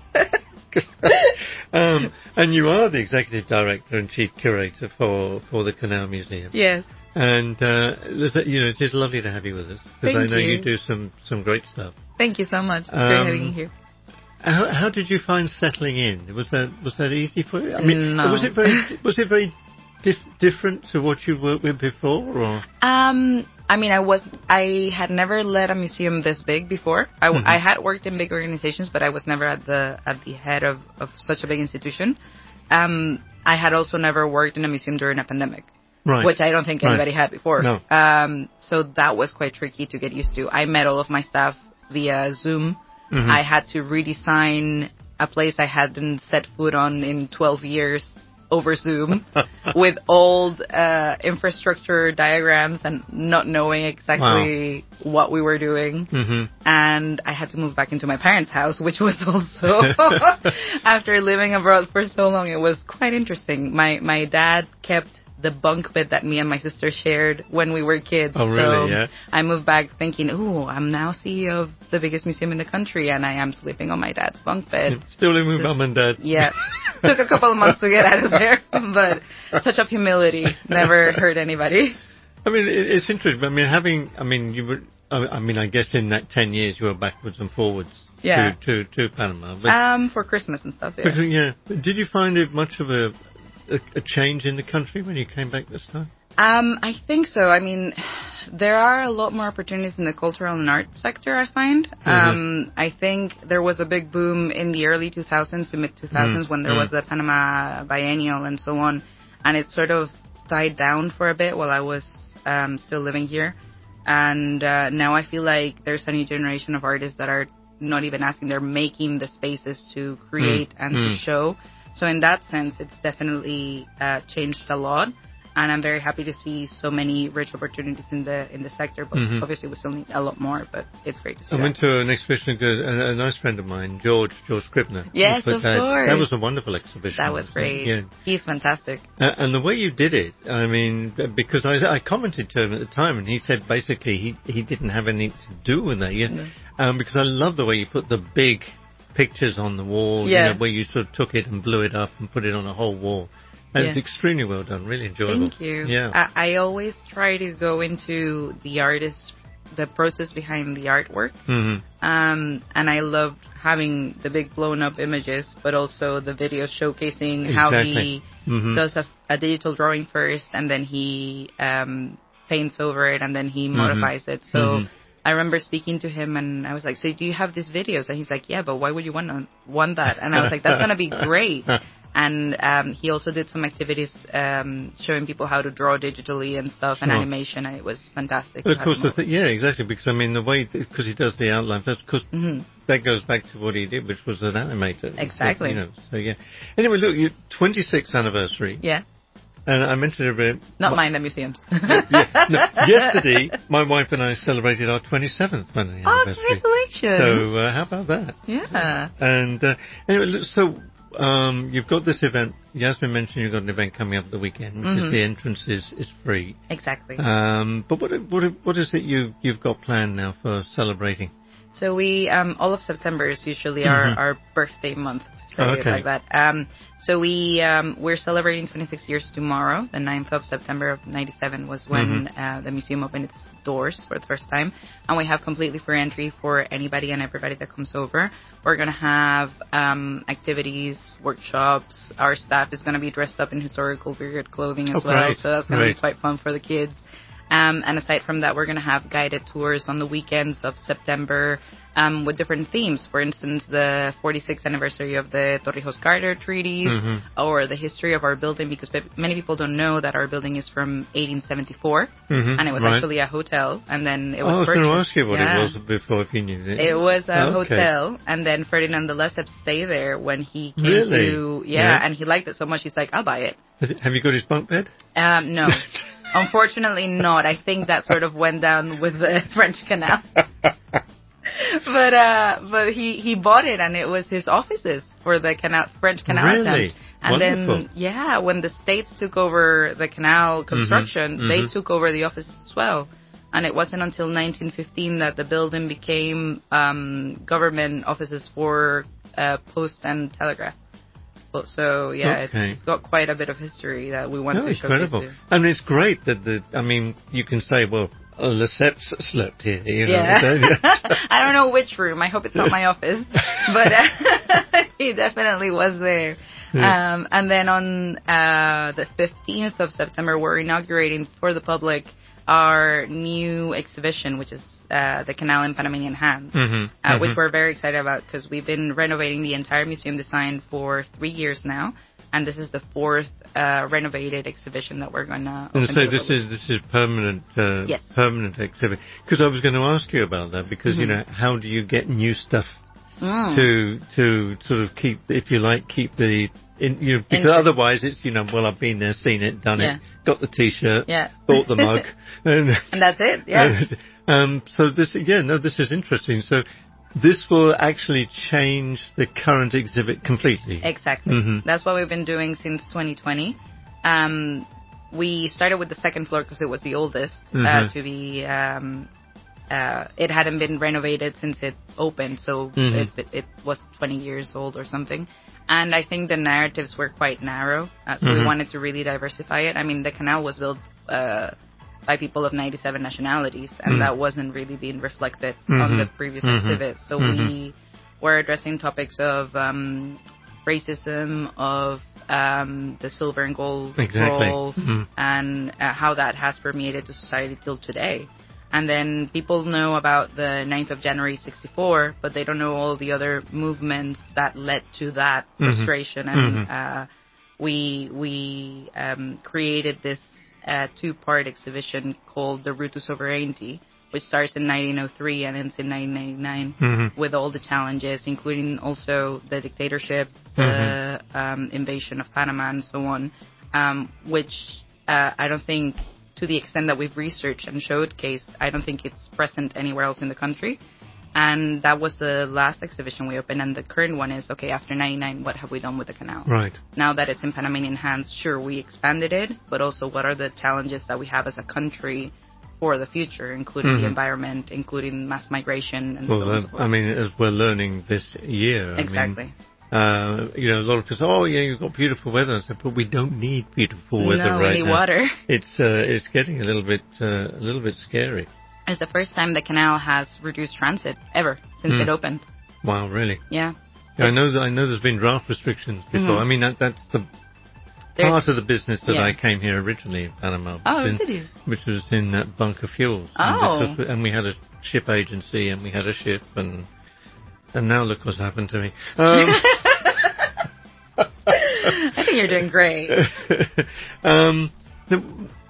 um, and you are the executive director and chief curator for, for the Canal Museum. Yes. And, uh, there's a- you know, it is lovely to have you with us, because I Thank know you. you. do some, some great stuff. Thank you so much for Um, having me here. How, how did you find settling in? Was that was that easy for you? I mean, No. was it very was it very dif- different to what you worked with before? Or Um, I mean, I was I had never led a museum this big before. I, Mhm. I had worked in big organizations, but I was never at the at the head of, of such a big institution. Um, I had also never worked in a museum during a pandemic, Right. which I don't think Right. anybody had before. No. Um, so that was quite tricky to get used to. I met all of my staff via Zoom. Mhm. I had to redesign a place I hadn't set foot on in twelve years over Zoom with old uh, infrastructure diagrams and not knowing exactly what we were doing. hmm And I had to move back into my parents' house, which was also, after living abroad for so long, it was quite interesting. My my dad kept the bunk bed that me and my sister shared when we were kids. Oh, really? So Yeah. I moved back thinking, ooh, I'm now C E O of the biggest museum in the country, and I am sleeping on my dad's bunk bed. Still living with mum and dad. Yeah. Took a couple of months to get out of there, but touch of humility never hurt anybody. I mean, it, it's interesting. I mean, having, I mean, you were, I I mean, I guess in that ten years you were backwards and forwards Yeah. to, to, to Panama. But, Um, for Christmas and stuff, yeah. but, yeah. But did you find it much of a, a, a change in the country when you came back this time? Um, I think so. I mean, there are a lot more opportunities in the cultural and art sector, I find. Mm-hmm. Um, I think there was a big boom in the early two thousands to mid two thousands Mm, when there mm. was the Panama Biennial and so on, and it sort of died down for a bit while I was um, still living here. And uh, now I feel like there's a new generation of artists that are not even asking, they're making the spaces to create Mm, and mm. to show. So in that sense, it's definitely uh, changed a lot. And I'm very happy to see so many rich opportunities in the in the sector. But Mhm. obviously, we still need a lot more. But it's great to see. I that. went to an exhibition, a, a nice friend of mine, George, George Scribner. Yes, put of that, course. That was a wonderful exhibition. That was great. Yeah. He's fantastic. Uh, and the way you did it, I mean, b- because I, I commented to him at the time, and he said basically he, he didn't have anything to do with that. Yeah? No. Um, because I love the way you put the big pictures on the wall, Yeah. you know, where you sort of took it and blew it up and put it on a whole wall. And Yeah. it's extremely well done, really enjoyable. Thank you. Yeah. I, I always try to go into the artist, the process behind the artwork. Mhm. Um, and I loved having the big blown up images, but also the videos showcasing how Exactly. he Mhm. does a, a digital drawing first, and then he um, paints over it, and then he Mhm. modifies it. So Mhm. I remember speaking to him, and I was like, "So do you have these videos?" And he's like, "Yeah, but why would you want want that?" And I was like, "That's gonna be great." And um, he also did some activities um, showing people how to draw digitally and stuff, and Sure. animation, and it was fantastic. But to of have course, him the over. th- yeah, exactly. Because I mean, the way because he does the outline, that's because Mhm. that goes back to what he did, which was an animator. Exactly. You know, so yeah. Anyway, look, your twenty-sixth anniversary, Yeah, and I mentioned it a bit. not my- mine, the museums. No, yesterday, my wife and I celebrated our twenty-seventh wedding Oh, anniversary. congratulations! So uh, how about that? Yeah. And uh, anyway, look, so um, you've got this event. Yasmin mentioned you've got an event coming up at the weekend, which Mhm. is the entrance is, is free. Exactly. Um, but what what what is it you you've got planned now for celebrating? So we, um, all of September is usually our, Mhm. our birthday month, to say Oh, it okay. like that. Um, so we, um, we're celebrating twenty-six years tomorrow. The ninth of September of ninety-seven was when Mhm. uh, the museum opened its doors for the first time. And we have completely free entry for anybody and everybody that comes over. We're going to have um, activities, workshops. Our staff is going to be dressed up in historical period clothing as Oh, well. great. So that's going to be Great. quite fun for the kids. Um, and aside from that, we're going to have guided tours on the weekends of September um, with different themes. For instance, the forty-sixth anniversary of the Torrijos-Carter treaties, Mhm. or the history of our building, because pe- many people don't know that our building is from eighteen seventy-four, Mhm, and it was right. actually a hotel, and then it was Oh, I was going to purchased. ask you what Yeah. it was before if you knew it. It was a Okay. hotel, and then Ferdinand de Lesseps stayed there when he came Really? to, yeah, Yeah. and he liked it so much, he's like, I'll buy it. Has it- Have you got his bunk bed? Um, no. Unfortunately not. I think that sort of went down with the French Canal. but uh, but he, he bought it, and it was his offices for the canal, French Canal Really? attempt. And Wonderful. then, yeah, when the States took over the canal construction, Mhm, they mhm. took over the offices as well. And it wasn't until nineteen fifteen that the building became um, government offices for uh, post and telegraph. But So, yeah, it's, Okay. it's got quite a bit of history that we want Oh, to showcase. incredible. to- I mean, it's great that the, I mean, you can say, well, uh, Lesseps slept here, you know. Yeah. so, yeah. I don't know which room. I hope it's not my office. But uh, he definitely was there. Yeah. Um, and then on uh, the fifteenth of September, we're inaugurating for the public our new exhibition, which is uh, the Canal in Panamanian Hands, Mhm, uh, which mhm. we're very excited about because we've been renovating the entire museum design for three years now. And this is the fourth uh, renovated exhibition that we're going to And so this is this is permanent, uh, Yes. permanent exhibit. Because I was going to ask you about that. Because you Mhm. know, how do you get new stuff Mm. to to sort of keep, if you like, keep the in, you know, because Interest. otherwise it's you know, well, I've been there, seen it, done Yeah. it, got the T-shirt, Yeah. bought the mug, and, And that's it, yeah. um, so this, yeah, no, this is interesting. So this will actually change the current exhibit completely. Exactly. Mhm. That's what we've been doing since twenty twenty. Um, we started with the second floor because it was the oldest uh, Mhm. to be. Um, uh, it hadn't been renovated since it opened, so Mhm. it, it, it was twenty years old or something. And I think the narratives were quite narrow, uh, so we Mhm. wanted to really diversify it. I mean, the canal was built uh, by people of ninety-seven nationalities, and Mm. that wasn't really being reflected on Mhm. the previous Mhm. exhibits. So Mhm. we were addressing topics of um, racism, of um, the silver and gold Exactly. role, Mhm. and uh, how that has permeated to society till today. And then people know about the ninth of January sixty-four, but they don't know all the other movements that led to that Mhm. frustration. And Mhm. uh, we we um, created this uh, two-part exhibition called The Route to Sovereignty, which starts in nineteen oh three and ends in nineteen ninety-nine, Mhm. with all the challenges, including also the dictatorship, the um, invasion of Panama, and so on, um, which uh, I don't think, to the extent that we've researched and showcased, I don't think it's present anywhere else in the country. And that was the last exhibition we opened, and the current one is, okay, after ninety-nine, what have we done with the canal? Right. Now that it's in Panamanian hands, sure, we expanded it, but also what are the challenges that we have as a country for the future, including Mhm. the environment, including mass migration, and Well, so on and that, so forth. I mean, as we're learning this year, I Exactly. mean, uh, you know, a lot of people say, "Oh, yeah, you've got beautiful weather." I said, "But we don't need beautiful weather No, we right need now. water." It's uh, it's getting a little bit uh, a little bit scary." It's the first time the canal has reduced transit ever since Mm. it opened. Wow, really? Yeah. Yeah, I know that. I know there's been draft restrictions before. Mhm. I mean, that, that's the There's- part of the business that yeah. I came here originally in Panama, which, Oh, in, did you? which was in uh, bunker fuels. Oh. And, it was- and we had a ship agency, and we had a ship, and and now look what's happened to me. Um, I think you're doing great. um, the,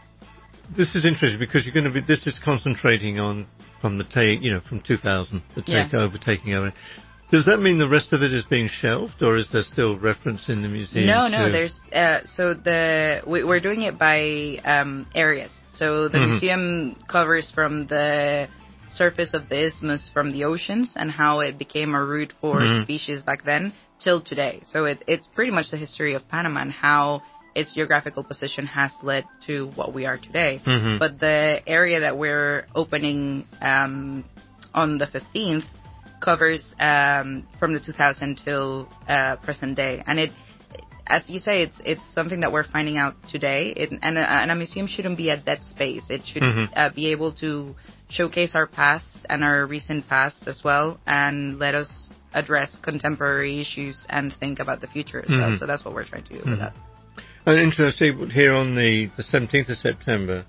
this is interesting because you're going to be. This is concentrating on from the take, you know, from two thousand, the Yeah. takeover, taking over. Does that mean the rest of it is being shelved, or is there still reference in the museum? No, no. to- There's uh, so the we, we're doing it by um, areas. So the Mhm. museum covers from the surface of the isthmus, from the oceans, and how it became a route for Mhm. species back then till today. So it, it's pretty much the history of Panama and how its geographical position has led to what we are today. Mhm. But the area that we're opening um, on the fifteenth covers um, from the two thousand till uh, present day, and it, as you say, it's it's something that we're finding out today. It, and, a, and a museum shouldn't be a dead space. It should Mhm. uh, be able to showcase our past and our recent past as well, and let us address contemporary issues and think about the future as well. Mhm. So that's what we're trying to do Mhm. with that. And interesting, here on the, the seventeenth of September,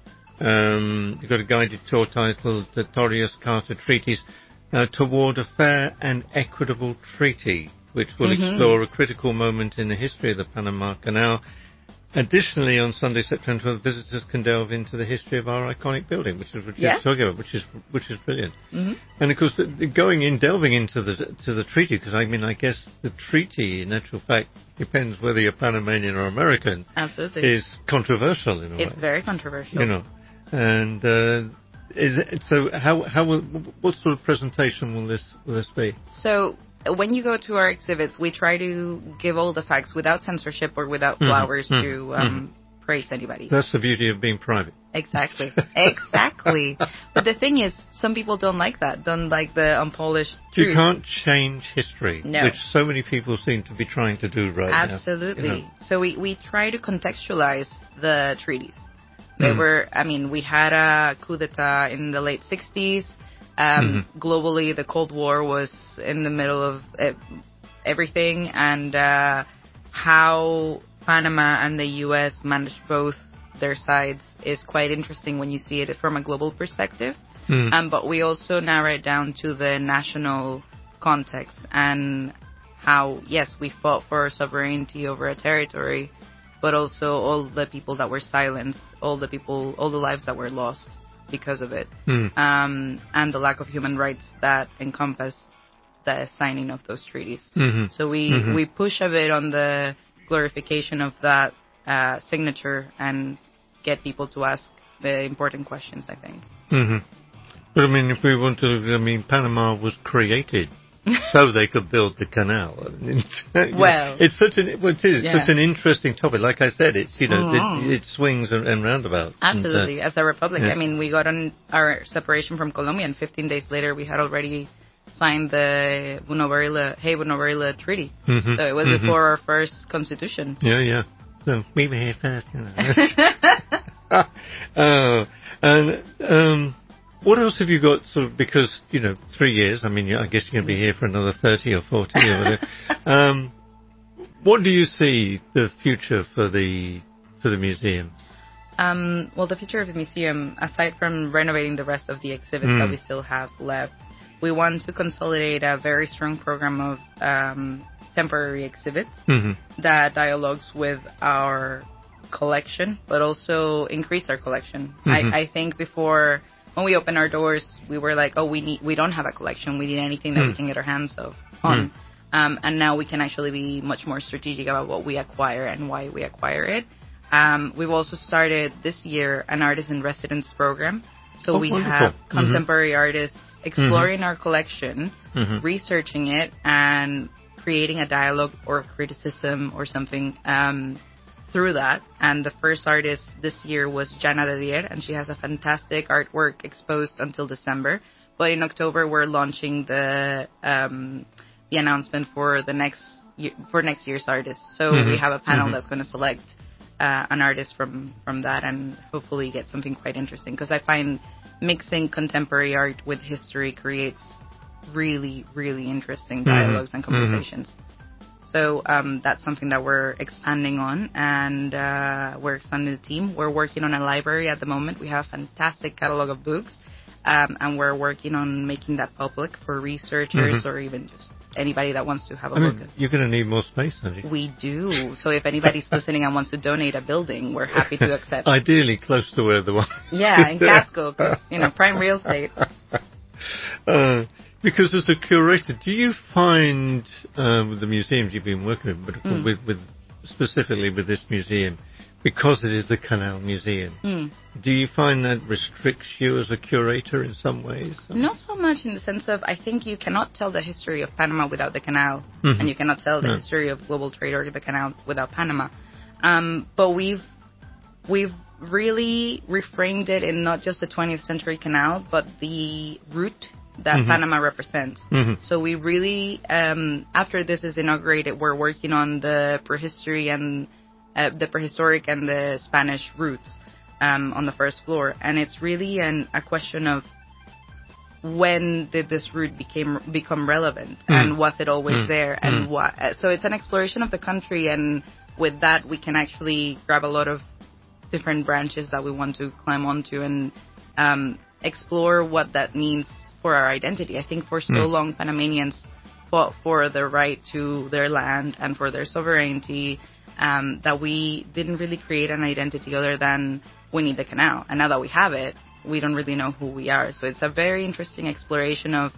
um, you've got a guided tour titled The Torrijos Carter Treaties uh, Toward a Fair and Equitable Treaty, which will Mhm. explore a critical moment in the history of the Panama Canal. Additionally, on Sunday, September twelfth, visitors can delve into the history of our iconic building, which is what you're Yeah. talking about, which is which is brilliant. Mhm. And of course, the, the going in, delving into the to the treaty, because I mean, I guess the treaty, in actual fact, depends whether you're Panamanian or American, Absolutely. is controversial in a way. It's very controversial. You know, and uh, is it, so? How how will, what sort of presentation will this will this be? So when you go to our exhibits, we try to give all the facts without censorship or without Mhm, flowers mhm, to um, praise anybody. That's the beauty of being private. Exactly. Exactly. But the thing is, some people don't like that, don't like the unpolished truth. You can't change history, No. which so many people seem to be trying to do right Absolutely. now. you know. So we, we try to contextualize the treaties. They Mhm. were, I mean, we had a coup d'etat in the late sixties. Um, Globally, the Cold War was in the middle of uh, everything, and uh, how Panama and the U S managed both their sides is quite interesting when you see it from a global perspective. Mm. Um, but we also narrow it down to the national context and how, yes, we fought for sovereignty over a territory, but also all the people that were silenced, all the people, all the lives that were lost because of it, Mm. um, and the lack of human rights that encompassed the signing of those treaties. Mhm. So we, Mhm. we push a bit on the glorification of that uh, signature and get people to ask the important questions, I think. hmm But I mean, if we want to, I mean, Panama was created so they could build the canal. It's, you know, Well, it's such an well, it is yeah. such an interesting topic. Like I said, it's you know Mhm. it, it swings and, and roundabouts. Absolutely. And, uh, As a republic, yeah. I mean, we got on our separation from Colombia, and fifteen days later, we had already signed the Bunovarila, Hey Bunovarila Treaty. Mhm, So it was mhm. before our first constitution. Yeah, yeah. So we were here first. You know. uh, and um, what else have you got? Sort of because you know three years. I mean, you- I guess you're going to be here for another thirty or forty or whatever. Um, what do you see the future for the for the museum? Um, well, the future of the museum, aside from renovating the rest of the exhibits Mm. that we still have left, we want to consolidate a very strong program of um, temporary exhibits Mhm. that dialogues with our collection, but also increase our collection. Mhm. I, I think before, when we opened our doors, we were like, oh, we need, we don't have a collection. We need anything that we Mm. can get our hands of on. Um, and now we can actually be much more strategic about what we acquire and why we acquire it. Um, we've also started this year an artist in residence program. So Oh, we wonderful. have Mhm. contemporary artists exploring our collection, Mhm. researching it, and creating a dialogue or criticism or something um, through that. And the first artist this year was Jana Dedier, and she has a fantastic artwork exposed until December. But in October, we're launching the um, the announcement for the next year, for next year's artist. So Mhm. we have a panel Mhm. that's going to select uh, an artist from from that, and hopefully get something quite interesting. Because I find mixing contemporary art with history creates really, really interesting dialogues Mhm. and conversations. So um, that's something that we're expanding on, and uh, we're expanding the team. We're working on a library at the moment. We have a fantastic catalog of books, um, and we're working on making that public for researchers Mhm. or even just anybody that wants to have a I look mean, at. you're going to need more space, aren't you? We do. So if anybody's listening and wants to donate a building, we're happy to accept. Ideally, close to where the one. Yeah, in Casco, 'cause, you know, prime real estate. Uh, because as a curator, do you find uh, with the museums you've been working with, but Mm. with, with specifically with this museum, because it is the Canal Museum, Mm. do you find that restricts you as a curator in some ways? Not so much in the sense of, I think you cannot tell the history of Panama without the canal, Mhm. and you cannot tell the No. history of global trade or the canal without Panama. Um, but we've we've really reframed it in not just the twentieth century canal, but the route that Mhm. Panama represents. Mhm. So we really, um, after this is inaugurated, we're working on the prehistory and uh, the prehistoric and the Spanish roots um, on the first floor, and it's really an, a question of when did this route became become relevant, Mm. and was it always Mm. there, and Mm. what? uh, So it's an exploration of the country, and with that we can actually grab a lot of different branches that we want to climb onto and um, explore what that means for our identity. I think for so Mm. long Panamanians fought for the right to their land and for their sovereignty, um, that we didn't really create an identity other than we need the canal. And now that we have it, we don't really know who we are. So it's a very interesting exploration of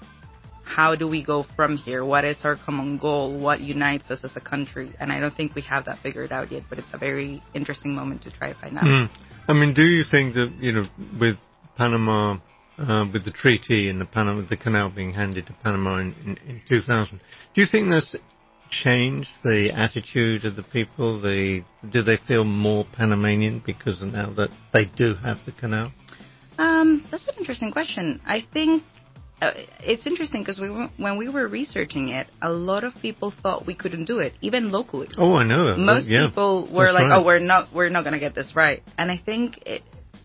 how do we go from here? What is our common goal? What unites us as a country? And I don't think we have that figured out yet, but it's a very interesting moment to try to find out. Mm. I mean, do you think that, you know, with Panama, uh, with the treaty and the Panama, the canal being handed to Panama in, in, in two thousand, do you think that's changed the attitude of the people? The, do they feel more Panamanian because now that they do have the canal? Um, that's an interesting question. I think uh, it's interesting because we were, when we were researching it, a lot of people thought we couldn't do it, even locally. Oh, I know. Most yeah. people were That's like, right. "Oh, we're not, we're not going to get this right." And I think it,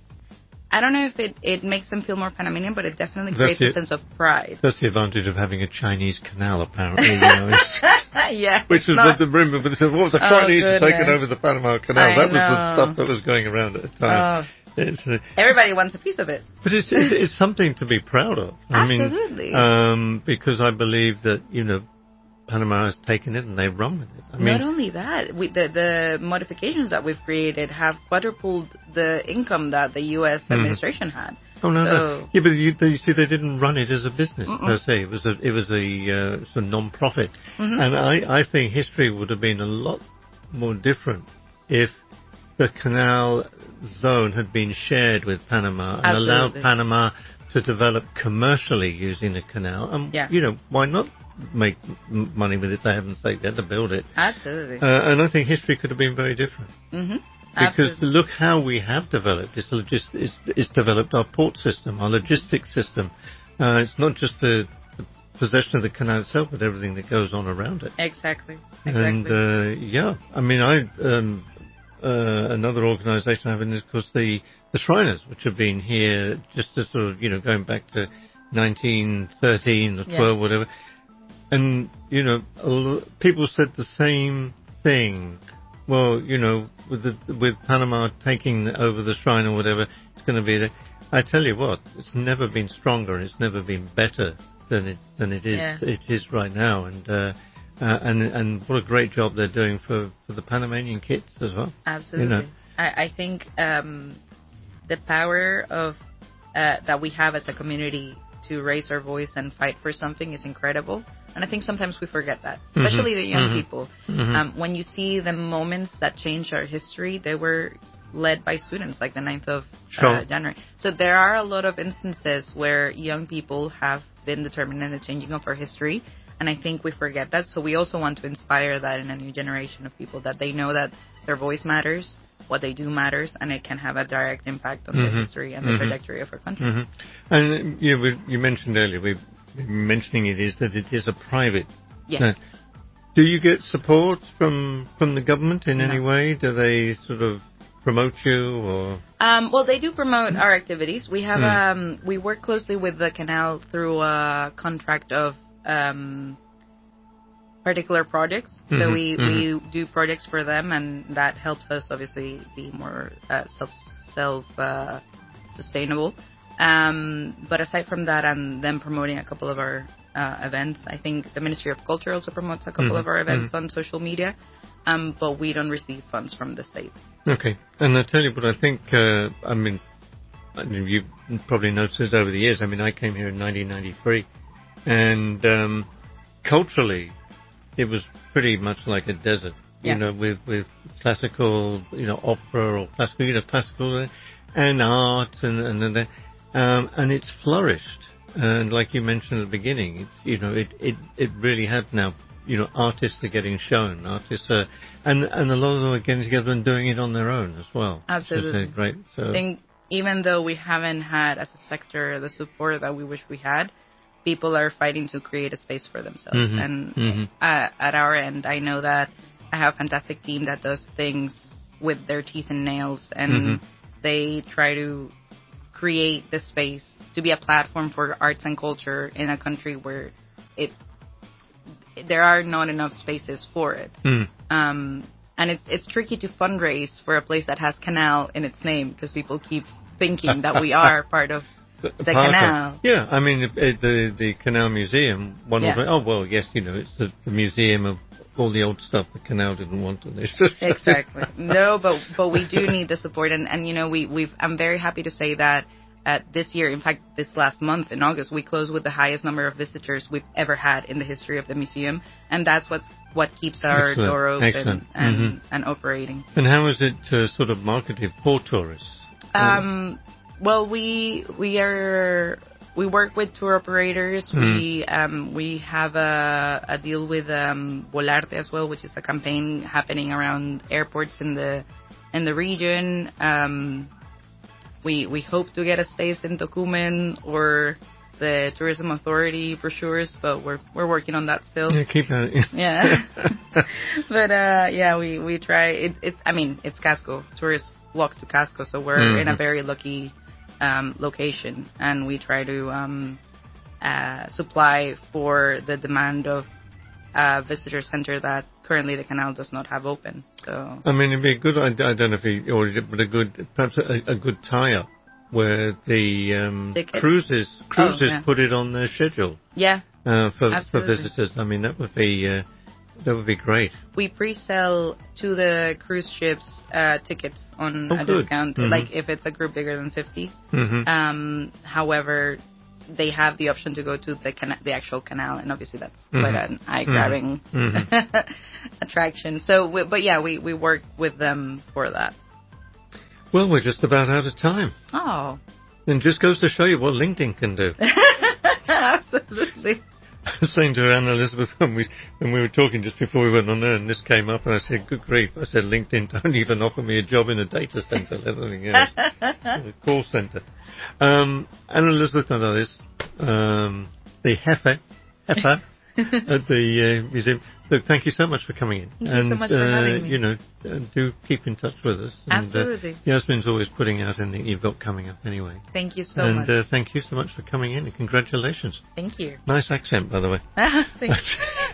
I don't know if it, it makes them feel more Panamanian, but it definitely That's creates a it. sense of pride. That's the advantage of having a Chinese canal, apparently. You know, it's, Yeah, which it's was not- what the rumor, but they said, well, the Oh, Chinese have taken goodness. over the Panama Canal. I that was the know. stuff that was going around at the time. Oh. It's, uh, Everybody wants a piece of it. But it's, it's it's something to be proud of. I Absolutely. mean, um, because I believe that, you know, Panama has taken it and they've run with it. I mean, Not only that, we, the the modifications that we've created have quadrupled the income that the U S Mhm. administration had. oh no, so, no, yeah, but you, you see, they didn't run it as a business Mm-mm. per se. It was a it was a, uh, it's a non-profit, Mhm. and I I think history would have been a lot more different if the canal zone had been shared with Panama and allowed Absolutely. Panama to develop commercially using the canal. And, Yeah. you know, why not make m- money with it? They haven't said they had to build it. Absolutely. Uh, and I think history could have been very different. hmm Because look how we have developed. It's, logis- it's, it's developed our port system, our logistics system. Uh, it's not just the, the possession of the canal itself, but everything that goes on around it. Exactly. And Exactly. uh, yeah, I mean, I um, uh, another organisation I have in is, of course, the the Shriners, which have been here just to sort of, you know, going back to nineteen thirteen or Yeah. twelve, whatever. And you know, a lo- people said the same thing. Well, you know, with the, with Panama taking over the Shrine or whatever, it's going to be. The, I tell you what, it's never been stronger. It's never been better than it than it is. Yeah. It is right now, and. Uh, Uh, and and what a great job they're doing for, for the Panamanian kids as well. Absolutely. You know. I, I think um, the power of uh, that we have as a community to raise our voice and fight for something is incredible. And I think sometimes we forget that, especially Mhm. the young Mhm. people. Mhm. Um, when you see the moments that changed our history, they were led by students, like the ninth of Sure. uh, January. So there are a lot of instances where young people have been determined in the changing of our history. And I think we forget that. So we also want to inspire that in a new generation of people, that they know that their voice matters, what they do matters, and it can have a direct impact on Mhm. the history and the Mhm. trajectory of our country. Mhm. And you know, we, you mentioned earlier, we mentioning it is that it is a private. Yes. Uh, do you get support from from the government in any No. way? Do they sort of promote you or? Um, well, they do promote our activities. We have Mm. um, we work closely with the canal through a contract of um, particular projects. So Mhm, we, mhm. we do projects for them, and that helps us obviously be more uh, self self uh, sustainable. Um, but aside from that, and them promoting a couple of our uh, events, I think the Ministry of Culture also promotes a couple Mhm, of our events mhm. on social media. Um, but we don't receive funds from the state. Okay, and I tell you what, I think, uh, I mean, I mean, you probably noticed over the years, I mean, I came here in nineteen ninety-three, and um, culturally, it was pretty much like a desert, you Yeah. know, with, with classical, you know, opera or classical, you know, classical, uh, and art, and, and, and, um, and it's flourished. And like you mentioned at the beginning, it's, you know, it, it, it really had now, you know, artists are getting shown, artists are, and, and a lot of them are getting together and doing it on their own as well. Absolutely. So it's great. So. I think even though we haven't had as a sector the support that we wish we had, people are fighting to create a space for themselves. Mhm, And mhm. uh, at our end, I know that I have a fantastic team that does things with their teeth and nails, and Mhm. they try to create the space to be a platform for arts and culture in a country where it there are not enough spaces for it. Mm. Um, and it, it's tricky to fundraise for a place that has canal in its name, because people keep thinking that we are part of the Part of- canal. Yeah, I mean, it, it, the the Canal Museum, one Yeah. will say, oh, well, yes, you know, it's the, the museum of all the old stuff the canal didn't want. And it's just Exactly. No, but but we do need the support, and and you know we we've I'm very happy to say that uh, this year, in fact, this last month in August, we closed with the highest number of visitors we've ever had in the history of the museum, and that's what's what keeps our Excellent. door open Excellent. and Mhm. and operating. And how is it uh, sort of marketed for tourists? Um, well, we we are we work with tour operators. Mm. We um we have a a deal with um Volarte as well, which is a campaign happening around airports in the in the region. Um, we we hope to get a space in Tocumen or the tourism authority brochures, but we're we're working on that still. Yeah, keep at it. Yeah. But uh, yeah, we we try. It, it I mean, it's Casco. Tourists walk to Casco, so we're Mhm. in a very lucky um, location, and we try to um, uh, supply for the demand of a visitor center that currently the canal does not have open. So I mean, it'd be a good, I, I don't know if you already did, but a good, perhaps a, a good tie-up where the um, Ticket. cruises cruises Oh, yeah. put it on their schedule yeah, uh, for for Absolutely. visitors. I mean, that would be uh, that would be great. we pre-sell to the cruise ships uh, tickets on Oh, a good. discount, Mhm. like if it's a group bigger than fifty. Mhm. Um, however, they have the option to go to the cana- the actual canal, and obviously that's Mhm. quite an eye-grabbing Mhm. attraction. So, we, but yeah, we, we work with them for that. Well, we're just about out of time. Oh, Then just goes to show you what LinkedIn can do. Absolutely. I was saying to Anna Elizabeth when we when we were talking just before we went on there, and this came up, and I said, "Good grief!" I said, "LinkedIn don't even offer me a job in a data center, let alone you know, a call center." Um, Anna Elizabeth and others, um, the Heifer, Heifer at the uh, museum. Look, thank you so much for coming in. Thank and, you so much for uh, having me. You know, uh, do keep in touch with us. And, Absolutely. Uh, Yasmin's always putting out anything you've got coming up anyway. Thank you so and, much. And uh, thank you so much for coming in, and congratulations. Thank you. Nice accent, by the way. Thanks.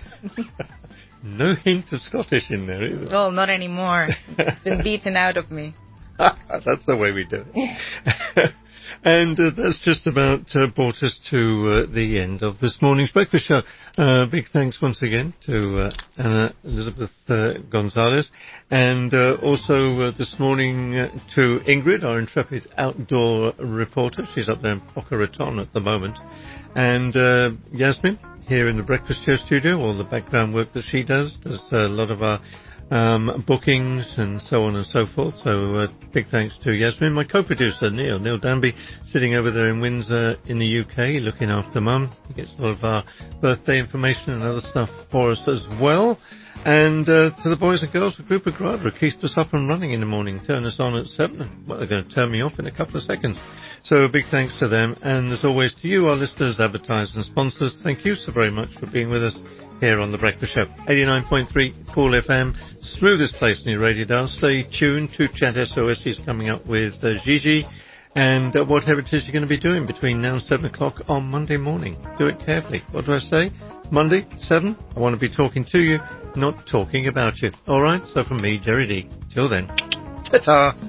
No hint of Scottish in there either. Well, not anymore. It's been beaten out of me. That's the way we do it. And uh, that's just about uh, brought us to uh, the end of this morning's breakfast show. Uh, big thanks once again to uh, Anna Elizabeth uh, Gonzalez, and uh, also uh, this morning uh, to Ingrid, our intrepid outdoor reporter. She's up there in Boca Raton at the moment. And uh, Yasmin, here in the Breakfast Show studio, all the background work that she does, does a lot of our um, bookings and so on and so forth. So uh, big thanks to Yasmin. My co-producer, Neil, Neil Danby, sitting over there in Windsor in the U K, looking after Mum. He gets a lot of our birthday information and other stuff for us as well. And uh, to the boys and girls, the group of Gradra keeps us up and running in the morning, turn us on at seven. Well, they're going to turn me off in a couple of seconds. So a big thanks to them. And as always to you, our listeners, advertisers and sponsors, thank you so very much for being with us here on The Breakfast Show. eighty-nine point three Cool F M, smoothest place in your radio dial. Stay tuned to Chat S O S. He's coming up with uh, Gigi and uh, whatever it is you're going to be doing between now and seven o'clock on Monday morning. Do it carefully. What do I say? Monday, seven? I want to be talking to you, not talking about you. All right? So from me, Jerry D. Till then, ta-ta!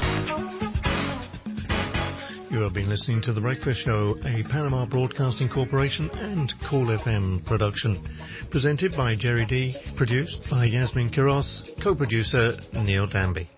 You have been listening to The Breakfast Show, a Panama Broadcasting Corporation and Cool F M production. Presented by Jerry D. Produced by Yasmin Quiros. Co-producer Neil Danby.